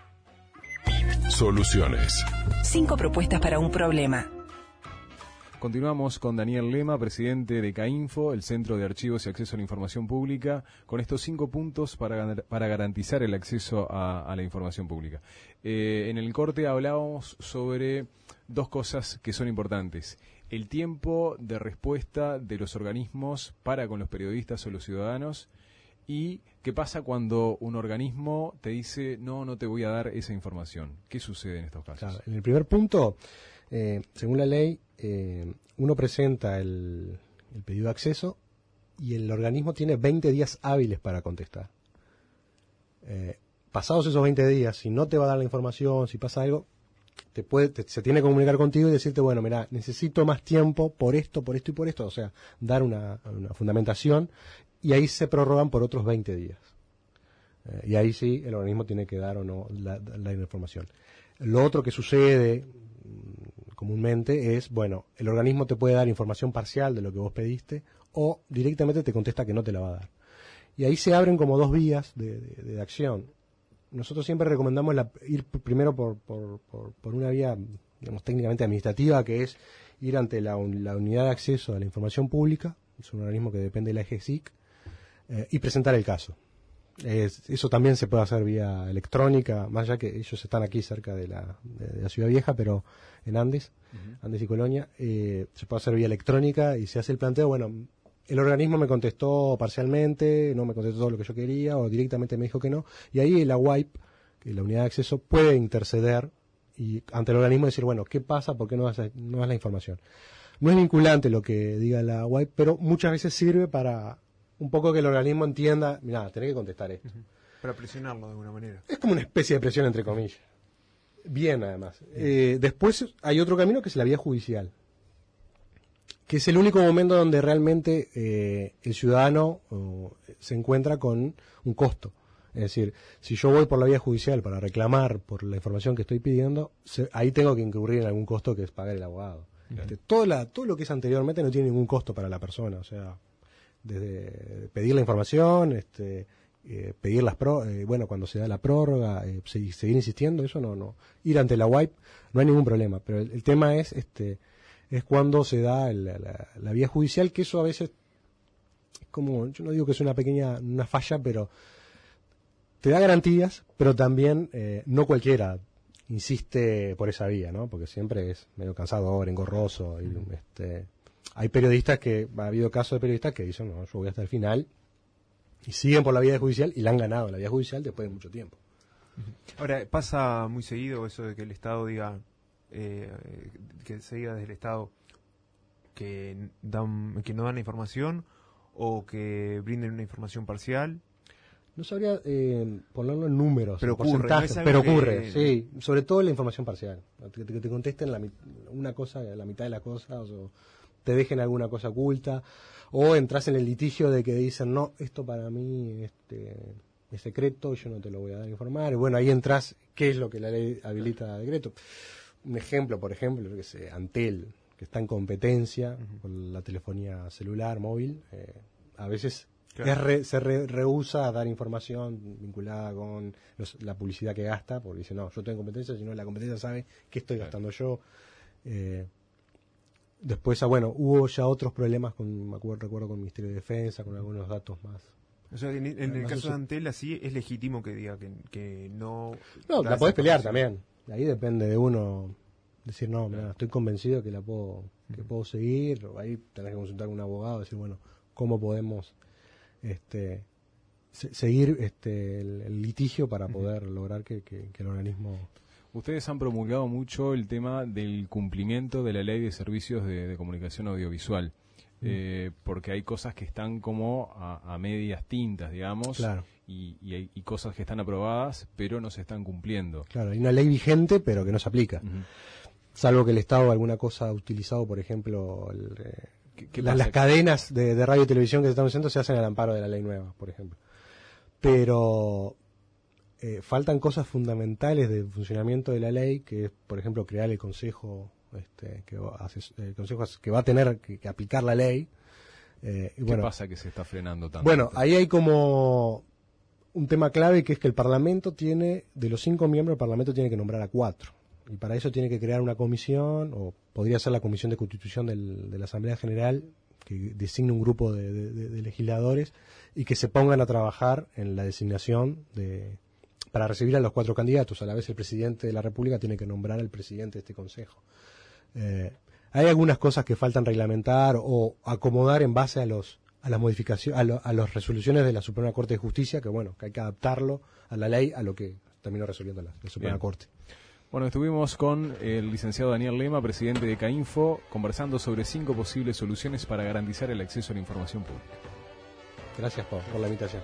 Soluciones.
Cinco propuestas para un problema.
Continuamos con Daniel Lema, presidente de Cainfo, el Centro de Archivos y Acceso a la Información Pública, con estos cinco puntos para, para garantizar el acceso a, a la información pública. Eh, en el corte hablábamos sobre dos cosas que son importantes. El tiempo de respuesta de los organismos para con los periodistas o los ciudadanos, y qué pasa cuando un organismo te dice, no, no te voy a dar esa información. ¿Qué sucede en estos casos?
Claro, en el primer punto, eh, según la ley, eh, uno presenta el, el pedido de acceso y el organismo tiene veinte días hábiles para contestar. Eh, pasados esos veinte días, si no te va a dar la información, si pasa algo, te puede, te, se tiene que comunicar contigo y decirte, bueno, mira, necesito más tiempo por esto, por esto y por esto, o sea, dar una, una fundamentación, y ahí se prorrogan por otros veinte días. Eh, y ahí sí, el organismo tiene que dar o no la, la, la información. Lo otro que sucede mmm, comúnmente es, bueno, el organismo te puede dar información parcial de lo que vos pediste, o directamente te contesta que no te la va a dar. Y ahí se abren como dos vías de, de, de acción. Nosotros siempre recomendamos la, ir primero por, por, por, por una vía, digamos, técnicamente administrativa, que es ir ante la, la Unidad de Acceso a la Información Pública, es un organismo que depende de la E G S I C, eh, y presentar el caso. Es, eso también se puede hacer vía electrónica, más allá que ellos están aquí cerca de la, de, de la Ciudad Vieja, pero en Andes, uh-huh. Andes y Colonia, eh, se puede hacer vía electrónica y se hace el planteo, bueno, el organismo me contestó parcialmente, no me contestó todo lo que yo quería, o directamente me dijo que no, y ahí la U A I P, que la unidad de acceso, puede interceder y ante el organismo decir, bueno, ¿qué pasa? ¿Por qué no das, no das la información? No es vinculante lo que diga la U A I P, pero muchas veces sirve para un poco que el organismo entienda, mira, tenés que contestar esto. Uh-huh.
Para presionarlo de alguna manera.
Es como una especie de presión, entre comillas. Bien, además. Eh, después hay otro camino que es la vía judicial, que es el único momento donde realmente eh, el ciudadano oh, se encuentra con un costo. Es decir, si yo voy por la vía judicial para reclamar por la información que estoy pidiendo, se, ahí tengo que incurrir en algún costo que es pagar el abogado. Uh-huh. Este, todo, la, todo lo que es anteriormente no tiene ningún costo para la persona, o sea, desde pedir la información, este, eh, pedir las pro, eh, bueno, cuando se da la prórroga, eh, seguir, seguir insistiendo, eso no, no, ir ante la U A I P no hay ningún problema, pero el, el tema es, este, es cuando se da el, la, la vía judicial, que eso a veces es como, yo no digo que es una pequeña, una falla, pero te da garantías, pero también eh, no cualquiera insiste por esa vía, ¿no? Porque siempre es medio cansador, engorroso, y, este, hay periodistas que, ha habido casos de periodistas que dicen, no, yo voy hasta el final, y siguen por la vía judicial, y la han ganado en la vía judicial después de mucho tiempo.
Ahora, pasa muy seguido eso de que el Estado diga, eh, que se diga desde el Estado que, dan, que no dan la información, o que brinden una información parcial.
No sabría eh, ponerlo en números,
pero
en
ocurre,
porcentajes,
no
pero
que...
ocurre, sí, sobre todo la información parcial, que te, que te contesten la, una cosa, la mitad de la cosa, o te dejen alguna cosa oculta, o entras en el litigio de que dicen, no, esto para mí este, es secreto, yo no te lo voy a dar a informar, y bueno, ahí entras, ¿qué es lo que la ley habilita a decreto? Un ejemplo, por ejemplo, yo que sé, Antel, que está en competencia uh-huh. con la telefonía celular, móvil, eh, a veces... Claro. Es re, se re, rehúsa a dar información vinculada con los, la publicidad que gasta, porque dice, no, yo tengo competencia, sino la competencia sabe qué estoy claro. gastando yo. Eh, después, ah, bueno, hubo ya otros problemas, con me acuerdo, recuerdo con el Ministerio de Defensa, con algunos datos más.
O sea, en, en el caso de Antel, así es legítimo que diga que, que no...
No, la podés pelear también. Ahí depende de uno decir, no, mira, estoy convencido que la puedo, que uh-huh. puedo seguir. Ahí tenés que consultar con un abogado, decir, bueno, ¿cómo podemos... este se, seguir este el, el litigio para poder uh-huh. lograr que, que, que el organismo...
Ustedes han promulgado mucho el tema del cumplimiento de la Ley de Servicios de, de Comunicación Audiovisual, uh-huh. eh, porque hay cosas que están como a, a medias tintas, digamos,
claro.
y, y hay y cosas que están aprobadas, pero no se están cumpliendo.
Claro, hay una ley vigente, pero que no se aplica. Uh-huh. Salvo que el Estado alguna cosa ha utilizado, por ejemplo... el, eh, ¿Qué, qué las, las cadenas de, de radio y televisión que se están haciendo se hacen al amparo de la ley nueva, por ejemplo. Pero eh, faltan cosas fundamentales del funcionamiento de la ley, que es, por ejemplo, crear el consejo, este, que, va, el consejo que va a tener que, que aplicar la ley. Eh, y
¿Qué
bueno,
pasa que se está frenando tanto?
Bueno, ahí hay como un tema clave, que es que el Parlamento tiene, de los cinco miembros, el Parlamento tiene que nombrar a cuatro. Y para eso tiene que crear una comisión, o podría ser la Comisión de Constitución del, de la Asamblea General, que designe un grupo de, de, de legisladores y que se pongan a trabajar en la designación de para recibir a los cuatro candidatos. A la vez el presidente de la República tiene que nombrar al presidente de este consejo. Eh, hay algunas cosas que faltan reglamentar o acomodar en base a los a las modificaciones, a, lo, a las resoluciones de la Suprema Corte de Justicia, que bueno, que hay que adaptarlo a la ley, a lo que terminó resolviendo la, la Suprema Bien. Corte.
Bueno, estuvimos con el licenciado Daniel Lema, presidente de CAINFO, conversando sobre cinco posibles soluciones para garantizar el acceso a la información pública.
Gracias por, por la invitación.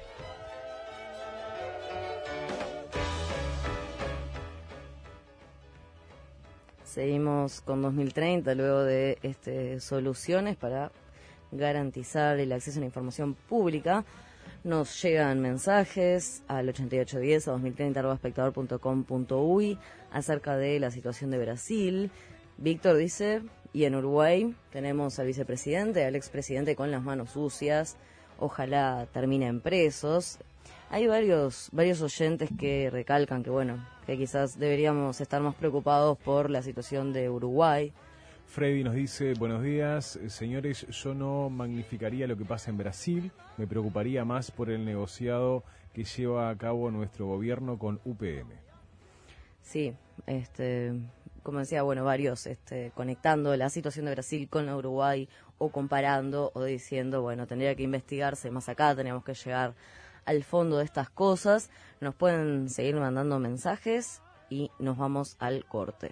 Seguimos con dos mil treinta, luego de este, soluciones para garantizar el acceso a la información pública. Nos llegan mensajes al ochenta y ocho diez a dos mil treinta arroba espectador punto com punto uy acerca de la situación de Brasil. Víctor dice, y en Uruguay tenemos al vicepresidente, al expresidente con las manos sucias, ojalá terminen presos. Hay varios varios oyentes que recalcan que bueno, que quizás deberíamos estar más preocupados por la situación de Uruguay.
Freddy nos dice, buenos días, señores, yo no magnificaría lo que pasa en Brasil, me preocuparía más por el negociado que lleva a cabo nuestro gobierno con U P M.
Sí, este, como decía, bueno, varios este, conectando la situación de Brasil con la de Uruguay o comparando o diciendo, bueno, tendría que investigarse más acá, teníamos que llegar al fondo de estas cosas. Nos pueden seguir mandando mensajes y nos vamos al corte.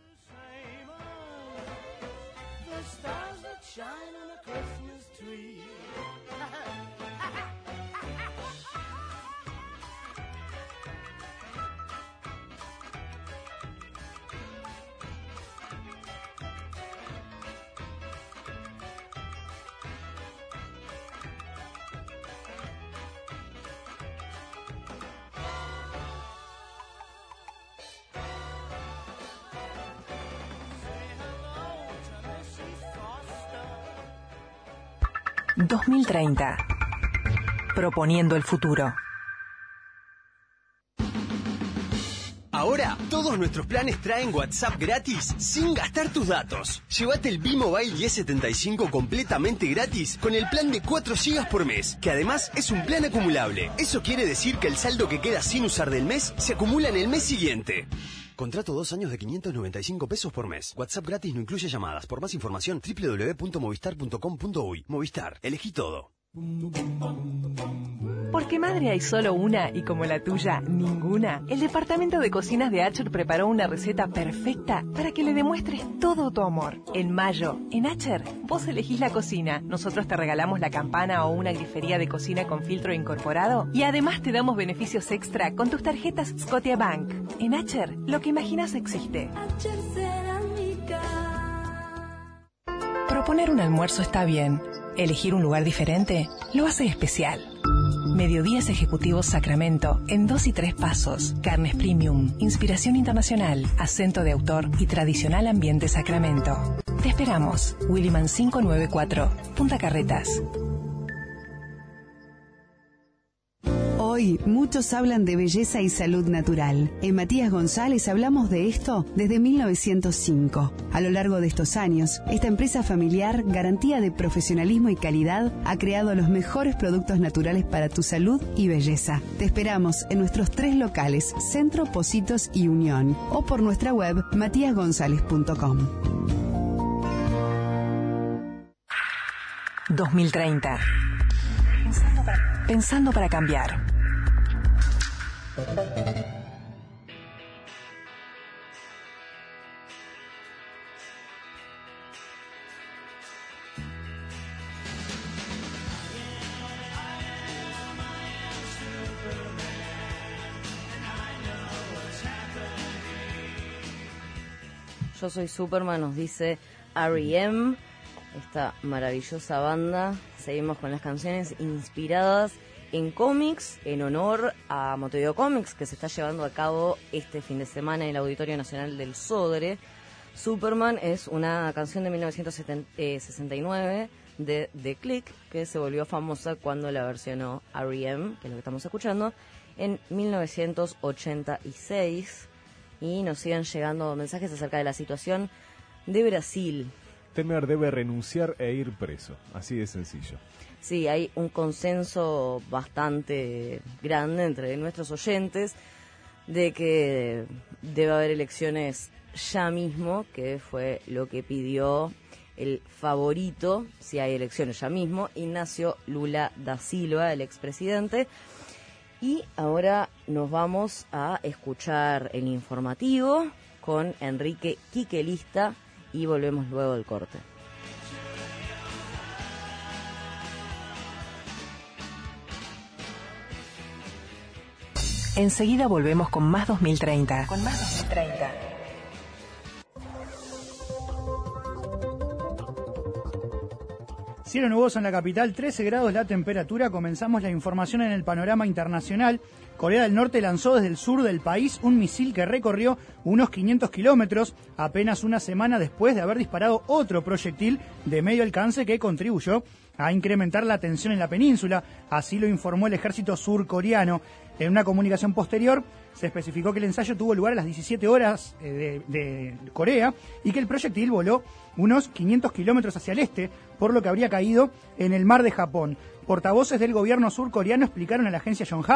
dos mil treinta. Proponiendo el futuro.
Ahora, todos nuestros planes traen WhatsApp gratis sin gastar tus datos. Llévate el B-Mobile diez setenta y cinco completamente gratis con el plan de cuatro gigas por mes, que además es un plan acumulable. Eso quiere decir que el saldo que queda sin usar del mes se acumula en el mes siguiente. Contrato dos años de quinientos noventa y cinco pesos por mes. WhatsApp gratis no incluye llamadas. Por más información, doble u doble u doble u punto movistar punto com punto uy. Movistar, elegí todo.
Porque madre hay solo una y como la tuya, ninguna. El departamento de cocinas de Acher preparó una receta perfecta para que le demuestres todo tu amor. En mayo, en Acher, vos elegís la cocina. Nosotros te regalamos la campana o una grifería de cocina con filtro incorporado y además te damos beneficios extra con tus tarjetas Scotiabank. En Acher, lo que imaginas existe. Proponer un almuerzo está bien. Elegir un lugar diferente lo hace especial. Mediodías Ejecutivos Sacramento en dos y tres pasos. Carnes premium, inspiración internacional, acento de autor y tradicional ambiente Sacramento. Te esperamos. Williman quinientos noventa y cuatro, Punta Carretas.
Hoy, muchos hablan de belleza y salud natural. En Matías González hablamos de esto desde mil novecientos cinco. A lo largo de estos años, esta empresa familiar, garantía de profesionalismo y calidad, ha creado los mejores productos naturales para tu salud y belleza. Te esperamos en nuestros tres locales, Centro, Pocitos y Unión, o por nuestra web matías gonzález punto com.
dos mil treinta. Pensando para, pensando para cambiar.
Yo soy Superman, nos dice R E M, esta maravillosa banda. Seguimos con las canciones inspiradas en cómics, en honor a Montevideo Comics, que se está llevando a cabo este fin de semana en el Auditorio Nacional del Sodre. Superman es una canción de mil novecientos sesenta y nueve de The Click, que se volvió famosa cuando la versionó R E M, que es lo que estamos escuchando, en mil novecientos ochenta y seis. Y nos siguen llegando mensajes acerca de la situación de Brasil.
Temer debe renunciar e ir preso, así de sencillo.
Sí, hay un consenso bastante grande entre nuestros oyentes de que debe haber elecciones ya mismo, que fue lo que pidió el favorito, si hay elecciones ya mismo, Ignacio Lula da Silva, el expresidente. Y ahora nos vamos a escuchar el informativo con Enrique Quiquelista y volvemos luego del corte.
Enseguida volvemos con más dos mil treinta. Con más dos mil treinta.
Cielo nuboso en la capital, trece grados la temperatura. Comenzamos la información en el panorama internacional. Corea del Norte lanzó desde el sur del país un misil que recorrió unos quinientos kilómetros, apenas una semana después de haber disparado otro proyectil de medio alcance que contribuyó a incrementar la tensión en la península. Así lo informó el ejército surcoreano. En una comunicación posterior se especificó que el ensayo tuvo lugar a las diecisiete horas de, de Corea y que el proyectil voló unos quinientos kilómetros hacia el este, por lo que habría caído en el mar de Japón. Portavoces del gobierno surcoreano explicaron a la agencia Yonhap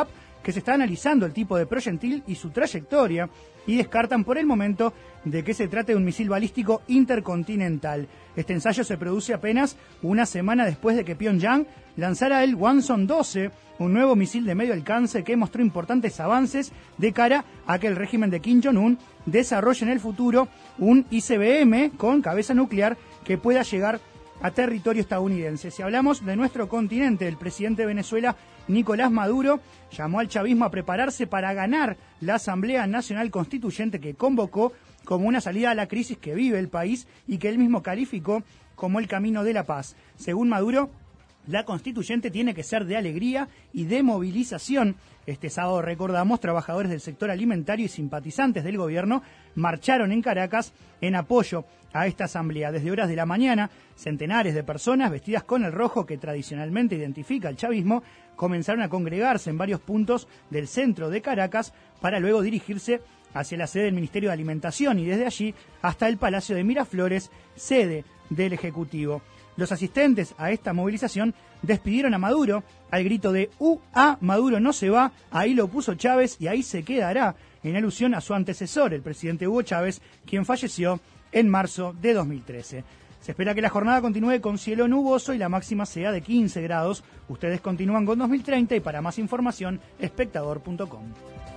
que se está analizando el tipo de proyectil y su trayectoria y descartan por el momento de que se trate de un misil balístico intercontinental. Este ensayo se produce apenas una semana después de que Pyongyang lanzara el Hwasong doce, un nuevo misil de medio alcance que mostró importantes avances de cara a que el régimen de Kim Jong-un desarrolle en el futuro un I C B M con cabeza nuclear que pueda llegar a territorio estadounidense. Si hablamos de nuestro continente, el presidente de Venezuela, Nicolás Maduro, llamó al chavismo a prepararse para ganar la Asamblea Nacional Constituyente que convocó como una salida a la crisis que vive el país y que él mismo calificó como el camino de la paz. Según Maduro, la constituyente tiene que ser de alegría y de movilización. Este sábado, recordamos, trabajadores del sector alimentario y simpatizantes del gobierno marcharon en Caracas en apoyo a esta asamblea. Desde horas de la mañana, centenares de personas vestidas con el rojo que tradicionalmente identifica al chavismo comenzaron a congregarse en varios puntos del centro de Caracas para luego dirigirse hacia la sede del Ministerio de Alimentación y desde allí hasta el Palacio de Miraflores, sede del Ejecutivo. Los asistentes a esta movilización despidieron a Maduro al grito de U A, Maduro no se va, ahí lo puso Chávez y ahí se quedará, en alusión a su antecesor, el presidente Hugo Chávez, quien falleció en marzo de dos mil trece. Se espera que la jornada continúe con cielo nuboso y la máxima sea de quince grados. Ustedes continúan con dos mil treinta y para más información, espectador punto com.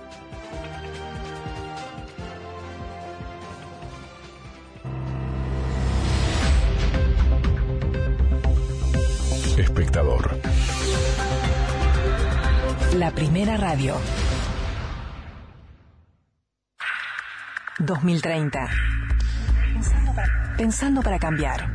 Espectador.
La primera radio. dos mil treinta. Pensando para, pensando para cambiar.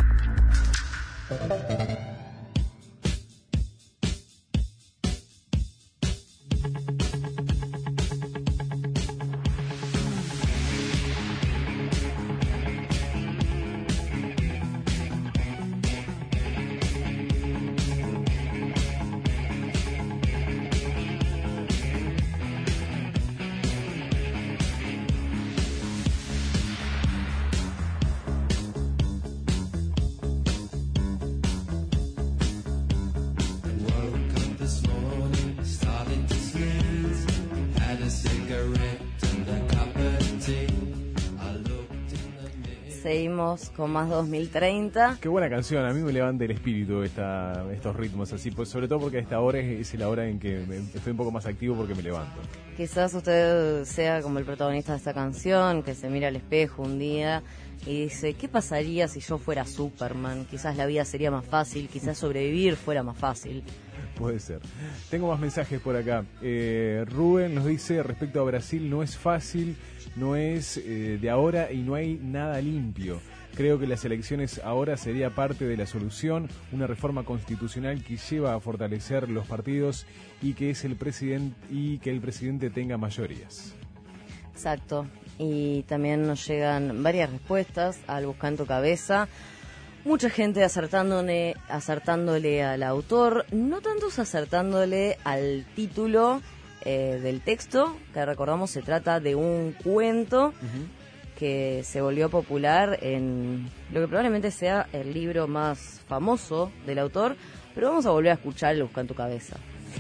Seguimos con más dos mil treinta.
Qué buena canción, a mí me levanta el espíritu esta, estos ritmos así, pues sobre todo porque a esta hora es, es la hora en que me, estoy un poco más activo porque me levanto.
Quizás usted sea como el protagonista de esta canción, que se mira al espejo un día y dice, ¿qué pasaría si yo fuera Superman? Quizás la vida sería más fácil, quizás sobrevivir fuera más fácil.
Puede ser. Tengo más mensajes por acá. Eh, Rubén nos dice, respecto a Brasil, no es fácil, no es eh, de ahora y no hay nada limpio. Creo que las elecciones ahora sería parte de la solución, una reforma constitucional que lleva a fortalecer los partidos y que es el presidente y que el presidente tenga mayorías.
Exacto. Y también nos llegan varias respuestas al Busca en tu Cabeza. Mucha gente acertándole, acertándole al autor, no tantos acertándole al título eh, del texto, que recordamos se trata de un cuento uh-huh. que se volvió popular en lo que probablemente sea el libro más famoso del autor, pero vamos a volver a escuchar el Busca en tu Cabeza.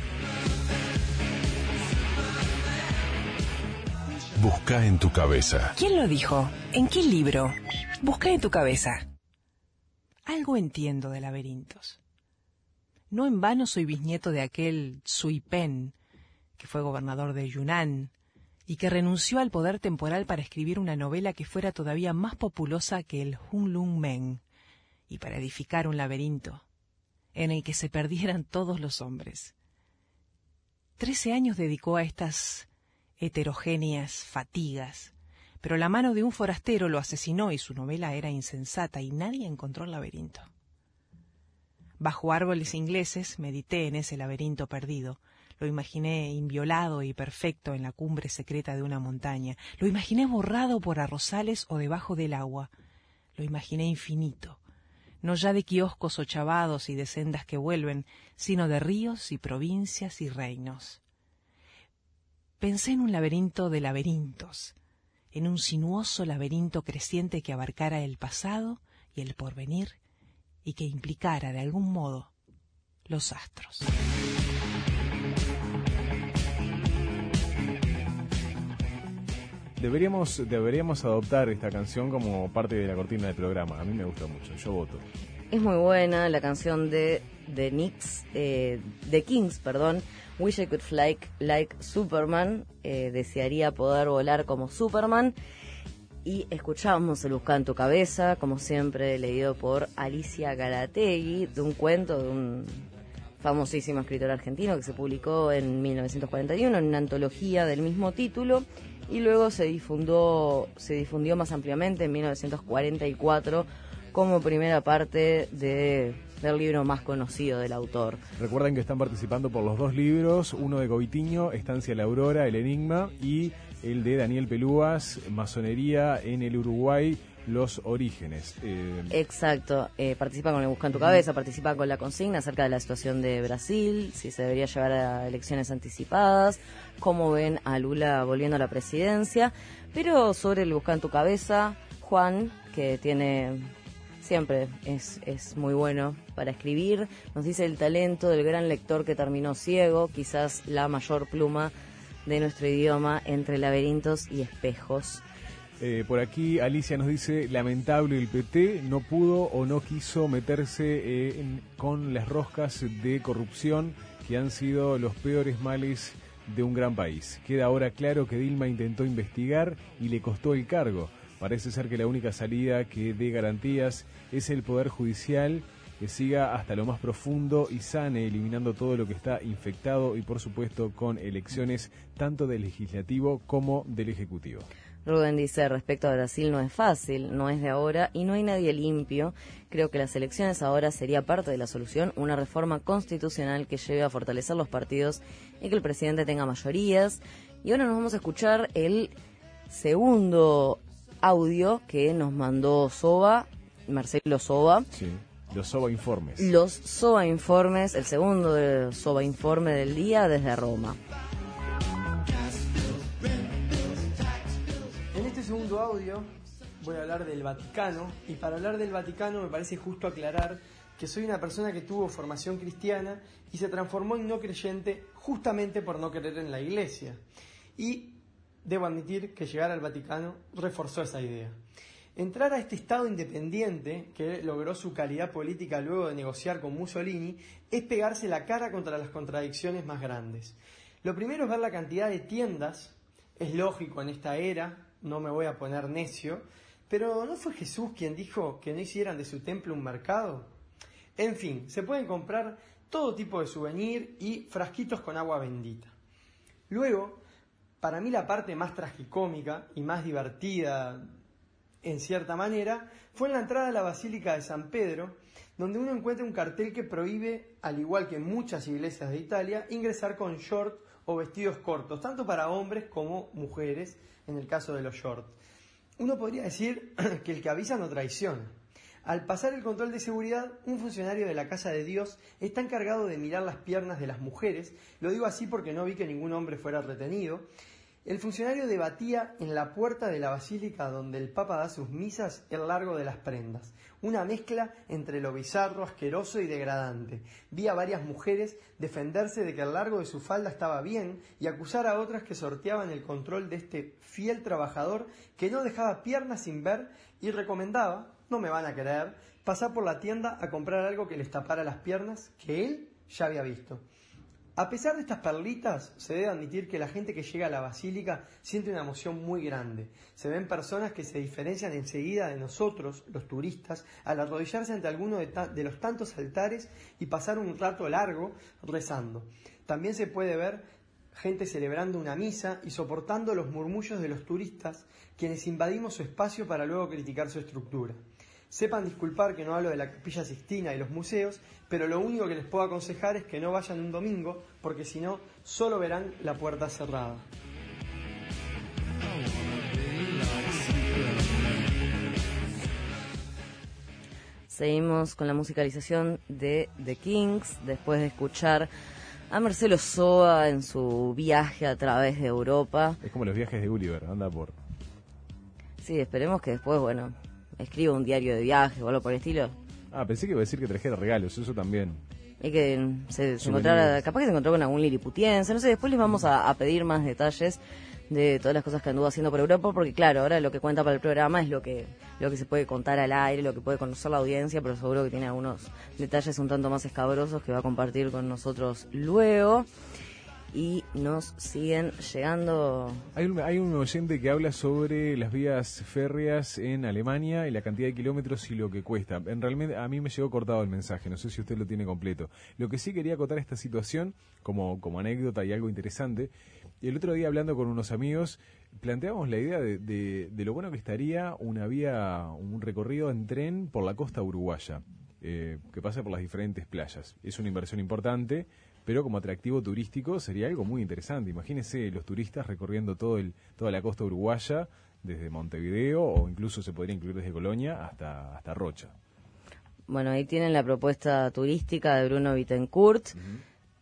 Busca en tu cabeza.
¿Quién lo dijo? ¿En qué libro? Busca en tu cabeza. Algo entiendo de laberintos. No en vano soy bisnieto de aquel Sui Pen, que fue gobernador de Yunnan, y que renunció al poder temporal para escribir una novela que fuera todavía más populosa que el Hunlun Men, y para edificar un laberinto, en el que se perdieran todos los hombres. Trece años dedicó a estas heterogéneas fatigas, pero la mano de un forastero lo asesinó y su novela era insensata y nadie encontró el laberinto. Bajo árboles ingleses medité en ese laberinto perdido. Lo imaginé inviolado y perfecto en la cumbre secreta de una montaña. Lo imaginé borrado por arrozales o debajo del agua. Lo imaginé infinito, no ya de kioscos ochavados y de sendas que vuelven, sino de ríos y provincias y reinos. Pensé en un laberinto de laberintos, en un sinuoso laberinto creciente que abarcara el pasado y el porvenir y que implicara de algún modo los astros.
Deberíamos, deberíamos adoptar esta canción como parte de la cortina del programa. A mí me gusta mucho, yo voto.
Es muy buena la canción de The Knicks, eh, The Kings, perdón. Wish I Could Fly Like Superman. Eh, desearía poder volar como Superman. Y escuchamos El Buscá en tu Cabeza, como siempre, leído por Alicia Galategui, de un cuento de un famosísimo escritor argentino que se publicó en mil novecientos cuarenta y uno en una antología del mismo título y luego se difundió, se difundió más ampliamente en mil novecientos cuarenta y cuatro como primera parte de, del libro más conocido del autor.
Recuerden que están participando por los dos libros, uno de Covitiño, Estancia La Aurora, El Enigma, y el de Daniel Pelúas, Masonería en el Uruguay, Los Orígenes. Eh...
Exacto, eh, participa con El Busca en tu Cabeza, participa con la consigna acerca de la situación de Brasil, si se debería llevar a elecciones anticipadas, cómo ven a Lula volviendo a la presidencia, pero sobre El Busca en tu Cabeza, Juan, que tiene... siempre es, es muy bueno para escribir, nos dice el talento del gran lector que terminó ciego, quizás la mayor pluma de nuestro idioma entre laberintos y espejos.
Eh, por aquí Alicia nos dice, lamentable el P T, no pudo o no quiso meterse eh, en, con las roscas de corrupción que han sido los peores males de un gran país. Queda ahora claro que Dilma intentó investigar y le costó el cargo. Parece ser que la única salida que dé garantías es el Poder Judicial, que siga hasta lo más profundo y sane, eliminando todo lo que está infectado y por supuesto con elecciones tanto del Legislativo como del Ejecutivo.
Rubén dice, respecto a Brasil no es fácil, no es de ahora y no hay nadie limpio. Creo que las elecciones ahora sería parte de la solución, una reforma constitucional que lleve a fortalecer los partidos y que el presidente tenga mayorías. Y ahora nos vamos a escuchar el segundo audio que nos mandó Soba, Marcelo Soba.
Sí, los Soba Informes.
Los Soba Informes, el segundo de Soba Informe del día desde Roma.
En este segundo audio voy a hablar del Vaticano, y para hablar del Vaticano me parece justo aclarar que soy una persona que tuvo formación cristiana y se transformó en no creyente justamente por no creer en la Iglesia. Y debo admitir que llegar al Vaticano reforzó esa idea. Entrar a este Estado independiente, que logró su calidad política luego de negociar con Mussolini, es pegarse la cara contra las contradicciones más grandes. Lo primero es ver la cantidad de tiendas, es lógico en esta era, no me voy a poner necio, pero ¿no fue Jesús quien dijo que no hicieran de su templo un mercado? En fin, se pueden comprar todo tipo de souvenir y frasquitos con agua bendita. Luego, para mí la parte más tragicómica y más divertida, en cierta manera, fue en la entrada a la Basílica de San Pedro, donde uno encuentra un cartel que prohíbe, al igual que en muchas iglesias de Italia, ingresar con short o vestidos cortos, tanto para hombres como mujeres, en el caso de los shorts. Uno podría decir que el que avisa no traiciona. Al pasar el control de seguridad, un funcionario de la Casa de Dios está encargado de mirar las piernas de las mujeres, lo digo así porque no vi que ningún hombre fuera retenido. El funcionario debatía en la puerta de la basílica donde el Papa da sus misas el largo de las prendas, una mezcla entre lo bizarro, asqueroso y degradante. Vi a varias mujeres defenderse de que el largo de su falda estaba bien y acusar a otras que sorteaban el control de este fiel trabajador que no dejaba piernas sin ver y recomendaba, no me van a creer, pasar por la tienda a comprar algo que les tapara las piernas que él ya había visto. A pesar de estas perlitas, se debe admitir que la gente que llega a la basílica siente una emoción muy grande. Se ven personas que se diferencian enseguida de nosotros, los turistas, al arrodillarse ante alguno de, ta- de los tantos altares y pasar un rato largo rezando. También se puede ver gente celebrando una misa y soportando los murmullos de los turistas, quienes invadimos su espacio para luego criticar su estructura. Sepan disculpar que no hablo de la Capilla Sixtina y los museos, pero lo único que les puedo aconsejar es que no vayan un domingo, porque si no, solo verán la puerta cerrada.
Seguimos con la musicalización de The Kings, después de escuchar a Marcelo Soba en su viaje a través de Europa.
Es como los viajes de Gulliver, anda por...
Sí, esperemos que después, bueno, escriba un diario de viaje o algo por el estilo.
Ah, pensé que iba a decir que trajera regalos, eso también.
Y que se, se encontrara, capaz que se encontró con algún liliputiense, no sé, después les vamos a, a pedir más detalles de todas las cosas que anduvo haciendo por Europa, porque claro, ahora lo que cuenta para el programa es lo que lo que se puede contar al aire, lo que puede conocer la audiencia, pero seguro que tiene algunos detalles un tanto más escabrosos que va a compartir con nosotros luego. Y nos siguen llegando...
Hay un, hay un oyente que habla sobre las vías férreas en Alemania y la cantidad de kilómetros y lo que cuesta. En realidad a mí me llegó cortado el mensaje, no sé si usted lo tiene completo. Lo que sí quería acotar esta situación como, como anécdota y algo interesante. El otro día hablando con unos amigos planteábamos la idea de, de, de lo bueno que estaría una vía, un recorrido en tren por la costa uruguaya, eh, que pasa por las diferentes playas. Es una inversión importante, pero como atractivo turístico sería algo muy interesante. Imagínense los turistas recorriendo todo el, toda la costa uruguaya, desde Montevideo, o incluso se podría incluir desde Colonia hasta, hasta Rocha.
Bueno, ahí tienen la propuesta turística de Bruno Bittencourt. Uh-huh.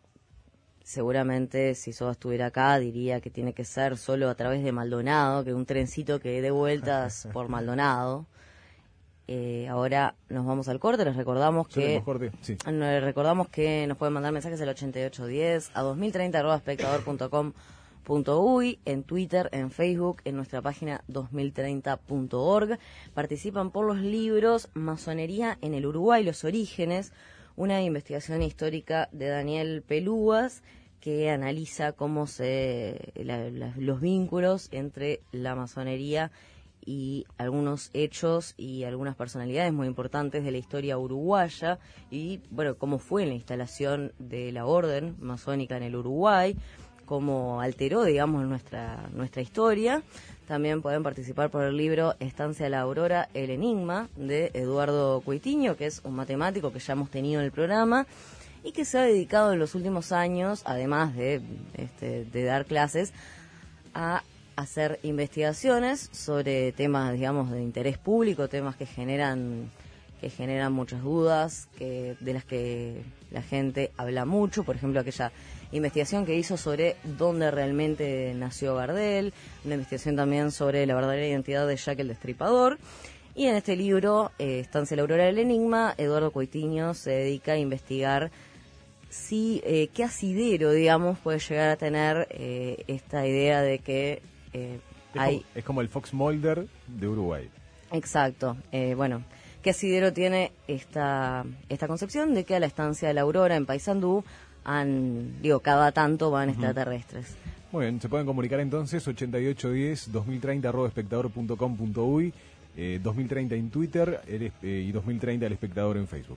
Seguramente si Soba estuviera acá diría que tiene que ser solo a través de Maldonado, que un trencito que dé vueltas por Maldonado. Eh, ahora nos vamos al corte, les recordamos que
corte? Sí.
les recordamos que nos pueden mandar mensajes al ochenta y ocho diez, a dos mil treinta arroba espectador punto com punto uy, en Twitter, en Facebook, en nuestra página dos mil treinta punto org. Participan por los libros Masonería en el Uruguay, los orígenes, una investigación histórica de Daniel Pelúas que analiza cómo se la, la, los vínculos entre la masonería y algunos hechos y algunas personalidades muy importantes de la historia uruguaya y, bueno, cómo fue la instalación de la orden masónica en el Uruguay, cómo alteró, digamos, nuestra nuestra historia. También pueden participar por el libro Estancia de la Aurora, el enigma, de Eduardo Cuitiño, que es un matemático que ya hemos tenido en el programa y que se ha dedicado en los últimos años, además de, este, de dar clases, a hacer investigaciones sobre temas, digamos, de interés público, temas que generan que generan muchas dudas, que de las que la gente habla mucho. Por ejemplo, aquella investigación que hizo sobre dónde realmente nació Gardel, una investigación también sobre la verdadera identidad de Jack el Destripador. Y en este libro, eh, Estancia la Aurora del Enigma, Eduardo Cuitiño se dedica a investigar si eh, qué asidero, digamos, puede llegar a tener eh, esta idea de que eh,
es,
hay...
como, es como el Fox Mulder de Uruguay.
Exacto. Eh, bueno, ¿qué asidero tiene esta esta concepción de que a la Estancia de la Aurora en Paysandú han, digo, cada tanto van uh-huh. extraterrestres?
Muy bien, se pueden comunicar entonces ochenta y ocho diez, dos mil treinta arroba espectador punto com punto uy, eh, dos mil treinta en Twitter el, eh, y dos mil treinta el espectador en Facebook.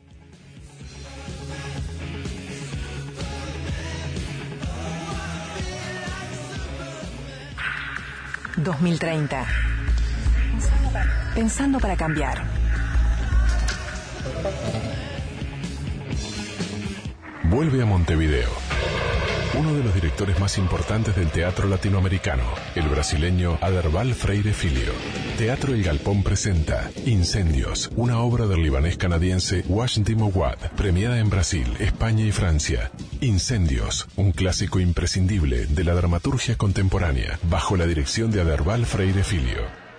dos mil treinta. Pensando para cambiar.
Vuelve a Montevideo. Uno de los directores más importantes del teatro latinoamericano, el brasileño Aderbal Freire Filho. Teatro El Galpón presenta Incendios, una obra del libanés canadiense Washington Mowat, premiada en Brasil, España y Francia. Incendios, un clásico imprescindible de la dramaturgia contemporánea, bajo la dirección de Aderbal Freire Filho.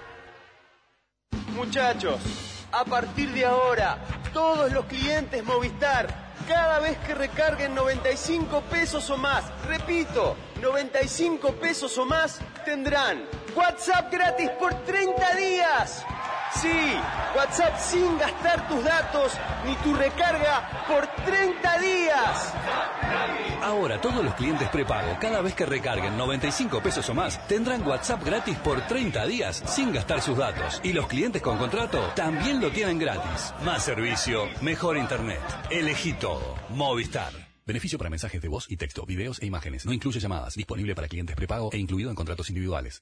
Muchachos, a partir de ahora, todos los clientes Movistar, cada vez que recarguen noventa y cinco pesos o más, repito, noventa y cinco pesos o más, tendrán WhatsApp gratis por treinta días. Sí, WhatsApp sin gastar tus datos ni tu recarga por treinta días.
Ahora todos los clientes prepago, cada vez que recarguen noventa y cinco pesos o más, tendrán WhatsApp gratis por treinta días sin gastar sus datos. Y los clientes con contrato también lo tienen gratis. Más servicio, mejor internet. Elegí todo. Movistar. Beneficio para mensajes de voz y texto, videos e imágenes. No incluye llamadas. Disponible para clientes prepago e incluido en contratos individuales.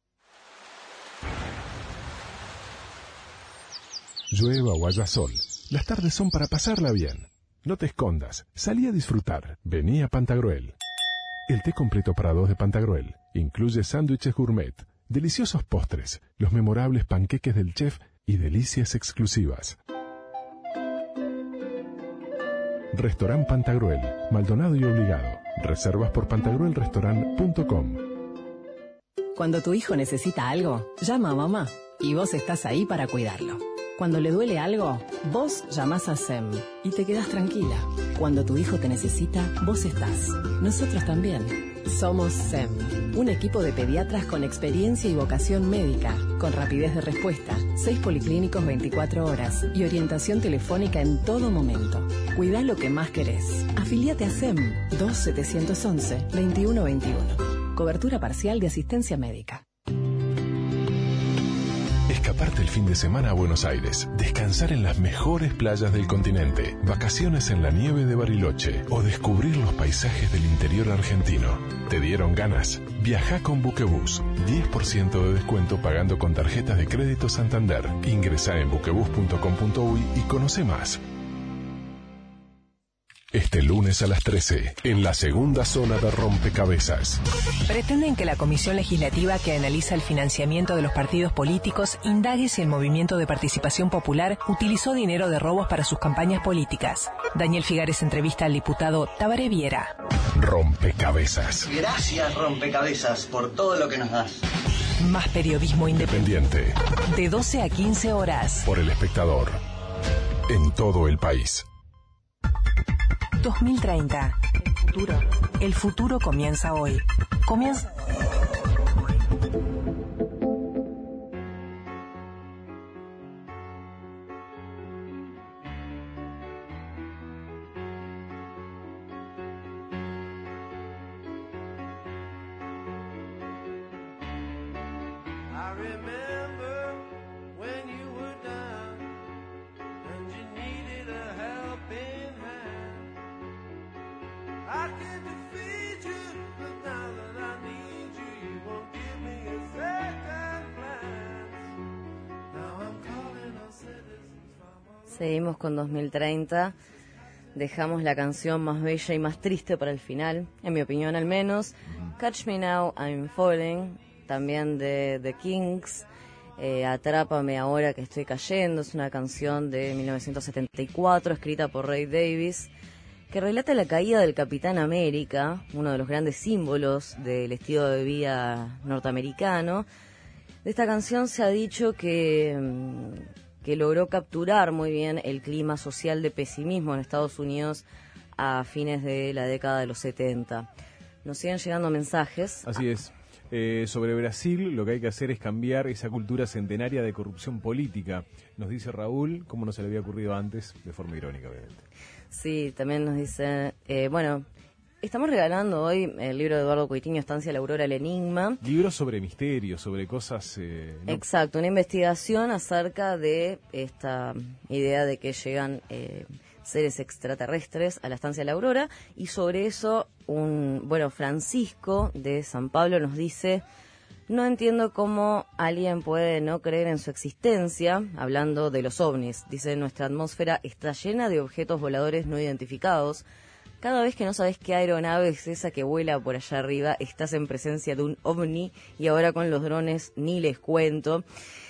Llueva o haya sol, las tardes son para pasarla bien. No te escondas, salí a disfrutar. Vení a Pantagruel. El té completo para dos de Pantagruel incluye sándwiches gourmet, deliciosos postres, los memorables panqueques del chef y delicias exclusivas. Restaurant Pantagruel, Maldonado y Obligado. Reservas por pantagruel restaurant punto com.
Cuando tu hijo necesita algo, llama a mamá y vos estás ahí para cuidarlo. Cuando le duele algo, vos llamás a S E M y te quedás tranquila. Cuando tu hijo te necesita, vos estás. Nosotros también. Somos S E M, un equipo de pediatras con experiencia y vocación médica, con rapidez de respuesta, seis policlínicos veinticuatro horas y orientación telefónica en todo momento. Cuidá lo que más querés. Afiliate a S E M dos setecientos once veintiuno veintiuno. Cobertura parcial de asistencia médica.
Escaparte el fin de semana a Buenos Aires, descansar en las mejores playas del continente, vacaciones en la nieve de Bariloche o descubrir los paisajes del interior argentino. ¿Te dieron ganas? Viajá con Buquebus. diez por ciento de descuento pagando con tarjetas de crédito Santander. Ingresá en buquebus punto com punto uy y conoce más. Este lunes a las trece, en la segunda zona de Rompecabezas.
Pretenden que la Comisión Legislativa que analiza el financiamiento de los partidos políticos indague si el Movimiento de Participación Popular utilizó dinero de robos para sus campañas políticas. Daniel Figares entrevista al diputado Tabaré Viera.
Rompecabezas.
Gracias, Rompecabezas, por todo lo que nos das.
Más periodismo independiente. De doce a quince horas.
Por El Espectador. En todo el país.
dos mil treinta. El futuro. El futuro comienza hoy. Comienza...
Seguimos con dos mil treinta. Dejamos la canción más bella y más triste para el final, en mi opinión al menos. Catch Me Now, I'm Falling, también de The Kings. Eh, Atrápame ahora que estoy cayendo, es una canción de mil novecientos setenta y cuatro, escrita por Ray Davies, que relata la caída del Capitán América, uno de los grandes símbolos del estilo de vida norteamericano. De esta canción se ha dicho que... que logró capturar muy bien el clima social de pesimismo en Estados Unidos a fines de la década de los setenta. Nos siguen llegando mensajes.
Así es. Eh, sobre Brasil, lo que hay que hacer es cambiar esa cultura centenaria de corrupción política. Nos dice Raúl, como no se le había ocurrido antes, de forma irónica, obviamente.
Sí, también nos dice... Eh, bueno... Estamos regalando hoy el libro de Eduardo Coitiño, Estancia la Aurora, el Enigma.
Libros sobre misterios, sobre cosas... Eh, no...
Exacto, una investigación acerca de esta idea de que llegan eh, seres extraterrestres a la Estancia la Aurora. Y sobre eso, un bueno Francisco de San Pablo nos dice... No entiendo cómo alguien puede no creer en su existencia, hablando de los ovnis. Dice, nuestra atmósfera está llena de objetos voladores no identificados. Cada vez que no sabes qué aeronave es esa que vuela por allá arriba, estás en presencia de un ovni, y ahora con los drones ni les cuento.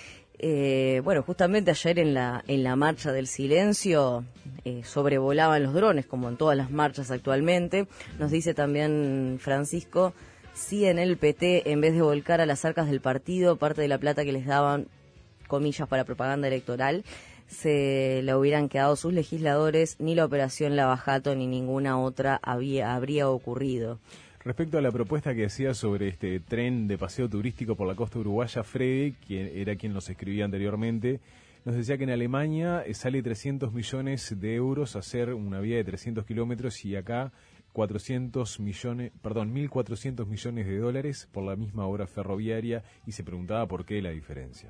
Eh, bueno, justamente ayer en la en la marcha del silencio eh, sobrevolaban los drones, como en todas las marchas actualmente. Nos dice también Francisco, si en el P T, en vez de volcar a las arcas del partido parte de la plata que les daban, comillas, para propaganda electoral, se la hubieran quedado sus legisladores, ni la operación Lava Jato ni ninguna otra había, habría ocurrido.
Respecto a la propuesta que hacía sobre este tren de paseo turístico por la costa uruguaya, Freddy, quien era quien nos escribía anteriormente, nos decía que en Alemania sale trescientos millones de euros hacer una vía de trescientos kilómetros y acá cuatrocientos millones, perdón, mil cuatrocientos millones de dólares por la misma obra ferroviaria, y se preguntaba por qué la diferencia.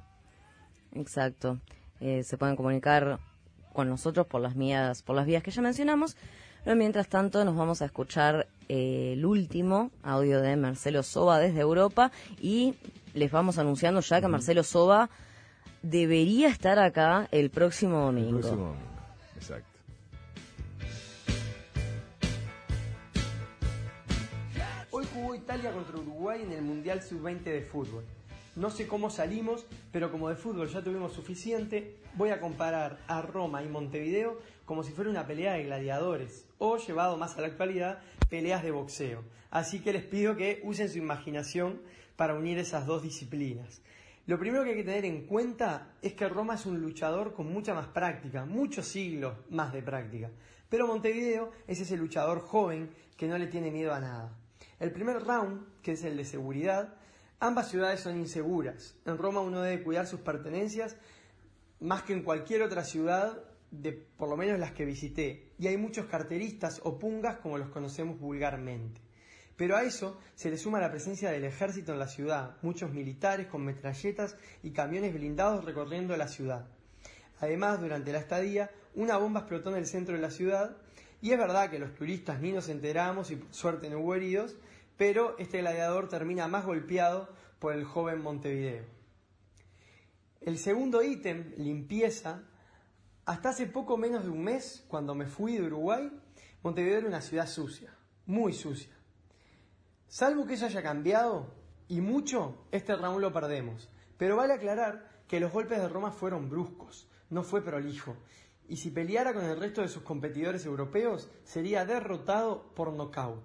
Exacto. Eh, se pueden comunicar con nosotros por las vías, por las vías que ya mencionamos, pero mientras tanto nos vamos a escuchar eh, el último audio de Marcelo Soba desde Europa, y les vamos anunciando ya que Marcelo Soba debería estar acá el próximo domingo.
El próximo domingo, exacto.
Hoy jugó Italia contra Uruguay en el Mundial sub veinte de fútbol. No sé cómo salimos, pero como de fútbol ya tuvimos suficiente, voy a comparar a Roma y Montevideo como si fuera una pelea de gladiadores, o, llevado más a la actualidad, peleas de boxeo. Así que les pido que usen su imaginación para unir esas dos disciplinas. Lo primero que hay que tener en cuenta es que Roma es un luchador con mucha más práctica, muchos siglos más de práctica. Pero Montevideo es ese luchador joven que no le tiene miedo a nada. El primer round, que es el de seguridad, ambas ciudades son inseguras. En Roma uno debe cuidar sus pertenencias más que en cualquier otra ciudad, de por lo menos las que visité. Y hay muchos carteristas o pungas como los conocemos vulgarmente. Pero a eso se le suma la presencia del ejército en la ciudad, muchos militares con metralletas y camiones blindados recorriendo la ciudad. Además, durante la estadía, una bomba explotó en el centro de la ciudad, y es verdad que los turistas ni nos enteramos y por suerte no hubo heridos, pero este gladiador termina más golpeado por el joven Montevideo. El segundo ítem, limpieza. Hasta hace poco menos de un mes, cuando me fui de Uruguay, Montevideo era una ciudad sucia, muy sucia. Salvo que eso haya cambiado, y mucho, este round lo perdemos. Pero vale aclarar que los golpes de Roma fueron bruscos, no fue prolijo. Y si peleara con el resto de sus competidores europeos, sería derrotado por nocaut.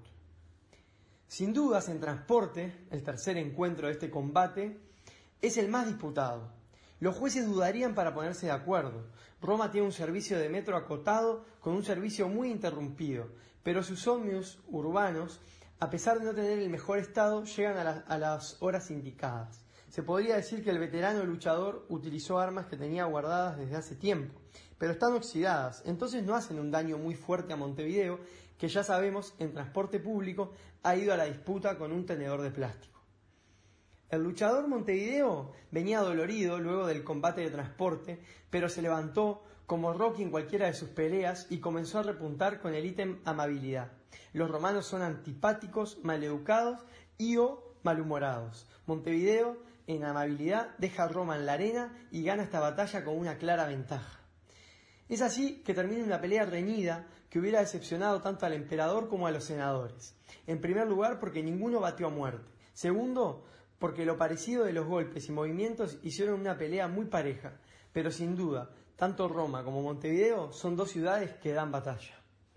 Sin dudas, en transporte, el tercer encuentro de este combate, es el más disputado. Los jueces dudarían para ponerse de acuerdo. Roma tiene un servicio de metro acotado con un servicio muy interrumpido, pero sus ómnibus urbanos, a pesar de no tener el mejor estado, llegan a, la, a las horas indicadas. Se podría decir que el veterano luchador utilizó armas que tenía guardadas desde hace tiempo, pero están oxidadas, entonces no hacen un daño muy fuerte a Montevideo, que ya sabemos en transporte público ha ido a la disputa con un tenedor de plástico. El luchador Montevideo venía dolorido luego del combate de transporte, pero se levantó como Rocky en cualquiera de sus peleas y comenzó a repuntar con el ítem amabilidad. Los romanos son antipáticos, maleducados y o malhumorados. Montevideo, en amabilidad, deja a Roma en la arena y gana esta batalla con una clara ventaja. Es así que termina una pelea reñida que hubiera decepcionado tanto al emperador como a los senadores. En primer lugar, porque ninguno batió a muerte. Segundo, porque lo parecido de los golpes y movimientos hicieron una pelea muy pareja. Pero sin duda, tanto Roma como Montevideo son dos ciudades que dan batalla.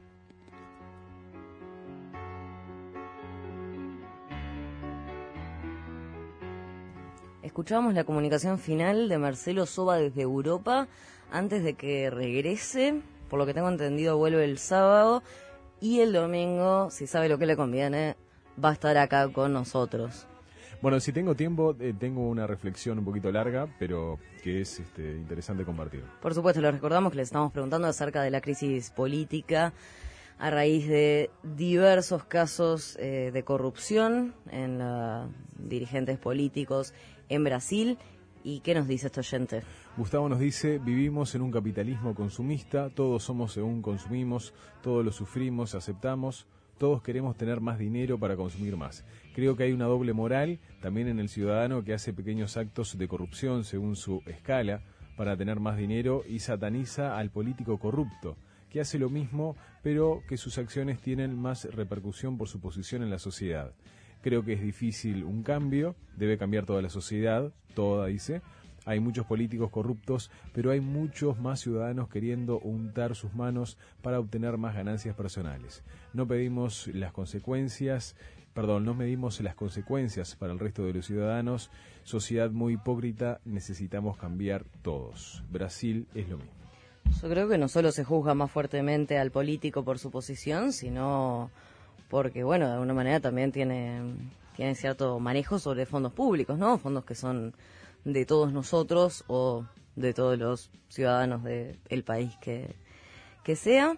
Escuchábamos la comunicación final de Marcelo Soba desde Europa antes de que regrese. Por lo que tengo entendido, vuelve el sábado y el domingo, si sabe lo que le conviene, va a estar acá con nosotros.
Bueno, si tengo tiempo, eh, tengo una reflexión un poquito larga, pero que es este, interesante compartir.
Por supuesto, les recordamos que les estamos preguntando acerca de la crisis política a raíz de diversos casos eh, de corrupción en la, dirigentes políticos en Brasil. ¿Y qué nos dice este oyente?
Gustavo nos dice, vivimos en un capitalismo consumista, todos somos según consumimos, todos lo sufrimos, aceptamos, todos queremos tener más dinero para consumir más. Creo que hay una doble moral también en el ciudadano que hace pequeños actos de corrupción según su escala para tener más dinero y sataniza al político corrupto, que hace lo mismo pero que sus acciones tienen más repercusión por su posición en la sociedad. Creo que es difícil un cambio, debe cambiar toda la sociedad, toda dice. Hay muchos políticos corruptos, pero hay muchos más ciudadanos queriendo untar sus manos para obtener más ganancias personales. No pedimos las consecuencias, perdón, no medimos las consecuencias para el resto de los ciudadanos. Sociedad muy hipócrita, necesitamos cambiar todos. Brasil es lo mismo.
Yo creo que no solo se juzga más fuertemente al político por su posición, sino porque, bueno, de alguna manera también tiene, tiene cierto manejo sobre fondos públicos, ¿no? Fondos que son de todos nosotros o de todos los ciudadanos del país que, que sea.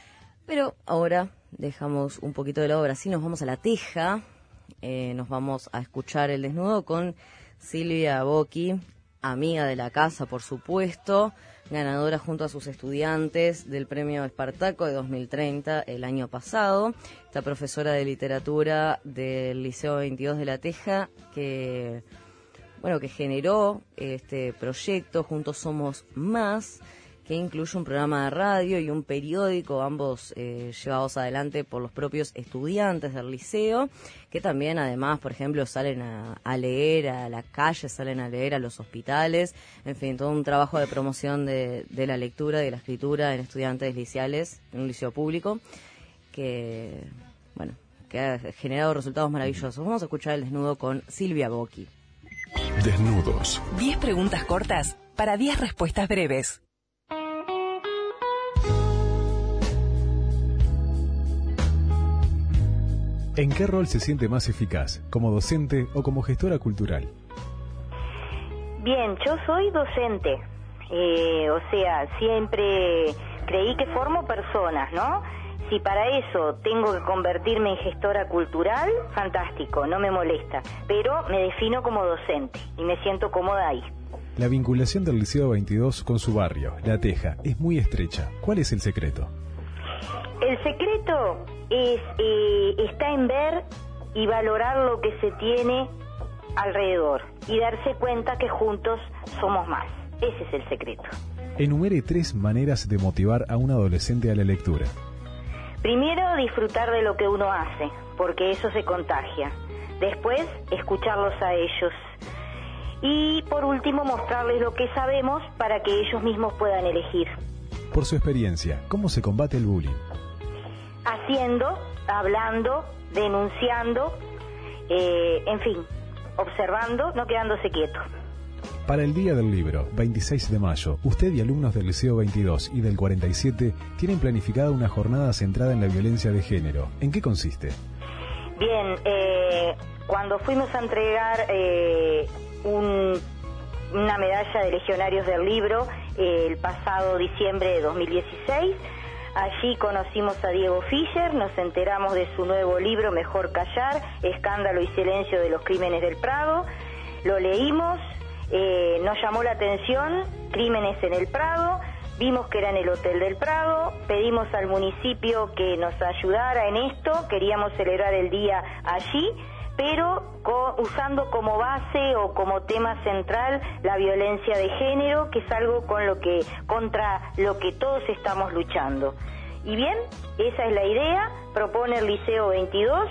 Pero ahora dejamos un poquito de lado Brasil, nos vamos a La Teja, eh, nos vamos a escuchar el desnudo con Silvia Bocchi, amiga de la casa, por supuesto, ganadora junto a sus estudiantes del premio Espartaco de dos mil treinta el año pasado. Esta profesora de literatura del Liceo veintidós de La Teja que, bueno, que generó este proyecto Juntos Somos Más, que incluye un programa de radio y un periódico, ambos eh, llevados adelante por los propios estudiantes del liceo, que también además, por ejemplo, salen a, a leer a la calle, salen a leer a los hospitales, en fin, todo un trabajo de promoción de, de la lectura y de la escritura en estudiantes liceales, en un liceo público, que, bueno, que ha generado resultados maravillosos. Vamos a escuchar el desnudo con Silvia Bocchi.
Desnudos.
diez preguntas cortas para diez respuestas breves.
¿En qué rol se siente más eficaz? ¿Como docente o como gestora cultural?
Bien, yo soy docente. Eh, o sea, siempre creí que formo personas, ¿no? Si para eso tengo que convertirme en gestora cultural, fantástico, no me molesta. Pero me defino como docente y me siento cómoda ahí.
La vinculación del Liceo veintidós con su barrio, La Teja, es muy estrecha. ¿Cuál es el secreto?
El secreto es eh, está en ver y valorar lo que se tiene alrededor y darse cuenta que juntos somos más. Ese es el secreto.
Enumere tres maneras de motivar a un adolescente a la lectura.
Primero, disfrutar de lo que uno hace, porque eso se contagia. Después, escucharlos a ellos. Y por último, mostrarles lo que sabemos para que ellos mismos puedan elegir.
Por su experiencia, ¿cómo se combate el bullying?
Haciendo, hablando, denunciando, eh, en fin, observando, no quedándose quieto.
Para el Día del Libro, veintiséis de mayo, usted y alumnos del Liceo veintidós y del cuarenta y siete tienen planificada una jornada centrada en la violencia de género. ¿En qué consiste?
Bien, eh, cuando fuimos a entregar eh, un, una medalla de Legionarios del Libro eh, el pasado diciembre de dos mil dieciséis, allí conocimos a Diego Fischer, nos enteramos de su nuevo libro Mejor Callar, Escándalo y Silencio de los Crímenes del Prado, lo leímos. Eh, nos llamó la atención, Crímenes en el Prado, vimos que era en el Hotel del Prado, pedimos al municipio que nos ayudara en esto, queríamos celebrar el día allí, pero co- usando como base o como tema central la violencia de género, que es algo con lo que, contra lo que todos estamos luchando. Y bien, esa es la idea, propone el Liceo veintidós,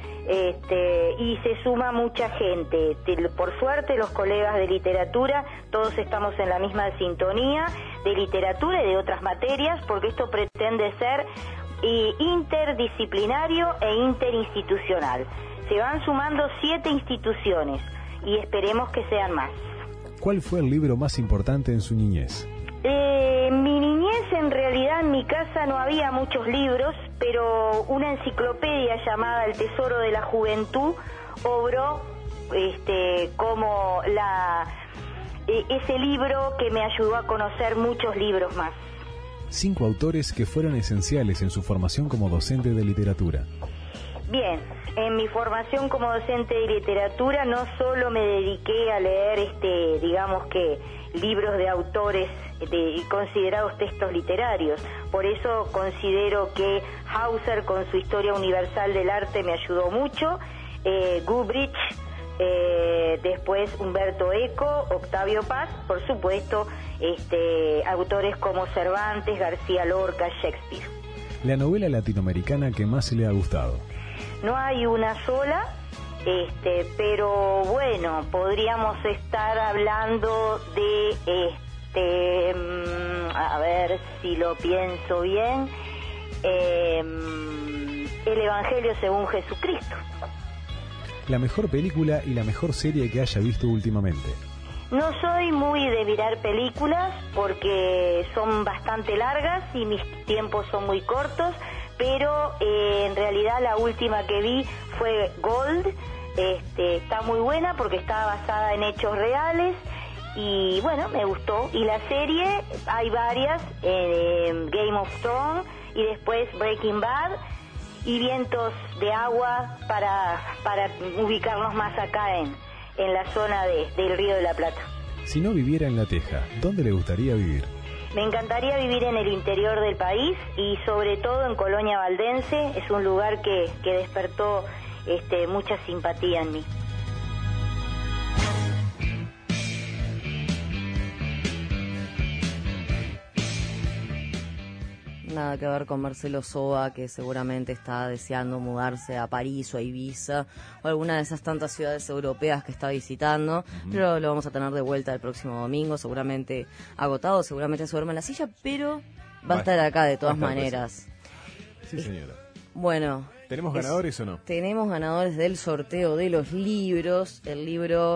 Este, y se suma mucha gente. Por suerte, los colegas de literatura, todos estamos en la misma sintonía, de literatura y de otras materias, porque esto pretende ser eh, interdisciplinario e interinstitucional. Se van sumando siete instituciones y esperemos que sean más.
¿Cuál fue el libro más importante en su niñez?
Eh, mi niñez, en realidad, en mi casa no había muchos libros, pero una enciclopedia llamada El Tesoro de la Juventud obró este, como la, eh, ese libro que me ayudó a conocer muchos libros más.
Cinco autores que fueron esenciales en su formación como docente de literatura.
Bien, en mi formación como docente de literatura no solo me dediqué a leer, este, digamos que, libros de autores de considerados textos literarios. Por eso considero que Hauser, con su Historia Universal del Arte, me ayudó mucho. Eh, Goodrich, eh, después Humberto Eco, Octavio Paz, por supuesto, este, autores como Cervantes, García Lorca, Shakespeare.
La novela latinoamericana que más le ha gustado.
No hay una sola. Este, pero bueno, podríamos estar hablando de, este, a ver si lo pienso bien, eh, el Evangelio según Jesucristo.
La mejor película y la mejor serie que haya visto últimamente.
No soy muy de mirar películas porque son bastante largas y mis tiempos son muy cortos, pero eh, en realidad la última que vi fue Gold. Este, está muy buena porque está basada en hechos reales y bueno, me gustó. Y la serie, hay varias, eh, Game of Thrones y después Breaking Bad y Vientos de Agua para, para ubicarnos más acá en, en la zona de, del Río de la Plata.
Si no viviera en La Teja, ¿dónde le gustaría vivir?
Me encantaría vivir en el interior del país y sobre todo en Colonia Valdense. Es un lugar que, que despertó Este, mucha simpatía en mí.
Nada que ver con Marcelo Soba, que seguramente está deseando mudarse a París o a Ibiza o alguna de esas tantas ciudades europeas que está visitando, uh-huh. Pero lo vamos a tener de vuelta el próximo domingo, seguramente agotado, seguramente se duerme en la silla, pero va a estar acá de todas maneras.
Sí, señora.
Bueno,
¿tenemos ganadores
es,
o no?
Tenemos ganadores del sorteo de los libros. El libro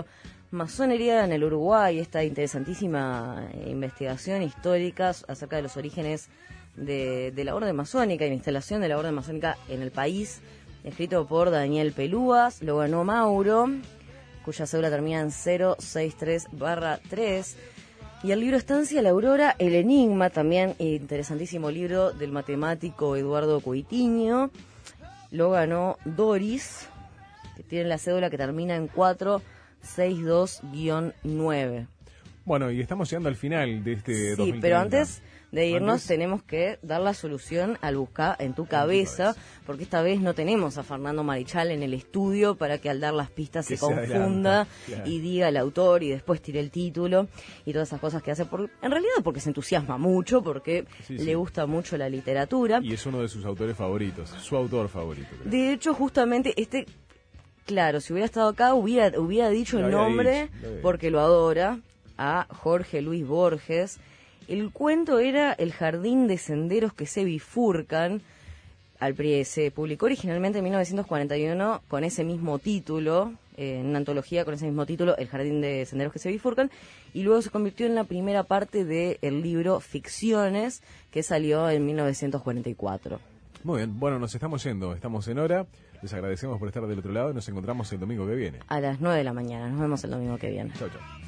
masonería en el Uruguay, esta interesantísima investigación histórica acerca de los orígenes de, de la orden masónica y la instalación de la orden masónica en el país, escrito por Daniel Pelúas. Lo ganó Mauro, cuya cédula termina en cero sesenta y tres barra tres. Y el libro Estancia La Aurora, El Enigma, también interesantísimo libro del matemático Eduardo Coitiño. Lo ganó Doris, que tiene la cédula que termina en cuatro sesenta y dos guion nueve.
Bueno, y estamos llegando al final de este dos mil treinta.
Sí, pero antes de irnos
¿Antes?
tenemos que dar la solución al buscar en tu cabeza, porque esta vez no tenemos a Fernando Marichal en el estudio para que al dar las pistas
Que
se
se
confunda
adelanta, claro.
y diga el autor y después tire el título y todas esas cosas que hace, por, en realidad porque se entusiasma mucho, porque
Sí,
le
sí.
gusta mucho la literatura.
Y es uno de sus autores favoritos, su autor favorito. creo.
De hecho, justamente este, claro, si hubiera estado acá hubiera, hubiera dicho
Lo
el
había
nombre
dicho, lo había
porque lo adora, a Jorge Luis Borges. El cuento era El jardín de senderos que se bifurcan. Al, pri- se publicó originalmente en mil novecientos cuarenta y uno con ese mismo título, eh, en una antología con ese mismo título, El jardín de senderos que se bifurcan, y luego se convirtió en la primera parte del libro Ficciones, que salió en mil novecientos cuarenta y cuatro.
Muy bien, bueno, nos estamos yendo, estamos en hora. Les agradecemos por estar del otro lado y nos encontramos el domingo que viene.
A las nueve de la mañana. Nos vemos el domingo que viene.
Chau, chau.